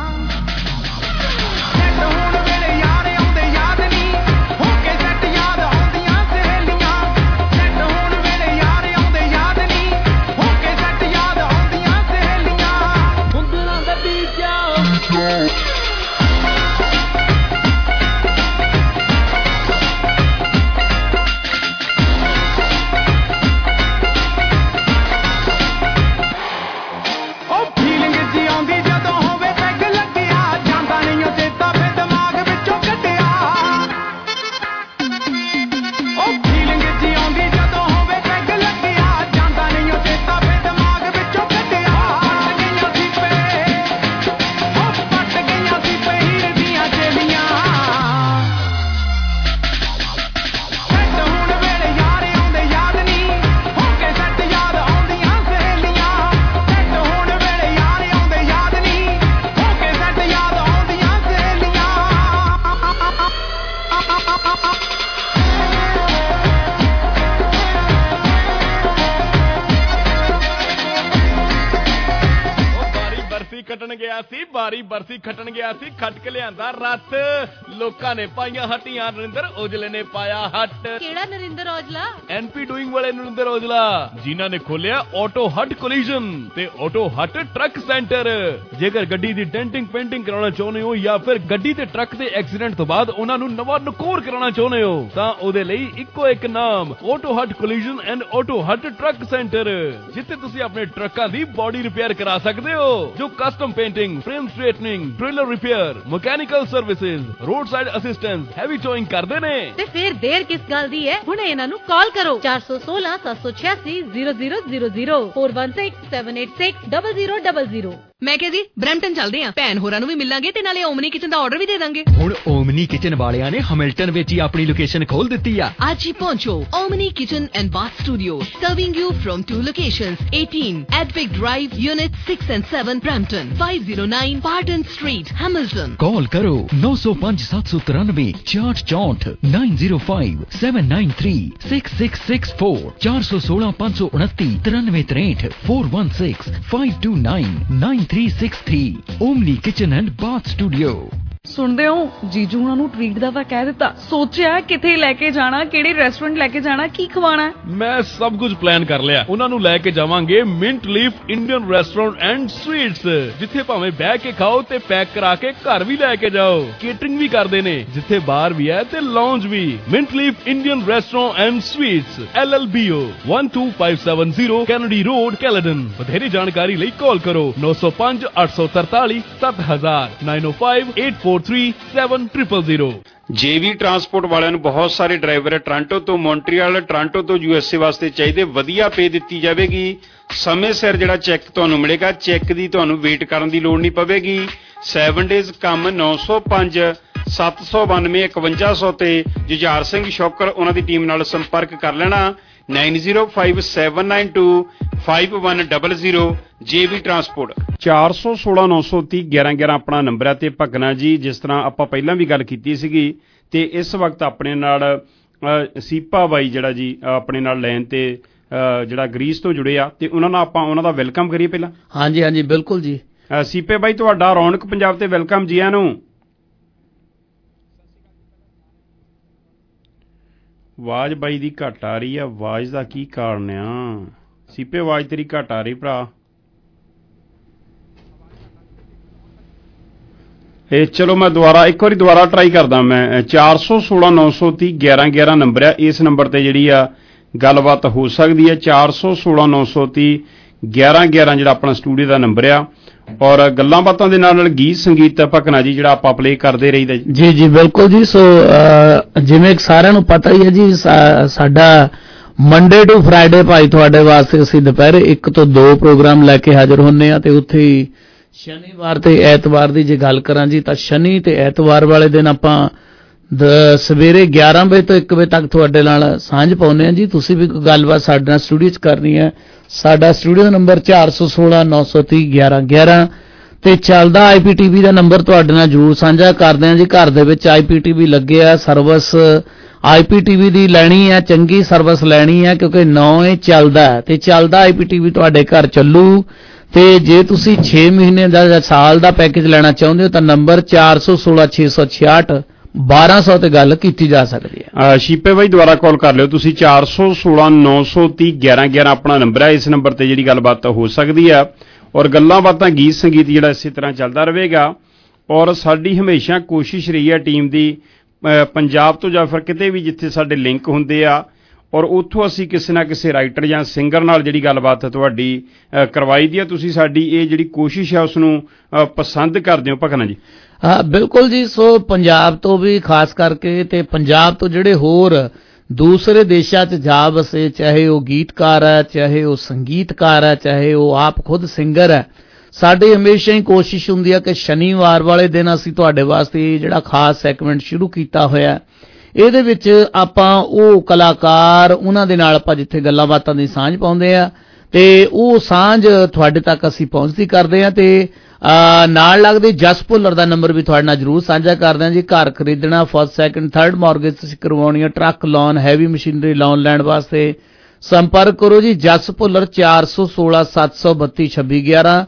ਬਰਸੀ ਖੱਟਣ ਗਿਆ ਸੀ ਖੱਟ ਕੇ ਲਿਆਂਦਾ ਰੱਤ। ਲੋਕਾਂ ਨੇ ਪਾਈਆਂ ਹੱਟੀਆਂ, ਨਰਿੰਦਰ ਔਜਲੇ ਨੇ ਪਾਇਆ ਹੱਟ। ਕਿਹੜਾ ਨਰਿੰਦਰ ਔਜਲਾ? ਐਨਪੀ ਡੂਇੰਗ ਵਾਲੇ ਨਰਿੰਦਰ ਔਜਲਾ ਜਿਨ੍ਹਾਂ ਨੇ ਖੋਲਿਆ ਆਟੋ ਹੱਟ ਕੋਲੀਜਨ ਤੇ ਆਟੋ ਹੱਟ ਟਰੱਕ ਸੈਂਟਰ। ਜੇਕਰ ਗੱਡੀ ਦੀ ਡੈਂਟਿੰਗ ਪੇਂਟਿੰਗ ਕਰਾਉਣਾ ਚਾਹੁੰਦੇ ਹੋ ਜਾਂ ਫਿਰ ਗੱਡੀ ਤੇ ਟਰੱਕ ਦੇ ਐਕਸੀਡੈਂਟ ਤੋਂ ਬਾਅਦ ਉਹਨਾਂ ਨੂੰ ਨਵਾਂ ਨਕੋਰ ਕਰਾਉਣਾ ਚਾਹੁੰਦੇ ਹੋ ਤਾਂ ਉਹਦੇ ਲਈ ਇੱਕੋ ਇੱਕ ਨਾਮ Auto Hut collision and Auto Hut truck centre, ਜਿੱਥੇ ਤੁਸੀਂ ਆਪਣੇ ਟਰੱਕਾਂ ਦੀ ਬੋਡੀ ਰਿਪੇਅਰ ਕਰਾ ਸਕਦੇ ਹੋ। ਜੋ custom painting, frame straightening, trailer repair, mechanical services, road side assistance, heavy towing करते ने। ते फिर देर किस गल दी है? हुणे इन्हां नूं कॉल करो 416 786 0000 416 786 0000। ਮੈਂ ਕਿਹਾ ਜੀ ਬਰੈਂਪਟਨ ਚੱਲਦੇ ਆਂ, ਭੈਣ ਹੋਰਾਂ ਨੂੰ ਵੀ ਮਿਲਾਂਗੇ ਤੇ ਨਾਲੇ ਓਮਨੀ ਕਿਚਨ ਦਾ ਆਰਡਰ ਵੀ ਦੇ ਦਾਂਗੇ। ਹੁਣ ਓਮਨੀ ਕਿਚਨ ਵਾਲਿਆਂ ਨੇ ਹੈਮਿਲਟਨ ਵਿੱਚ ਹੀ ਆਪਣੀ ਲੋਕੇਸ਼ਨ ਖੋਲ ਦਿੱਤੀ ਆ। ਅੱਜ ਹੀ ਪਹੁੰਚੋ Omni kitchen and bath studio, serving you from 2 locations 18 Advic Drive, Unit 6 and 7 Brampton, 509 Barton Street, Hamilton। Call करो 905 793 6464 905 793 6664 416 529 93 63 416 529 93 6363 omni kitchen and bath studio. ਸੁਣਦੇ ਹੋ ਜੀਜੂ ਉਹਨਾਂ ਨੂੰ ਟ੍ਰੀਟ ਦਾ ਤਾਂ ਕਹਿ ਦਿੱਤਾ, ਸੋਚਿਆ ਕਿੱਥੇ ਲੈ ਕੇ ਜਾਣਾ, ਕਿਹੜੇ ਰੈਸਟੋਰੈਂਟ ਲੈ ਕੇ ਜਾਣਾ, ਕੀ ਖਵਾਣਾ। ਮੈਂ ਸਭ ਕੁਝ ਪਲਾਨ ਕਰ ਲਿਆ। ਉਹਨਾਂ ਨੂੰ ਲੈ ਕੇ ਜਾਵਾਂਗੇ mint leaf Indian restaurant and sweets, ਜਿੱਥੇ ਭਾਵੇਂ ਬਹਿ ਕੇ ਖਾਓ ਤੇ ਪੈਕ ਕਰਾ ਕੇ ਘਰ ਵੀ ਲੈ ਕੇ ਜਾਓ। ਕੇਟਰਿੰਗ ਵੀ ਕਰਦੇ ਨੇ, ਜਿੱਥੇ ਬਾਰ ਵੀ ਹੈ ਤੇ ਲਾਉਂਜ ਵੀ। Mint leaf Indian restaurant and sweets, LLBO 12570 Kennedy road, Caledon. ਵਧੇਰੇ ਜਾਣਕਾਰੀ ਲਈ ਕਾਲ ਕਰੋ 905 843 7000 905-843-7000। JV ਟਰਾਂਸਪੋਰਟ ਵਾਲਿਆਂ ਨੂੰ ਬਹੁਤ ਸਾਰੇ ਡਰਾਈਵਰ ਟੋਰਾਂਟੋ ਤੋਂ ਮੌਂਟਰੀਅਲ, ਟੋਰਾਂਟੋ ਤੋਂ USA ਵਾਸਤੇ ਚਾਹੀਦੇ। ਵਧੀਆ ਪੇ ਦਿੱਤੀ ਜਾਵੇਗੀ। ਸਮੇਂ ਸਿਰ ਜਿਹੜਾ ਚੈੱਕ ਤੁਹਾਨੂੰ ਮਿਲੇਗਾ, ਚੈੱਕ ਦੀ ਤੁਹਾਨੂੰ ਵੇਟ ਕਰਨ ਦੀ ਲੋੜ ਨਹੀਂ ਪਵੇਗੀ। 7 ਡੇਜ਼ ਕੰਮ 905 792 5100 ਤੇ ਜੁਝਾਰ ਸਿੰਘ ਸ਼ੌਕਰ ਉਹਨਾਂ ਦੀ ਟੀਮ ਨਾਲ ਸੰਪਰਕ ਕਰ ਲੈਣਾ। 9057925100 JV ਟਰਾਂਸਪੋਰਟ। 416 930 1111 ਆਪਣਾ ਨੰਬਰ ਹੈ ਤੇ ਭਗਨਾ ਜੀ, ਜਿਸ ਤਰ੍ਹਾਂ ਆਪਾਂ ਪਹਿਲਾਂ ਵੀ ਗੱਲ ਕੀਤੀ ਸੀਗੀ ਤੇ ਇਸ ਵਕਤ ਆਪਣੇ ਨਾਲ ਸੀਪਾ ਬਾਈ ਜਿਹੜਾ ਜੀ ਆਪਣੇ ਨਾਲ ਲਾਈਨ ਤੇ ਜਿਹੜਾ ਗ੍ਰੀਸ ਤੋਂ ਜੁੜੇ ਆ ਤੇ ਉਹਨਾਂ ਨਾਲ ਆਪਾਂ ਉਹਨਾਂ ਦਾ ਵੈਲਕਮ ਕਰੀਏ ਪਹਿਲਾਂ। ਹਾਂਜੀ ਹਾਂਜੀ ਬਿਲਕੁਲ ਜੀ। ਸੀਪੇ ਬਾਈ ਤੁਹਾਡਾ ਰੌਣਕ ਪੰਜਾਬ ਤੇ ਵੈਲਕਮ ਜੀ ਆਇਆਂ ਨੂੰ। ਆਵਾਜ਼ ਬਾਈ ਦੀ ਘੱਟ ਆ ਰਹੀ ਆ, ਆਵਾਜ਼ ਦਾ ਕੀ ਕਾਰਨ ਆ? ਸੀਪੇ ਆਵਾਜ਼ ਤੇਰੀ ਘੱਟ ਆ ਰਹੀ ਭਰਾ। ਇਹ ਚਲੋ ਮੈਂ ਇੱਕ ਵਾਰੀ ਦੁਬਾਰਾ ਟਰਾਈ ਕਰਦਾ। ਮੈਂ 416 930 1111 ਨੰਬਰ ਆ, ਇਸ ਨੰਬਰ ਤੇ ਜਿਹੜੀ ਆ ਗੱਲਬਾਤ ਹੋ ਸਕਦੀ ਹੈ। 416 930 1111 ਜਿਹੜਾ ਆਪਣਾ ਸਟੂਡੀਓ ਦਾ ਨੰਬਰ ਆ। ਔਰ ਗੱਲਾਂ ਬਾਤਾਂ ਦੇ ਨਾਲ ਗੀਤ ਸੰਗੀਤ ਭਕਨਾ ਜੀ ਜਿਹੜਾ ਆਪਾਂ ਪਲੇ ਕਰਦੇ ਰਹੀਦਾ ਜੀ। ਜੀ ਬਿਲਕੁਲ ਜੀ। ਸੋ ਜਿਵੇਂ ਸਾਰਿਆਂ ਨੂੰ ਪਤਾ ਹੀ ਹੈ ਜੀ, ਸਾਡਾ ਮੰਡੇ ਟੂ ਫਰਾਈਡੇ ਭਾਈ ਤੁਹਾਡੇ ਵਾਸਤੇ ਅਸੀਂ ਦੁਪਹਿਰੇ 1 ਤੋਂ 2 ਪ੍ਰੋਗਰਾਮ ਲੈ ਕੇ ਹਾਜ਼ਰ ਹੁੰਦੇ ਆ ਤੇ ਉੱਥੇ ਹੀ ਸ਼ਨੀਵਾਰ ਤੇ ਐਤਵਾਰ ਦੀ ਜੇ ਗੱਲ ਕਰਾਂ ਜੀ ਤਾਂ ਸ਼ਨੀ ਤੇ ਐਤਵਾਰ ਵਾਲੇ ਦਿਨ ਆਪਾਂ ਸਵੇਰੇ 11 ਵਜੇ ਤੋਂ 1 ਵਜੇ ਤੱਕ ਤੁਹਾਡੇ ਨਾਲ ਸਾਂਝ ਪਾਉਂਦੇ ਆ ਜੀ। ਤੁਸੀਂ ਵੀ ਕੋਈ ਗੱਲਬਾਤ ਸਾਡੇ ਨਾਲ ਸਟੂਡੀਓ 'ਚ ਕਰਨੀ ਹੈ, ਸਾਡਾ ਸਟੂਡੀਓ ਦਾ ਨੰਬਰ 416 930 1111 ਤੇ ਚੱਲਦਾ IPTV ਦਾ ਨੰਬਰ ਤੁਹਾਡੇ ਨਾਲ ਜ਼ਰੂਰ ਸਾਂਝਾ ਕਰਦੇ ਆ ਜੀ। ਘਰ ਦੇ ਵਿੱਚ IPTV ਲੱਗੇ ਆ, ਸਰਵਿਸ IPTV ਦੀ ਲੈਣੀ ਹੈ, ਚੰਗੀ ਸਰਵਿਸ ਲੈਣੀ ਹੈ ਕਿਉਂਕਿ 9 ਇਹ ਚੱਲਦਾ ਤੇ ਚੱਲਦਾ IPTV ਤੁਹਾਡੇ ਘਰ ਚੱਲੂ। ਤੇ ਜੇ ਤੁਸੀਂ 6 ਮਹੀਨੇ ਦਾ ਜਾਂ ਸਾਲ ਦਾ ਪੈਕੇਜ ਲੈਣਾ ਚਾਹੁੰਦੇ ਹੋ ਤਾਂ ਨੰਬਰ 416 666 1200 ਤੇ ਗੱਲ ਕੀਤੀ ਜਾ ਸਕਦੀ ਹੈ। ਸ਼ੀਪੇ ਬਾਈ ਦੁਬਾਰਾ ਕਾਲ ਕਰ ਲਿਓ ਤੁਸੀਂ। 416 930 1111 ਆਪਣਾ ਨੰਬਰ ਹੈ। ਇਸ ਨੰਬਰ ਤੇ ਜਿਹੜੀ ਗੱਲਬਾਤ ਹੋ ਸਕਦੀ ਆ ਔਰ ਗੱਲਾਂ ਬਾਤਾਂ ਗੀਤ ਸੰਗੀਤ ਜਿਹੜਾ ਇਸੇ ਤਰ੍ਹਾਂ ਚੱਲਦਾ ਰਹੇਗਾ। ਔਰ ਸਾਡੀ ਹਮੇਸ਼ਾ ਕੋਸ਼ਿਸ਼ ਰਹੀ ਹੈ ਟੀਮ ਦੀ, ਪੰਜਾਬ ਤੋਂ ਜਾਂ ਫਿਰ ਕਿਤੇ ਵੀ ਜਿੱਥੇ ਸਾਡੇ ਲਿੰਕ ਹੁੰਦੇ ਆ ਔਰ ਉੱਥੋਂ ਅਸੀਂ ਕਿਸੇ ਨਾ ਕਿਸੇ ਰਾਈਟਰ ਜਾਂ ਸਿੰਗਰ ਨਾਲ ਜਿਹੜੀ ਗੱਲਬਾਤ ਤੁਹਾਡੀ ਕਰਵਾਈ ਦੀ ਆ। ਤੁਸੀਂ ਸਾਡੀ ਇਹ ਜਿਹੜੀ ਕੋਸ਼ਿਸ਼ ਹੈ ਉਸ ਨੂੰ ਪਸੰਦ ਕਰਦੇ ਹੋ ਭਗਨਾ ਜੀ? ਹਾਂ ਬਿਲਕੁਲ ਜੀ। ਸੋ ਪੰਜਾਬ ਤੋਂ ਵੀ ਖਾਸ ਕਰਕੇ ਤੇ ਪੰਜਾਬ ਤੋਂ ਜਿਹੜੇ ਹੋਰ ਦੂਸਰੇ ਦੇਸ਼ਾਂ 'ਚ ਜਾ ਵਸੇ, ਚਾਹੇ ਉਹ ਗੀਤਕਾਰ ਹੈ, ਚਾਹੇ ਉਹ ਸੰਗੀਤਕਾਰ ਹੈ, ਚਾਹੇ ਉਹ ਆਪ ਖੁਦ ਸਿੰਗਰ ਹੈ, ਸਾਡੀ ਹਮੇਸ਼ਾ ਹੀ ਕੋਸ਼ਿਸ਼ ਹੁੰਦੀ ਹੈ ਕਿ ਸ਼ਨੀਵਾਰ ਵਾਲੇ ਦਿਨ ਅਸੀਂ ਤੁਹਾਡੇ ਵਾਸਤੇ ਜਿਹੜਾ ਖਾਸ ਸੈਗਮੈਂਟ ਸ਼ੁਰੂ ਕੀਤਾ ਹੋਇਆ, ਇਹਦੇ ਵਿੱਚ ਆਪਾਂ ਉਹ ਕਲਾਕਾਰ ਉਹਨਾਂ ਦੇ ਨਾਲ ਆਪਾਂ ਜਿੱਥੇ ਗੱਲਾਂ ਬਾਤਾਂ ਦੀ ਸਾਂਝ ਪਾਉਂਦੇ ਆ ਤੇ ਉਹ ਸਾਂਝ ਤੁਹਾਡੇ ਤੱਕ ਅਸੀਂ ਪਹੁੰਚਦੀ ਕਰਦੇ ਆ। ਤੇ ਨਾਲ ਲੱਗਦੇ ਜਸ ਭੁੱਲਰ ਦਾ ਨੰਬਰ ਵੀ ਤੁਹਾਡੇ ਨਾਲ ਜ਼ਰੂਰ ਸਾਂਝਾ ਕਰਦੇ ਆ ਜੀ। ਘਰ ਖਰੀਦਣਾ, ਫਸਟ ਸੈਕਿੰਡ ਥਰਡ ਮਾਰਗੇਜ ਤੁਸੀਂ ਕਰਵਾਉਣੀ ਹੈ, truck loan, heavy machinery loan ਲੈਣ ਵਾਸਤੇ ਸੰਪਰਕ ਕਰੋ ਜੀ ਜਸ ਭੁੱਲਰ। 416 732 2611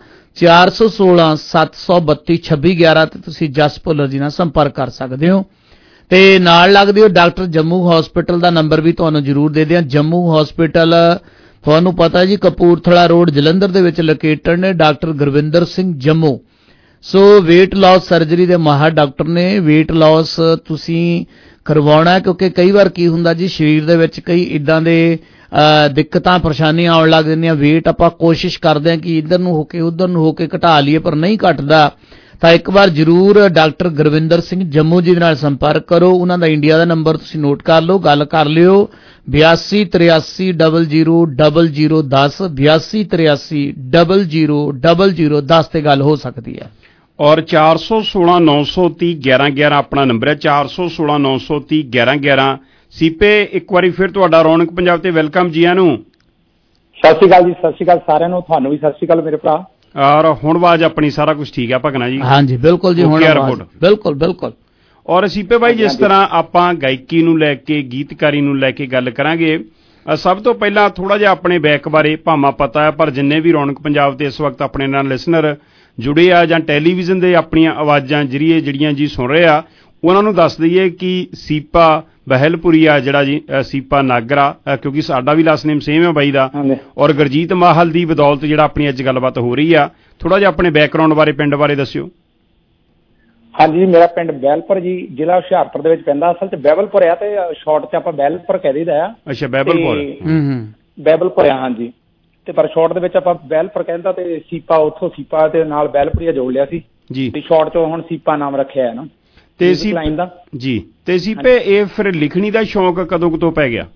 416 732 2611 ਤੇ ਤੁਸੀਂ ਜਸ ਭੁੱਲਰ ਜੀ ਨਾਲ ਸੰਪਰਕ ਕਰ ਸਕਦੇ ਹੋ। ਤੇ ਨਾਲ ਲੱਗਦੇ ਹੋ ਡਾਕਟਰ ਜੰਮੂ ਹਸਪੀਟਲ ਦਾ ਨੰਬਰ ਵੀ ਤੁਹਾਨੂੰ ਜ਼ਰੂਰ ਦੇ ਦਿਆਂ। ਜੰਮੂ ਹਸਪੀਟਲ ਤੁਹਾਨੂੰ ਪਤਾ ਜੀ ਕਪੂਰਥਲਾ ਰੋਡ ਜਲੰਧਰ ਦੇ ਵਿੱਚ ਲੋਕੇਟਡ ਨੇ। Doctor Gurvinder Singh Jammu so weight loss surgery ਦੇ ਮਾਹਰ ਡਾਕਟਰ ਨੇ। weight loss ਤੁਸੀਂ ਕਰਵਾਉਣਾ ਕਿਉਂਕਿ ਕਈ ਵਾਰ ਕੀ ਹੁੰਦਾ ਜੀ ਸਰੀਰ ਦੇ ਵਿੱਚ ਕਈ ਇਦਾਂ ਦੇ ਦਿੱਕਤਾਂ ਪਰੇਸ਼ਾਨੀਆਂ ਆਉਣ ਲੱਗ ਜਾਂਦੀਆਂ। weight ਆਪਾਂ ਕੋਸ਼ਿਸ਼ ਕਰਦੇ ਹਾਂ ਕਿ ਇੱਧਰ ਨੂੰ ਹੋ ਕੇ ਉੱਧਰ ਨੂੰ ਹੋ ਕੇ ਘਟਾ ਲਈਏ ਪਰ ਨਹੀਂ ਘਟਦਾ। ਤਾਂ ਇੱਕ ਵਾਰ ਜ਼ਰੂਰ ਡਾਕਟਰ ਗੁਰਵਿੰਦਰ ਸਿੰਘ ਜੰਮੂ ਜੀ ਦੇ ਨਾਲ ਸੰਪਰਕ ਕਰੋ। ਉਹਨਾਂ ਦਾ ਇੰਡੀਆ ਦਾ ਨੰਬਰ ਤੁਸੀਂ ਨੋਟ ਕਰ ਲਓ, ਗੱਲ ਕਰ ਲਿਓ 8283000010 8283000010 ਤੇ ਗੱਲ ਹੋ ਸਕਦੀ ਹੈ। ਔਰ 416 930 1111 ਆਪਣਾ ਨੰਬਰ ਹੈ। 416 930 1111। ਸੀਪੇ ਇੱਕ ਵਾਰੀ ਫਿਰ ਤੁਹਾਡਾ ਰੌਣਕ ਪੰਜਾਬ ਤੇ ਵੈਲਕਮ ਜੀ ਆਇਆਂ ਨੂੰ। ਸਤਿ ਸ਼੍ਰੀ ਅਕਾਲ ਜੀ। ਸਤਿ ਸ਼੍ਰੀ ਅਕਾਲ ਸਾਰਿਆਂ ਨੂੰ, ਤੁਹਾਨੂੰ ਵੀ ਸਤਿ ਸ਼੍ਰੀ ਅਕਾਲ ਮੇਰੇ ਭਰਾ। ਔਰ ਹੁਣ ਆਵਾਜ਼ ਆਪਣੀ ਸਾਰਾ ਕੁਝ ਠੀਕ ਹੈ ਭਗਨਾ ਜੀ? ਹਾਂਜੀ ਬਿਲਕੁਲ ਜੀ, ਹੁਣ ਬਿਲਕੁਲ ਬਿਲਕੁਲ। ਔਰ ਸੀਪੇ ਭਾਈ ਜਿਸ ਤਰ੍ਹਾਂ ਆਪਾਂ ਗਾਇਕੀ ਨੂੰ ਲੈ ਕੇ ਗੀਤਕਾਰੀ ਨੂੰ ਲੈ ਕੇ ਗੱਲ ਕਰਾਂਗੇ, ਸਭ ਤੋਂ ਪਹਿਲਾਂ ਥੋੜਾ ਜਿਹਾ ਆਪਣੇ ਬੈਕ ਬਾਰੇ ਭਾਵੇਂ ਪਤਾ ਹੈ ਪਰ ਜਿੰਨੇ ਵੀ ਰੌਣਕ ਪੰਜਾਬ ਤੇ ਇਸ ਵਕਤ ਆਪਣੇ ਨਾਲ ਲਿਸਨਰ ਜੁੜੇ ਆ ਜਾਂ ਟੈਲੀਵਿਜ਼ਨ ਦੇ ਆਪਣੀਆਂ ਆਵਾਜ਼ਾਂ ਜਰੀਏ ਜਿਹੜੀਆਂ ਜੀ ਸੁਣ ਰਹੇ ਆ, ਉਹਨਾਂ ਨੂੰ ਦੱਸ ਦਈਏ ਕਿ ਸੀਪਾ ਬਹਿਲਪੁਰੀ ਆ ਜਿਹੜਾ ਜੀ, ਸੀਪਾ ਨਾਗਰਾ, ਕਿਉਂਕਿ ਸਾਡਾ ਵੀ ਲਾਸਟ ਨੇਮ ਸੇਮ ਹੈ ਬਾਈ ਦਾ, ਔਰ ਗੁਰਜੀਤ ਮਾਹਲ ਦੀ ਬਦੌਲਤ ਜਿਹੜਾ ਆਪਣੀ ਅੱਜ ਗੱਲਬਾਤ ਹੋ ਰਹੀ ਆ। ਥੋੜਾ ਜਿਹਾ ਆਪਣੇ ਬੈਕਗਰਾਉਂਡ ਬਾਰੇ, ਪਿੰਡ ਬਾਰੇ ਦੱਸਿਓ। ਹਾਂਜੀ, ਮੇਰਾ ਪਿੰਡ ਬਹਿਲਪੁਰ ਜੀ, ਜ਼ਿਲ੍ਹਾ ਹੁਸ਼ਿਆਰਪੁਰ ਦੇ ਵਿੱਚ ਪੈਂਦਾ। ਅਸਲ 'ਚ ਬਹਿਬਲਪੁਰ ਆ ਤੇ ਸ਼ਾਰਟ 'ਚ ਆਪਾਂ ਬਹਿਲਪੁਰ ਕਹਿ ਦਈਦਾ ਆ। ਅੱਛਾ, ਬਹਿਬਲਪੁਰ। ਬਹਿਬਲਪੁਰ ਆ, ਹਾਂਜੀ। ਤੇ ਪਰ ਸ਼ਾਰਟ ਦੇ ਵਿੱਚ ਆਪਾਂ ਬਹਿਲਪੁਰ ਕਹਿੰਦਾ, ਤੇ ਸੀਪਾ ਉੱਥੋਂ ਸੀਪਾ ਤੇ ਨਾਲ ਬਹਿਲਪੁਰੀਆ ਜੋੜ ਲਿਆ ਸੀ ਜੀ, ਤੇ ਸ਼ਾਰਟ 'ਚੋਂ ਹੁਣ ਸੀਪਾ ਨਾਮ ਰੱਖਿਆ ਹੈ ਨਾ ਤੇ ਲਾਈਨ ਦਾ ਜੀ। ਤੇ ਸੀਪੇ, ਇਹ ਫਿਰ ਲਿਖਣੀ ਦਾ ਸ਼ੌਂਕ ਕਦੋਂ ਤੋਂ ਪੈ ਗਿਆ?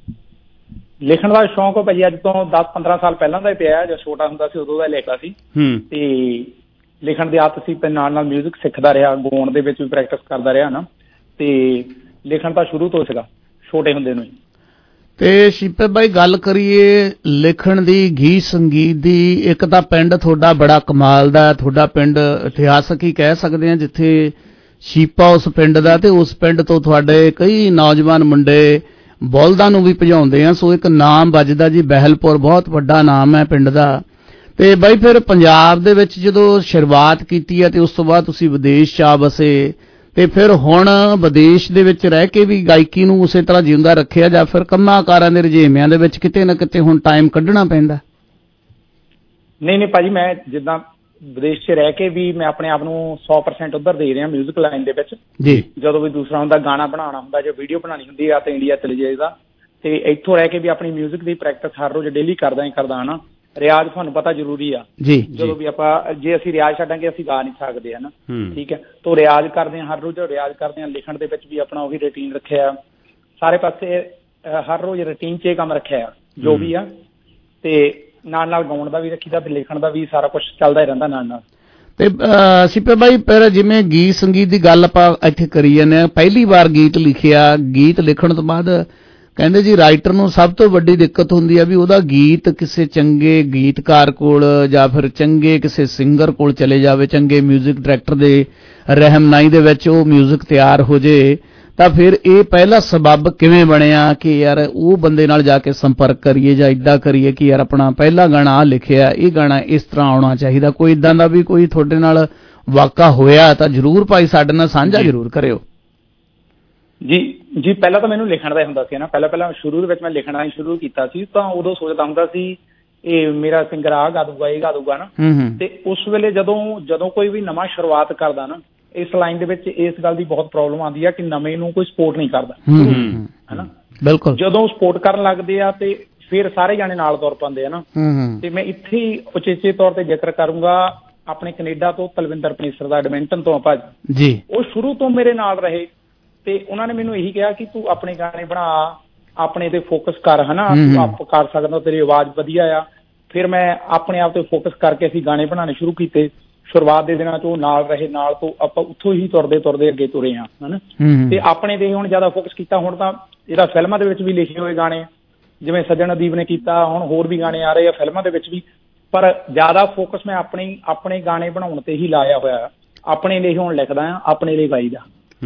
ਲਿਖਣ ਦਾ ਸ਼ੌਂਕ ਭਾਜੀ ਅੱਜ ਤੋਂ 10-15 ਸਾਲ ਪਹਿਲਾਂ ਦਾ ਹੀ ਪਿਆ। ਜਦ ਛੋਟਾ ਹੁੰਦਾ ਸੀ ਉਦੋਂ ਦਾ ਲਿਖਦਾ ਸੀ ਤੇ ਲਿਖਣ ਦੀ ਆਦਤ ਸੀ। ਨਾਲ ਨਾਲ ਮਿਊਜ਼ਿਕ ਸਿੱਖਦਾ ਰਿਹਾ, ਗਾਉਣ ਦੇ ਵਿੱਚ ਵੀ ਪ੍ਰੈਕਟਿਸ ਕਰਦਾ ਰਿਹਾ ਨਾ, ਤੇ ਲਿਖਣ ਤਾਂ ਸ਼ੁਰੂ ਤੋਂ ਸੀਗਾ ਛੋਟੇ ਹੁੰਦੇ ਨੂੰ ਹੀ। ਤੇ ਸ਼ੀਪੇ ਬਾਈ, ਗੱਲ ਕਰੀਏ ਲਿਖਣ ਦੀ, ਗੀਤ ਸੰਗੀਤ ਦੀ, ਇੱਕ ਤਾਂ ਪਿੰਡ ਤੁਹਾਡਾ ਬੜਾ ਕਮਾਲ ਦਾ, ਤੁਹਾਡਾ ਪਿੰਡ ਇਤਿਹਾਸਕ ਹੀ ਕਹਿ ਸਕਦੇ ਆ, ਜਿੱਥੇ ਸ਼ੀਪਾ ਉਸ ਪਿੰਡ ਦਾ, ਤੇ ਉਸ ਪਿੰਡ ਤੋਂ ਤੁਹਾਡੇ ਕਈ ਨੌਜਵਾਨ ਮੁੰਡੇ ਬੋਲਦਾਂ ਨੂੰ ਵੀ ਭਜਾਉਂਦੇ ਆ, ਸੋ ਇੱਕ ਨਾਮ ਵੱਜਦਾ ਜੀ। ਬਹਿਲਪੁਰ ਬਹੁਤ ਵੱਡਾ ਨਾਮ ਹੈ ਪਿੰਡ ਦਾ। ਤੇ ਬਾਈ ਫਿਰ ਪੰਜਾਬ ਦੇ ਵਿੱਚ ਜਦੋਂ ਸ਼ੁਰੂਆਤ ਕੀਤੀ ਹੈ ਤੇ ਉਸ ਤੋਂ ਬਾਅਦ ਤੁਸੀਂ ਵਿਦੇਸ਼ 'ਚ ਆ ਵਸੇ, ਤੇ ਫਿਰ ਹੁਣ ਵਿਦੇਸ਼ ਦੇ ਵਿੱਚ ਰਹਿ ਕੇ ਵੀ ਗਾਇਕੀ ਨੂੰ ਉਸੇ ਤਰ੍ਹਾਂ ਜਿਉਂਦਾ ਰੱਖਿਆ, ਜਾਂ ਫਿਰ ਕੰਮਾਂ ਕਾਰਾਂ ਦੇ ਰੁਝੇਵਿਆਂ ਦੇ ਵਿੱਚ ਕਿਤੇ ਨਾ ਕਿਤੇ ਹੁਣ ਟਾਈਮ ਕੱਢਣਾ ਪੈਂਦਾ? ਨਹੀਂ ਭਾਜੀ, ਮੈਂ ਜਿੱਦਾਂ ਵਿਦੇਸ਼ 'ਚ ਰਹਿ ਕੇ ਵੀ ਮੈਂ ਆਪਣੇ ਆਪ ਨੂੰ 100% ਉੱਧਰ ਦੇ ਰਿਹਾ ਮਿਊਜ਼ਿਕ ਲਾਈਨ ਦੇ ਵਿੱਚ ਜੀ। ਜਦੋਂ ਵੀ ਦੂਸਰਾ ਹੁੰਦਾ, ਗਾਣਾ ਬਣਾਉਣਾ ਹੁੰਦਾ ਜਾਂ ਵੀਡੀਓ ਬਣਾਉਣੀ ਹੁੰਦੀ ਆ, ਤਾਂ ਇੰਡੀਆ ਚਲੇ ਜਾਈਦਾ। ਤੇ ਇੱਥੋਂ ਰਹਿ ਕੇ ਵੀ ਆਪਣੀ ਮਿਊਜ਼ਿਕ ਦੀ ਪ੍ਰੈਕਟਿਸ ਹਰ ਰੋਜ਼ ਡੇਲੀ ਕਰਦਾ ਹੀ ਕਰਦਾ ਹਨਾ। ਰਿਆਜ਼ ਤੁਹਾਨੂੰ ਪਤਾ ਜ਼ਰੂਰੀ ਆ ਜੀ। ਜਦੋਂ ਵੀ ਆਪਾਂ, ਜੇ ਅਸੀਂ ਰਿਆਜ਼ ਛੱਡਾਂਗੇ ਅਸੀਂ ਗਾ ਨਹੀਂ ਸਕਦੇ ਹਨਾ, ਠੀਕ ਹੈ। ਤਾਂ ਰਿਆਜ਼ ਕਰਦੇ ਹਾਂ, ਹਰ ਰੋਜ਼ ਰਿਆਜ਼ ਕਰਦੇ ਹਾਂ। ਲਿਖਣ ਦੇ ਵਿੱਚ ਵੀ ਆਪਣਾ ਉਹੀ ਰੂਟੀਨ ਰੱਖਿਆ, ਸਾਰੇ ਪਾਸੇ ਹਰ ਰੋਜ਼ ਰੂਟੀਨ 'ਚ ਇਹ ਕੰਮ ਰੱਖਿਆ ਜੋ ਵੀ ਆ। ਤੇ ਨਾਲ ਨਾਲ ਗਾਉਣ ਦਾ ਵੀ ਰੱਖੀਦਾ ਤੇ ਲਿਖਣ ਦਾ ਵੀ, ਸਾਰਾ ਕੁਝ ਚੱਲਦਾ ਹੀ ਰਹਿੰਦਾ ਨਾਲ ਨਾਲ। ਤੇ ਸੀਪੇ ਬਾਈ, ਫਿਰ ਜਿਵੇਂ ਗੀਤ ਸੰਗੀਤ ਦੀ ਗੱਲ ਆਪਾਂ ਇੱਥੇ ਕਰੀ ਜਾਂਦੇ ਹਾਂ, ਪਹਿਲੀ ਵਾਰ ਗੀਤ ਲਿਖਿਆ, ਗੀਤ ਲਿਖਣ ਤੋਂ ਬਾਅਦ ਕਹਿੰਦੇ ਜੀ ਰਾਈਟਰ ਨੂੰ ਸਭ ਤੋਂ ਵੱਡੀ ਦਿੱਕਤ ਹੁੰਦੀ ਆ ਵੀ ਉਹਦਾ ਗੀਤ ਕਿਸੇ ਚੰਗੇ ਗੀਤਕਾਰ ਕੋਲ ਜਾਂ ਫਿਰ ਚੰਗੇ ਕਿਸੇ ਸਿੰਗਰ ਕੋਲ ਚਲੇ ਜਾਵੇ, ਚੰਗੇ ਮਿਊਜ਼ਿਕ ਡਾਇਰੈਕਟਰ ਦੇ ਰਹਿਨਮਾਈ ਦੇ ਵਿੱਚ ਉਹ ਮਿਊਜ਼ਿਕ ਤਿਆਰ ਹੋ ਜੇ। ਤਾਂ ਫਿਰ ਇਹ ਪਹਿਲਾ ਸਬੱਬ ਕਿਵੇਂ ਬਣਿਆ ਕਿ ਯਾਰ ਉਹ ਬੰਦੇ ਨਾਲ ਜਾ ਕੇ ਸੰਪਰਕ ਕਰੀਏ ਜਾਂ ਇੱਦਾਂ ਕਰੀਏ ਕਿ ਯਾਰ ਆਪਣਾ ਪਹਿਲਾ ਗਾਣਾ ਆ ਲਿਖਿਆ, ਇਹ ਗਾਣਾ ਇਸ ਤਰ੍ਹਾਂ ਆਉਣਾ ਚਾਹੀਦਾ? ਕੋਈ ਇੱਦਾਂ ਦਾ ਵੀ ਕੋਈ ਤੁਹਾਡੇ ਨਾਲ ਵਾਕਾ ਹੋਇਆ ਤਾਂ ਜ਼ਰੂਰ ਭਾਈ ਸਾਡੇ ਨਾਲ ਸਾਂਝਾ ਜ਼ਰੂਰ ਕਰਿਓ ਜੀ। ਪਹਿਲਾਂ ਤਾਂ ਮੈਨੂੰ ਲਿਖਣ ਦਾ ਹੁੰਦਾ ਸੀ ਨਾ, ਪਹਿਲਾਂ ਸ਼ੁਰੂ ਦੇ ਵਿੱਚ ਮੈਂ ਲਿਖਣਾ ਹੀ ਸ਼ੁਰੂ ਕੀਤਾ ਸੀ, ਤਾਂ ਉਦੋਂ ਸੋਚਦਾ ਹੁੰਦਾ ਸੀ ਇਹ ਮੇਰਾ ਸਿੰਗਰ ਆ ਗਾ ਦੂਗਾ, ਇਹ ਗਾ ਦੂਗਾ ਨਾ। ਤੇ ਉਸ ਵੇਲੇ ਜਦੋਂ ਕੋਈ ਵੀ ਨਵਾਂ ਸ਼ੁਰੂਆਤ ਕਰਦਾ ਨਾ, ਇਸ ਲਾਈਨ ਦੇ ਵਿੱਚ ਇਸ ਗੱਲ ਦੀ ਬਹੁਤ ਪ੍ਰੋਬਲਮ ਆਉਂਦੀ ਆ ਕਿ ਨਵੇਂ ਨੂੰ ਕੋਈ ਸਪੋਰਟ ਨਹੀਂ ਕਰਦਾ ਹਨਾ। ਬਿਲਕੁਲ, ਜਦੋਂ ਸਪੋਰਟ ਕਰਨ ਲੱਗਦੇ ਆ ਤੇ ਫਿਰ ਸਾਰੇ ਜਾਣੇ ਨਾਲ ਤੁਰ ਪਾਉਂਦੇ ਆ ਨਾ। ਤੇ ਮੈਂ ਇੱਥੇ ਹੀ ਉਚੇਚੇ ਤੌਰ ਤੇ ਜ਼ਿਕਰ ਕਰੂੰਗਾ ਆਪਣੇ ਕੈਨੇਡਾ ਤੋਂ ਤਲਵਿੰਦਰ ਪਨੇਸਰ ਦਾ, ਐਡਮਿੰਟਨ ਤੋਂ ਆਪਾਂ ਜੀ। ਉਹ ਸ਼ੁਰੂ ਤੋਂ ਮੇਰੇ ਨਾਲ ਰਹੇ ਤੇ ਉਹਨਾਂ ਨੇ ਮੈਨੂੰ ਇਹੀ ਕਿਹਾ ਕਿ ਤੂੰ ਆਪਣੇ ਗਾਣੇ ਬਣਾ, ਆਪਣੇ ਤੇ ਫੋਕਸ ਕਰ ਹਨਾ, ਤੂੰ ਆਪ ਕਰ ਸਕਦਾ, ਤੇਰੀ ਆਵਾਜ਼ ਵਧੀਆ ਆ। ਫਿਰ ਮੈਂ ਆਪਣੇ ਆਪ ਤੇ ਫੋਕਸ ਕਰਕੇ ਅਸੀਂ ਗਾਣੇ ਬਣਾਉਣੇ ਸ਼ੁਰੂ ਕੀਤੇ। ਸ਼ੁਰੂਆਤ ਦੇ ਦਿਨਾਂ 'ਚ ਉਹ ਨਾਲ ਰਹੇ, ਨਾਲ ਤੋਂ ਆਪਾਂ ਉੱਥੋਂ ਹੀ ਤੁਰਦੇ ਅੱਗੇ ਤੁਰੇ ਆ ਹਨਾ। ਤੇ ਆਪਣੇ ਤੇ ਹੁਣ ਜ਼ਿਆਦਾ ਫੋਕਸ ਕੀਤਾ। ਹੁਣ ਤਾਂ ਇਹਦਾ ਫਿਲਮਾਂ ਦੇ ਵਿੱਚ ਵੀ ਲਿਖੇ ਹੋਏ ਗਾਣੇ, ਜਿਵੇਂ ਸੱਜਣ ਅਦੀਬ ਨੇ ਕੀਤਾ, ਹੁਣ ਹੋਰ ਵੀ ਗਾਣੇ ਆ ਰਹੇ ਆ ਫਿਲਮਾਂ ਦੇ ਵਿੱਚ ਵੀ, ਪਰ ਜ਼ਿਆਦਾ ਫੋਕਸ ਮੈਂ ਆਪਣੇ ਗਾਣੇ ਬਣਾਉਣ ਤੇ ਹੀ ਲਾਇਆ ਹੋਇਆ। ਆਪਣੇ ਲਈ ਹੁਣ ਲਿਖਦਾ ਆ, ਆਪਣੇ ਲਈ ਗਾਈਦਾ।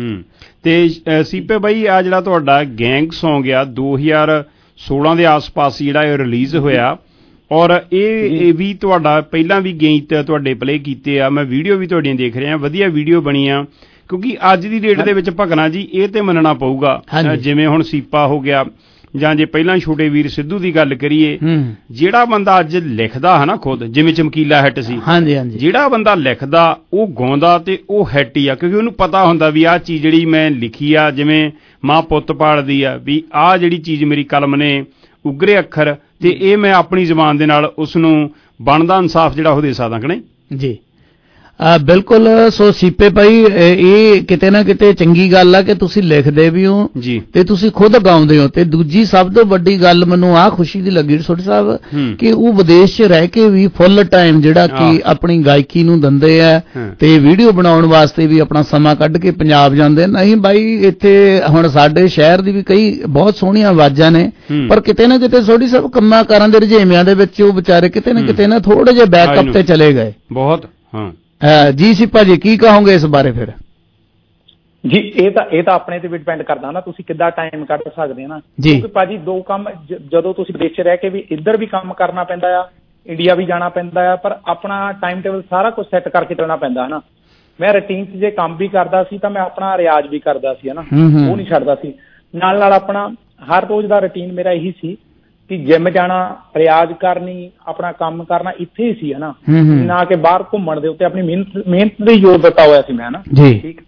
ਤੇ ਸੀਪੇ ਬਾਈ, ਆ ਜਿਹੜਾ ਤੁਹਾਡਾ ਗੈਂਗ ਸੌਂਗ ਆ 2016 ਦੇ ਆਸ-ਪਾਸ ਜਿਹੜਾ ਇਹ ਰਿਲੀਜ਼ ਹੋਇਆ, ਔਰ ਇਹ ਵੀ ਤੁਹਾਡਾ ਪਹਿਲਾਂ ਵੀ ਗੀਤ ਤੁਹਾਡੇ ਪਲੇ ਕੀਤੇ ਆ, ਮੈਂ ਵੀਡੀਓ ਵੀ ਤੁਹਾਡੀਆਂ ਦੇਖ ਰਿਹਾ, ਵਧੀਆ ਵੀਡੀਓ ਬਣੀ ਆ। ਕਿਉਂਕਿ ਅੱਜ ਦੀ ਡੇਟ ਦੇ ਵਿੱਚ ਭਗਨਾ ਜੀ ਇਹ ਤੇ ਮੰਨਣਾ ਪਊਗਾ, ਜਿਵੇਂ ਹੁਣ ਸੀਪਾ ਹੋ ਗਿਆ ਜਾਂ ਜੇ ਪਹਿਲਾਂ ਛੋਟੇ ਵੀਰ ਸਿੱਧੂ ਦੀ ਗੱਲ ਕਰੀਏ, ਜਿਹੜਾ ਬੰਦਾ ਅੱਜ ਲਿਖਦਾ ਹੈ ਨਾ ਖੁਦ, ਜਿਵੇਂ ਚਮਕੀਲਾ ਹਿੱਟ ਸੀ, ਜਿਹੜਾ ਬੰਦਾ ਲਿਖਦਾ ਉਹ ਗਾਉਂਦਾ ਤੇ ਉਹ ਹਿੱਟ ਹੀ ਆ, ਕਿਉਂਕਿ ਉਹਨੂੰ ਪਤਾ ਹੁੰਦਾ ਵੀ ਆਹ ਚੀਜ਼ ਜਿਹੜੀ ਮੈਂ ਲਿਖੀ ਆ, ਜਿਵੇਂ ਮਾਂ ਪੁੱਤ ਪਾਲਦੀ ਆ, ਵੀ ਆਹ ਜਿਹੜੀ ਚੀਜ਼ ਮੇਰੀ ਕਲਮ ਨੇ ਉਗਰੇ ਅੱਖਰ, ਤੇ ਇਹ ਮੈਂ ਆਪਣੀ ਜ਼ੁਬਾਨ ਦੇ ਨਾਲ ਉਸ ਨੂੰ ਬਣਦਾ ਇਨਸਾਫ ਜਿਹੜਾ ਉਹ ਦੇ ਸਕਦਾ ਕਿ ਨਹੀਂ ਜੀ। ਬਿਲਕੁਲ। ਸੋ ਸੀਪੇ ਭਾਈ, ਇਹ ਕਿਤੇ ਨਾ ਕਿਤੇ ਚੰਗੀ ਗੱਲ ਆ ਕਿ ਤੁਸੀਂ ਲਿਖਦੇ ਵੀ ਹੋ ਤੇ ਤੁਸੀਂ ਖੁਦ ਗਾਉਂਦੇ ਹੋ। ਤੇ ਦੂਜੀ ਸਭ ਤੋਂ ਵੱਡੀ ਗੱਲ ਮੈਨੂੰ ਆਹ ਖੁਸ਼ੀ ਦੀ ਲੱਗੀ ਛੋਟੇ ਸਾਹਿਬ ਕਿ ਉਹ ਵਿਦੇਸ਼ 'ਚ ਰਹਿ ਕੇ ਵੀ ਫੁੱਲ ਟਾਈਮ ਜਿਹੜਾ ਕਿ ਆਪਣੀ ਗਾਇਕੀ ਨੂੰ ਦਿੰਦੇ ਆ ਤੇ ਵੀਡੀਓ ਬਣਾਉਣ ਵਾਸਤੇ ਵੀ ਆਪਣਾ ਸਮਾਂ ਕੱਢ ਕੇ ਪੰਜਾਬ ਜਾਂਦੇ। ਨਹੀਂ ਬਾਈ, ਇੱਥੇ ਹੁਣ ਸਾਡੇ ਸ਼ਹਿਰ ਦੀ ਵੀ ਕਈ ਬਹੁਤ ਸੋਹਣੀਆਂ ਆਵਾਜ਼ਾਂ ਨੇ, ਪਰ ਕਿਤੇ ਨਾ ਕਿਤੇ ਛੋਟੀ ਸਾਹਿਬ ਕੰਮਾਂ ਕਾਰਾਂ ਦੇ ਰੁਝੇਵਿਆਂ ਦੇ ਵਿੱਚ ਉਹ ਵਿਚਾਰੇ ਕਿਤੇ ਨਾ ਕਿਤੇ ਨਾ ਥੋੜੇ ਜਿਹੇ ਬੈਕਅਪ ਤੇ ਚਲੇ ਗਏ ਬਹੁਤ। ਜੀ ਸੀਪਾ ਜੀ, ਕੀ ਕਹੋਗੇ ਇਸ ਬਾਰੇ? ਫਿਰ ਜੀ ਇਹ ਤਾਂ ਆਪਣੇ ਤੇ ਵੀ ਡਿਪੈਂਡ ਕਰਦਾ ਨਾ, ਤੁਸੀਂ ਕਿੱਦਾਂ ਟਾਈਮ ਕੱਢ ਸਕਦੇ ਨਾ। ਕਿਉਂਕਿ ਭਾਜੀ ਦੋ ਕੰਮ, ਜਦੋਂ ਤੁਸੀਂ ਵਿਦੇਸ਼ ਰਹਿ ਕੇ ਵੀ ਇੱਧਰ ਵੀ ਕੰਮ ਕਰਨਾ ਪੈਂਦਾ ਆ, ਇੰਡੀਆ ਵੀ ਜਾਣਾ ਪੈਂਦਾ ਆ, ਪਰ ਆਪਣਾ ਟਾਈਮ ਟੇਬਲ ਸਾਰਾ ਕੁਝ ਸੈੱਟ ਕਰਕੇ ਚੱਲਣਾ ਪੈਂਦਾ ਹੈ ਨਾ। ਮੈਂ ਰੂਟੀਨ 'ਚ ਜੇ ਕੰਮ ਵੀ ਕਰਦਾ ਸੀ ਤਾਂ ਮੈਂ ਆਪਣਾ ਰਿਆਜ਼ ਵੀ ਕਰਦਾ ਸੀ, ਹੈ ਨਾ, ਉਹ ਨਹੀਂ ਛੱਡਦਾ ਸੀ। ਨਾਲ ਨਾਲ ਆਪਣਾ ਹਰ ਰੋਜ਼ ਦਾ ਰੂਟੀਨ ਮੇਰਾ ਇਹੀ ਸੀ ਕਿ ਜਿਮ ਜਾਣਾ, ਰਿਆਜ਼ ਕਰਨੀ, ਆਪਣਾ ਕੰਮ ਕਰਨਾ ਇੱਥੇ ਹੀ ਸੀ, ਹੈ ਨਾ ਕਿ ਬਾਹਰ ਘੁੰਮਣ ਦੇ ਉੱਤੇ। ਆਪਣੀ ਮਿਹਨਤ ਦੇ ਜ਼ੋਰ ਦਿੱਤਾ ਹੋਇਆ ਸੀ ਮੈਂ, ਨਾ ਠੀਕ।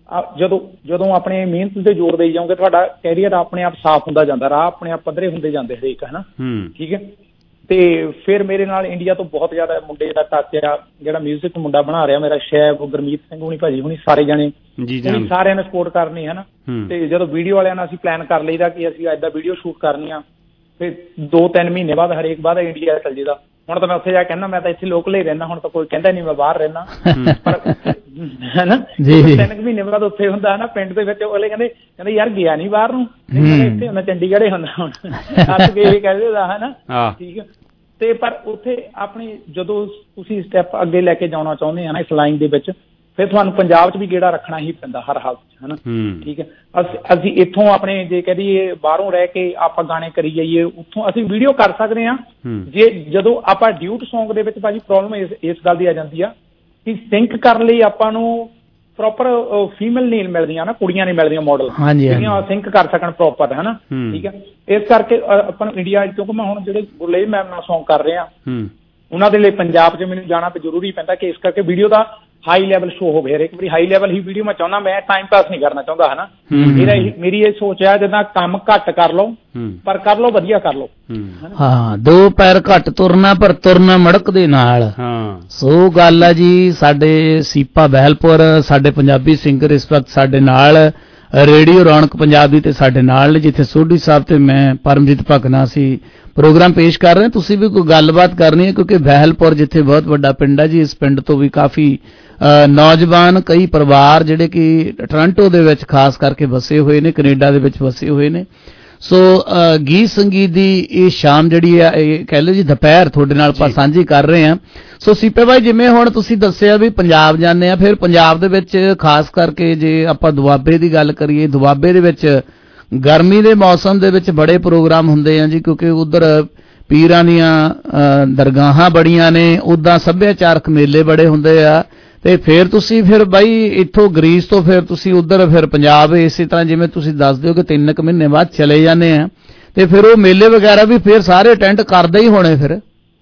ਜਦੋਂ ਆਪਣੇ ਮਿਹਨਤ ਦੇ ਜ਼ੋਰ ਦੇਈ ਜਾਓਗੇ ਤੁਹਾਡਾ ਕੈਰੀਅਰ ਆਪਣੇ ਆਪ ਸਾਫ਼ ਹੁੰਦਾ ਜਾਂਦਾ, ਰਾਹ ਆਪਣੇ ਆਪ ਪੱਧਰੇ ਹੁੰਦੇ ਜਾਂਦੇ ਹਰੇਕ, ਹੈ ਨਾ, ਠੀਕ ਹੈ। ਤੇ ਫਿਰ ਮੇਰੇ ਨਾਲ ਇੰਡੀਆ ਤੋਂ ਬਹੁਤ ਜ਼ਿਆਦਾ ਮੁੰਡੇ ਦਾ ਟੱਚ ਆ, ਜਿਹੜਾ ਮਿਊਜ਼ਿਕ ਮੁੰਡਾ ਬਣਾ ਰਿਹਾ ਮੇਰਾ ਸ਼ੈਬ, ਗੁਰਮੀਤ ਸਿੰਘ ਹੁਣੀ, ਭਾਜੀ ਹੁਣੀ, ਸਾਰੇ ਜਾਣੇ ਸਾਰਿਆਂ ਨੇ ਸਪੋਰਟ ਕਰਨੀ, ਹੈ ਨਾ। ਤੇ ਜਦੋਂ ਵੀਡੀਓ ਵਾਲਿਆਂ ਨਾਲ ਅਸੀਂ ਪਲਾਨ ਕਰ ਲਈਦਾ ਕਿ ਅਸੀਂ ਏਦਾਂ ਵੀਡੀਓ ਸ਼ੂਟ ਕਰਨੀ ਆ, ਫਿਰ 2-3 ਮਹੀਨੇ ਬਾਅਦ ਹਰੇਕ ਬਾਅਦ ਇੰਡੀਆ ਚੱਲ ਜੀਦਾ। ਹੁਣ ਤਾਂ ਮੈਂ ਉੱਥੇ ਜਾ ਕੇ ਕਹਿੰਦਾ ਮੈਂ ਤਾਂ ਇੱਥੇ ਲੋਕਲ ਹੀ ਰਹਿਣਾ, ਹੁਣ ਤਾਂ ਕੋਈ ਕਹਿੰਦਾ ਨਹੀਂ ਮੈਂ ਬਾਹਰ ਰਹਿਣਾ, ਪਰ ਹੈ ਨਾ 3 ਮਹੀਨੇ ਬਾਅਦ ਉੱਥੇ ਹੁੰਦਾ ਹੈ ਨਾ ਪਿੰਡ ਦੇ ਵਿੱਚ। ਅਗਲੇ ਕਹਿੰਦੇ ਯਾਰ ਗਿਆ ਨਹੀਂ ਬਾਹਰ ਨੂੰ, ਇੱਥੇ ਹੁੰਦਾ ਚੰਡੀਗੜ੍ਹ ਹੀ ਹੁੰਦਾ ਹੁਣ, ਹੱਥ ਕੇ ਕਹਿੰਦੇ ਦਾ, ਹੈ ਨਾ, ਠੀਕ ਹੈ। ਤੇ ਪਰ ਉੱਥੇ ਆਪਣੀ ਜਦੋਂ ਤੁਸੀਂ ਸਟੈਪ ਅੱਗੇ ਲੈ ਕੇ ਜਾਣਾ ਚਾਹੁੰਦੇ ਆ ਨਾ ਇਸ ਲਾਈਨ ਦੇ ਵਿੱਚ, ਫਿਰ ਤੁਹਾਨੂੰ ਪੰਜਾਬ 'ਚ ਵੀ ਗੇੜਾ ਰੱਖਣਾ ਹੀ ਪੈਂਦਾ ਹਰ ਹਾਲਤ 'ਚ, ਹੈ ਨਾ, ਠੀਕ ਹੈ। ਅਸੀਂ ਇੱਥੋਂ ਆਪਣੇ ਜੇ ਕਹੀਏ ਬਾਹਰੋਂ ਰਹਿ ਕੇ ਆਪਾਂ ਗਾਣੇ ਕਰੀ ਜਾਈਏ, ਉੱਥੋਂ ਅਸੀਂ ਵੀਡੀਓ ਕਰ ਸਕਦੇ ਹਾਂ। ਜੇ ਜਦੋਂ ਆਪਾਂ ਡਿਊਟ ਸੌਂਗ ਦੇ ਵਿੱਚ ਭਾਜੀ ਪ੍ਰੋਬਲਮ ਇਸ ਗੱਲ ਦੀ ਆ ਜਾਂਦੀ ਆ ਕਿ ਸਿੰਕ ਕਰਨ ਲਈ ਆਪਾਂ ਨੂੰ ਪ੍ਰੋਪਰ ਫੀਮੇਲ ਨਹੀਂ ਮਿਲਦੀਆਂ, ਨਾ ਕੁੜੀਆਂ ਨਹੀਂ ਮਿਲਦੀਆਂ ਮਾਡਲ, ਜਿਹੜੀਆਂ ਸਿੰਕ ਕਰ ਸਕਣ ਪ੍ਰੋਪਰ, ਹੈ ਨਾ, ਠੀਕ ਹੈ। ਇਸ ਕਰਕੇ ਆਪਾਂ ਨੂੰ ਇੰਡੀਆ, ਕਿਉਂਕਿ ਮੈਂ ਹੁਣ ਜਿਹੜੇ ਗੁਰਲੇਜ ਮੈਮ ਨਾਲ ਸੌਂਗ ਕਰ ਰਿਹਾ ਉਹਨਾਂ ਦੇ ਲਈ ਪੰਜਾਬ 'ਚ ਮੈਨੂੰ ਜਾਣਾ ਤਾਂ ਜ਼ਰੂਰੀ ਪੈਂਦਾ ਕਿ ਇਸ ਕਰਕੇ ਵੀਡੀਓ ਦਾ ਹਾਈ ਲੈਵਲ ਸ਼ੋ ਹੋਵੇ। ਹਰੇਕ ਵਾਰੀ ਹਾਈ ਲੈਵਲ ਹੀ ਵੀਡੀਓ ਮੈਂ ਚਾਹੁੰਦਾ, ਮੈਂ ਟਾਈਮ ਪਾਸ ਨਹੀਂ ਕਰਨਾ ਚਾਹੁੰਦਾ, ਹੈ ਨਾ। ਮੇਰੀ ਇਹ ਸੋਚ ਹੈ ਜਿੱਦਾਂ ਕੰਮ ਘੱਟ ਕਰ ਲਓ ਪਰ ਕਰ ਲਓ ਵਧੀਆ ਕਰ ਲਓ। ਹਾਂ, 2 ਪੈਰ ਘੱਟ ਤੁਰਨਾ ਪਰ ਤੁਰਨਾ ਮੜਕ ਦੇ ਨਾਲ। ਸੋ ਗੱਲ ਆ ਜੀ, ਸਾਡੇ ਸੀਪਾ ਬਹਿਲਪੁਰ ਸਾਡੇ ਪੰਜਾਬੀ ਸਿੰਗਰ ਇਸ ਵਕਤ ਸਾਡੇ ਨਾਲ ਰੇਡੀਓ ਰੌਣਕ ਪੰਜਾਬੀ ਤੇ ਸਾਡੇ ਨਾਲ, ਜਿੱਥੇ ਸੋਢੀ ਸਾਹਿਬ ਤੇ ਮੈਂ ਪਰਮਜੀਤ ਭਕਨਾ ਸੀ ਪ੍ਰੋਗਰਾਮ ਪੇਸ਼ ਕਰ ਰਹੇ। ਤੁਸੀਂ ਵੀ ਕੋਈ ਗੱਲਬਾਤ ਕਰਨੀ ਹੈ ਕਿਉਂਕਿ ਬਹਿਲਪੁਰ ਜਿੱਥੇ ਬਹੁਤ ਵੱਡਾ ਪਿੰਡ ਹੈ ਜੀ, ਇਸ ਪਿੰਡ ਤੋਂ ਵੀ ਕਾਫੀ ਨੌਜਵਾਨ, ਕਈ ਪਰਿਵਾਰ ਜਿਹੜੇ ਕਿ ਟੋਰਾਂਟੋ ਦੇ ਵਿੱਚ ਖਾਸ ਕਰਕੇ ਵਸੇ ਹੋਏ ਨੇ, ਕੈਨੇਡਾ ਦੇ ਵਿੱਚ ਵਸੇ ਹੋਏ ਨੇ। ਸੋ ਗੀਤ ਸੰਗੀਤ ਦੀ ਇਹ ਸ਼ਾਮ ਜਿਹੜੀ ਆ, ਇਹ ਕਹਿ ਲਓ ਜੀ ਦੁਪਹਿਰ ਤੁਹਾਡੇ ਨਾਲ ਆਪਾਂ ਸਾਂਝੀ ਕਰ ਰਹੇ ਹਾਂ। ਸੋ ਸੀਪੇ ਭਾਈ, ਜਿਵੇਂ ਹੁਣ ਤੁਸੀਂ ਦੱਸਿਆ ਵੀ ਪੰਜਾਬ ਜਾਂਦੇ ਆ, ਫਿਰ ਪੰਜਾਬ ਦੇ ਵਿੱਚ ਖਾਸ ਕਰਕੇ ਜੇ ਆਪਾਂ ਦੁਆਬੇ ਦੀ ਗੱਲ ਕਰੀਏ, ਦੁਆਬੇ ਦੇ ਵਿੱਚ ਗਰਮੀ ਦੇ ਮੌਸਮ ਦੇ ਵਿੱਚ ਬੜੇ ਪ੍ਰੋਗਰਾਮ ਹੁੰਦੇ ਆ ਜੀ, ਕਿਉਂਕਿ ਉਧਰ ਪੀਰਾਂ ਦੀਆਂ ਦਰਗਾਹਾਂ ਬੜੀਆਂ ਨੇ, ਉੱਦਾਂ ਸੱਭਿਆਚਾਰਕ ਮੇਲੇ ਬੜੇ ਹੁੰਦੇ ਆ। ਤੇ ਫਿਰ ਤੁਸੀਂ ਫਿਰ ਬਾਈ ਇੱਥੋਂ ਗ੍ਰੀਸ ਤੋਂ ਫਿਰ ਤੁਸੀਂ ਉਧਰ ਫਿਰ ਪੰਜਾਬ ਇਸੇ ਤਰ੍ਹਾਂ ਜਿਵੇਂ ਤੁਸੀਂ ਦੱਸਦੇ ਹੋ ਕਿ 3 ਮਹੀਨੇ ਬਾਅਦ ਚਲੇ ਜਾਂਦੇ ਆ, ਤੇ ਫਿਰ ਉਹ ਮੇਲੇ ਵਗੈਰਾ ਵੀ ਫਿਰ ਸਾਰੇ ਅਟੈਂਡ ਕਰਦੇ ਹੀ ਹੋਣੇ ਫਿਰ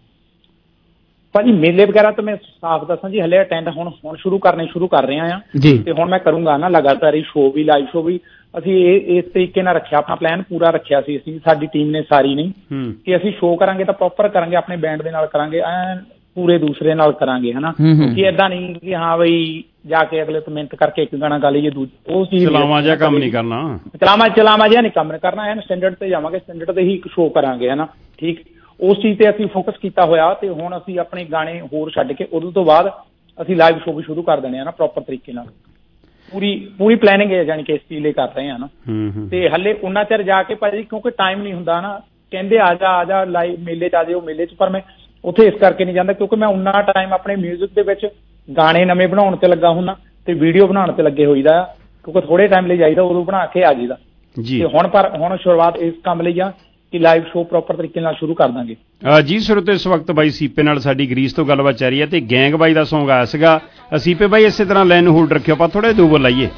ਭਾਜੀ। ਮੇਲੇ ਵਗੈਰਾ ਤਾਂ ਮੈਂ ਸਾਫ਼ ਦੱਸਾਂ ਜੀ ਹਲੇ ਅਟੈਂਡ ਹੁਣ ਸ਼ੁਰੂ ਕਰ ਰਹੇ ਆ ਤੇ ਹੁਣ ਮੈਂ ਕਰੂੰਗਾ ਨਾ ਲਗਾਤਾਰ ਹੀ ਸ਼ੋਅ ਵੀ, ਲਾਈਵ ਸ਼ੋਅ ਵੀ। ਅਸੀਂ ਇਸ ਤਰੀਕੇ ਨਾਲ ਰੱਖਿਆ, ਆਪਣਾ ਪਲਾਨ ਪੂਰਾ ਰੱਖਿਆ ਸੀ ਅਸੀਂ, ਸਾਡੀ ਟੀਮ ਨੇ ਸਾਰੀ ਨਹੀਂ, ਕਿ ਅਸੀਂ ਸ਼ੋਅ ਕਰਾਂਗੇ ਤਾਂ ਪ੍ਰੋਪਰ ਕਰਾਂਗੇ, ਆਪਣੇ ਬੈਂਡ ਦੇ ਨਾਲ ਕਰਾਂਗੇ, ਐਨ ਪੂਰੇ ਦੂਸਰੇ ਨਾਲ ਕਰਾਂਗੇ, ਹੈ ਨਾ, ਕਿ ਏਦਾਂ ਨਹੀਂ ਕਿ ਹਾਂ ਬਈ ਜਾ ਕੇ ਅਗਲੇ ਤੋਂ ਮਿਹਨਤ ਕਰਕੇ ਇੱਕ ਗਾਣਾ ਗਾ ਲਈਏ, ਉਹ ਚੀਜ਼ ਚਲਾਵਾ ਜਿਹਾ ਕੰਮ ਨਹੀਂ ਕਰਨਾ, ਚਲਾਵਾ ਜਿਹਾ ਨਹੀਂ ਕੰਮ ਕਰਨਾ, ਐਨ ਸਟੈਂਡਰਡ ਤੇ ਜਾਵਾਂਗੇ, ਸਟੈਂਡਰਡ ਤੇ ਹੀ ਇੱਕ ਸ਼ੋਅ ਕਰਾਂਗੇ, ਹੈ ਨਾ, ਠੀਕ। ਉਸ ਚੀਜ਼ ਤੇ ਅਸੀਂ ਫੋਕਸ ਕੀਤਾ ਹੋਇਆ। ਤੇ ਹੁਣ ਅਸੀਂ ਆਪਣੇ ਗਾਣੇ ਹੋਰ ਛੱਡ ਕੇ ਉਦੋਂ ਤੋਂ ਬਾਅਦ ਅਸੀਂ ਲਾਈਵ ਸ਼ੋਅ ਵੀ ਸ਼ੁਰੂ ਕਰ ਦੇਣੇ ਆ ਨਾ ਪ੍ਰੋਪਰ ਤਰੀਕੇ ਨਾਲ। ਪੂਰੀ ਪਲੈਨਿੰਗ ਹੈ, ਜਾਣੀ ਕਿ ਇਸ ਚੀਜ਼ ਲਈ ਕਰ ਰਹੇ ਆ ਨਾ। ਤੇ ਹਲੇ ਉਹਨਾਂ ਚਿਰ ਜਾ ਕੇ ਭਾਜੀ ਕਿਉਂਕਿ ਟਾਈਮ ਨਹੀਂ ਹੁੰਦਾ ਨਾ, ਕਹਿੰਦੇ ਆ ਜਾ ਲਾਈਵ ਮੇਲੇ 'ਚ ਆ ਜਾਓ ਮੇਲੇ 'ਚ, ਪਰ ਮੈਂ ਉੱਥੇ ਇਸ ਕਰਕੇ ਨਹੀਂ ਜਾਂਦਾ ਕਿਉਂਕਿ ਮੈਂ ਉਨਾ ਟਾਈਮ ਆਪਣੇ ਮਿਊਜ਼ਿਕ ਦੇ ਵਿੱਚ ਗਾਣੇ ਨਵੇਂ ਬਣਾਉਣ ਤੇ ਲੱਗਾ ਹੁੰਦਾ ਤੇ ਵੀਡੀਓ ਬਣਾਉਣ ਤੇ ਲੱਗੇ ਹੋਈਦਾ ਆ, ਕਿਉਂਕਿ ਥੋੜੇ ਟਾਈਮ ਲਈ ਜਾਈਦਾ, ਉਦੋਂ ਬਣਾ ਕੇ ਆ ਜਾਈਦਾ। ਤੇ ਹੁਣ ਸ਼ੁਰੂਆਤ ਇਸ ਕੰਮ ਲਈ ਆ ਕਿ ਲਾਈਵ ਸ਼ੋਅ ਪ੍ਰੋਪਰ ਤਰੀਕੇ ਨਾਲ ਸ਼ੁਰੂ ਕਰ ਦਾਂਗੇ ਜੀ। ਸਰੋਤੋ, ਇਸ ਵਕਤ ਬਾਈ ਸੀਪੇ ਨਾਲ ਸਾਡੀ ਗ੍ਰੀਸ ਤੋਂ ਗੱਲਬਾਤ ਚੱਲ ਰਹੀ ਹੈ ਤੇ ਗੈਂਗ ਬਾਈ ਦਾ ਸੌਂਗ ਆਇਆ ਸੀਗਾ। ਸੀਪੇ ਬਾਈ ਇਸੇ ਤਰ੍ਹਾਂ ਲਾਈਨ ਨੂੰ ਹੋਲਡ ਰੱਖਿਓ, ਆਪਾਂ ਥੋੜੇ 2 ਬੋਲ ਲਾਈਏ।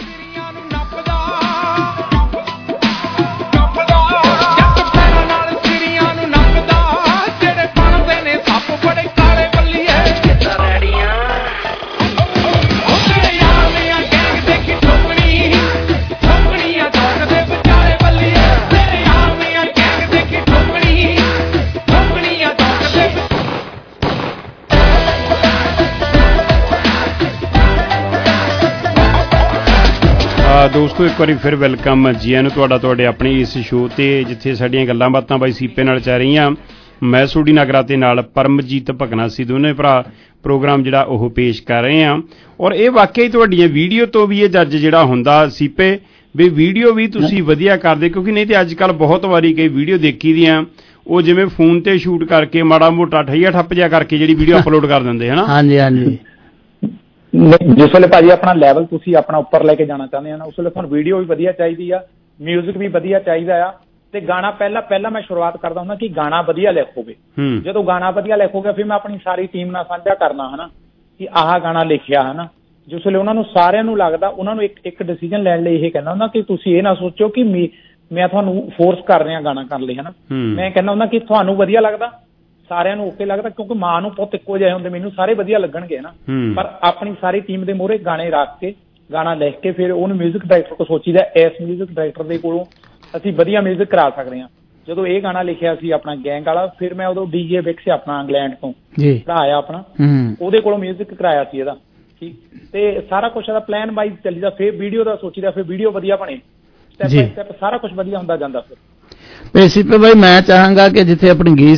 ਦੋਸਤੋ, ਇੱਕ ਵਾਰੀ ਫਿਰ ਵੈਲਕਮ ਜੀ ਆਇਆਂ ਨੂੰ ਤੁਹਾਡੇ ਆਪਣੇ ਇਸ ਸ਼ੋਅ ਤੇ, ਜਿੱਥੇ ਸਾਡੀਆਂ ਗੱਲਾਂ ਬਾਤਾਂ ਬਾਈ ਸੀਪੇ ਨਾਲ ਚੱਲ ਰਹੀਆਂ। ਮੈਂ ਸੋਢੀ ਨਾਗਰਾ ਤੇ ਨਾਲ ਪਰਮਜੀਤ ਭਕਨਾ ਸੀ, ਦੋਨੇ ਭਰਾ ਪ੍ਰੋਗਰਾਮ ਜਿਹੜਾ ਉਹ ਪੇਸ਼ ਕਰ ਰਹੇ ਹਾਂ। ਔਰ ਇਹ ਵਾਕਿਆ ਹੀ ਤੁਹਾਡੀਆਂ ਵੀਡੀਓ ਤੋਂ ਵੀ ਇਹ ਜੱਜ ਜਿਹੜਾ ਹੁੰਦਾ ਸੀਪੇ ਵੀ ਵੀਡੀਓ ਵੀ ਤੁਸੀਂ ਵਧੀਆ ਕਰਦੇ, ਕਿਉਂਕਿ ਨਹੀਂ ਤੇ ਅੱਜ ਕੱਲ੍ਹ ਬਹੁਤ ਵਾਰੀ ਕਈ ਵੀਡੀਓ ਦੇਖੀ ਦੀਆਂ ਉਹ ਜਿਵੇਂ ਫੋਨ ਤੇ ਸ਼ੂਟ ਕਰਕੇ ਮਾੜਾ ਮੋਟਾ ਠਈਆ ਠੱਪ ਜਿਹਾ ਕਰਕੇ ਜਿਹੜੀ ਵੀਡੀਓ ਅਪਲੋਡ ਕਰ ਦਿੰਦੇ, ਹੈ ਨਾ। ਹਾਂਜੀ। ਜਿਸ ਵੇਲੇ ਭਾਜੀ ਆਪਣਾ ਲੈਵਲ ਤੁਸੀਂ ਆਪਣਾ ਉੱਪਰ ਲੈ ਕੇ ਜਾਣਾ ਚਾਹੁੰਦੇ ਆ ਨਾ, ਉਸ ਵੇਲੇ ਤੁਹਾਨੂੰ ਵੀਡੀਓ ਵੀ ਵਧੀਆ ਚਾਹੀਦੀ ਆ, ਮਿਊਜ਼ਿਕ ਵੀ ਵਧੀਆ ਚਾਹੀਦਾ ਆ, ਤੇ ਗਾਣਾ ਪਹਿਲਾਂ ਮੈਂ ਸ਼ੁਰੂਆਤ ਕਰਦਾ ਹੁੰਦਾ ਕਿ ਗਾਣਾ ਵਧੀਆ ਲਿਖੋਗੇ। ਜਦੋਂ ਗਾਣਾ ਵਧੀਆ ਲਿਖੋਗੇ ਫਿਰ ਮੈਂ ਆਪਣੀ ਸਾਰੀ ਟੀਮ ਨਾਲ ਸਾਂਝਾ ਕਰਨਾ ਹਨਾ ਕਿ ਆਹ ਗਾਣਾ ਲਿਖਿਆ ਹਨਾ। ਜਿਸ ਵੇਲੇ ਉਹਨਾਂ ਨੂੰ ਸਾਰਿਆਂ ਨੂੰ ਲੱਗਦਾ, ਉਹਨਾਂ ਨੂੰ ਇੱਕ ਡਿਸੀਜਨ ਲੈਣ ਲਈ ਇਹ ਕਹਿੰਦਾ ਹੁੰਦਾ ਕਿ ਤੁਸੀਂ ਇਹ ਨਾ ਸੋਚੋ ਕਿ ਮੈਂ ਤੁਹਾਨੂੰ ਫੋਰਸ ਕਰ ਰਿਹਾ ਗਾਣਾ ਕਰਨ ਲਈ ਹਨਾ। ਮੈਂ ਕਹਿੰਦਾ ਹੁੰਦਾ ਕਿ ਤੁਹਾਨੂੰ ਵਧੀਆ ਲੱਗਦਾ, ਸਾਰਿਆਂ ਨੂੰ ਓਕੇ ਲੱਗਦਾ, ਕਿਉਂਕਿ ਮਾਂ ਨੂੰ ਪੁੱਤ ਇੱਕੋ ਜਿਹੇ ਹੁੰਦੇ, ਮੈਨੂੰ ਸਾਰੇ ਵਧੀਆ ਲੱਗਣਗੇ ਨਾ। ਪਰ ਆਪਣੀ ਸਾਰੀ ਟੀਮ ਦੇ ਮੂਹਰੇ ਗਾਣੇ ਰੱਖ ਕੇ ਗਾਣਾ ਲਿਖ ਕੇ ਫਿਰ ਉਹਨੂੰ ਮਿਊਜ਼ਿਕ ਡਾਇਰੈਕਟਰ ਕੋਲ ਸੋਚੀਦਾ, ਇਸ ਮਿਊਜ਼ਿਕ ਡਾਇਰੈਕਟਰ ਦੇ ਕੋਲੋਂ ਅਸੀਂ ਵਧੀਆ ਮਿਊਜ਼ਿਕ ਕਰਾ ਸਕਦੇ ਹਾਂ। ਜਦੋਂ ਇਹ ਗਾਣਾ ਲਿਖਿਆ ਸੀ ਆਪਣਾ ਗੈਂਗ ਵਾਲਾ, ਫਿਰ ਮੈਂ ਉਦੋਂ DJ ਵਿਕਸ ਆਪਣਾ ਇੰਗਲੈਂਡ ਤੋਂ ਭਰਾ ਆਇਆ ਆਪਣਾ, ਉਹਦੇ ਕੋਲੋਂ ਮਿਊਜ਼ਿਕ ਕਰਾਇਆ ਸੀ ਇਹਦਾ। ਠੀਕ, ਤੇ ਸਾਰਾ ਕੁਛ ਇਹਦਾ ਪਲਾਨ ਵਾਈਜ਼ ਚੱਲੀਦਾ। ਫਿਰ ਵੀਡੀਓ ਦਾ ਸੋਚੀਦਾ, ਫਿਰ ਵੀਡੀਓ ਵਧੀਆ ਬਣੇ, ਸਟੈਪ ਬਾਈ ਸਟੈਪ ਸਾਰਾ ਕੁਛ ਵਧੀਆ ਹੁੰਦਾ ਜਾਂਦਾ। ਫਿਰ ਭਾਈ ਮੈਂ ਚਾਹਾਂਗਾ ਕਿ ਜਿੱਥੇ ਆਪਣੀ ਗੀਤ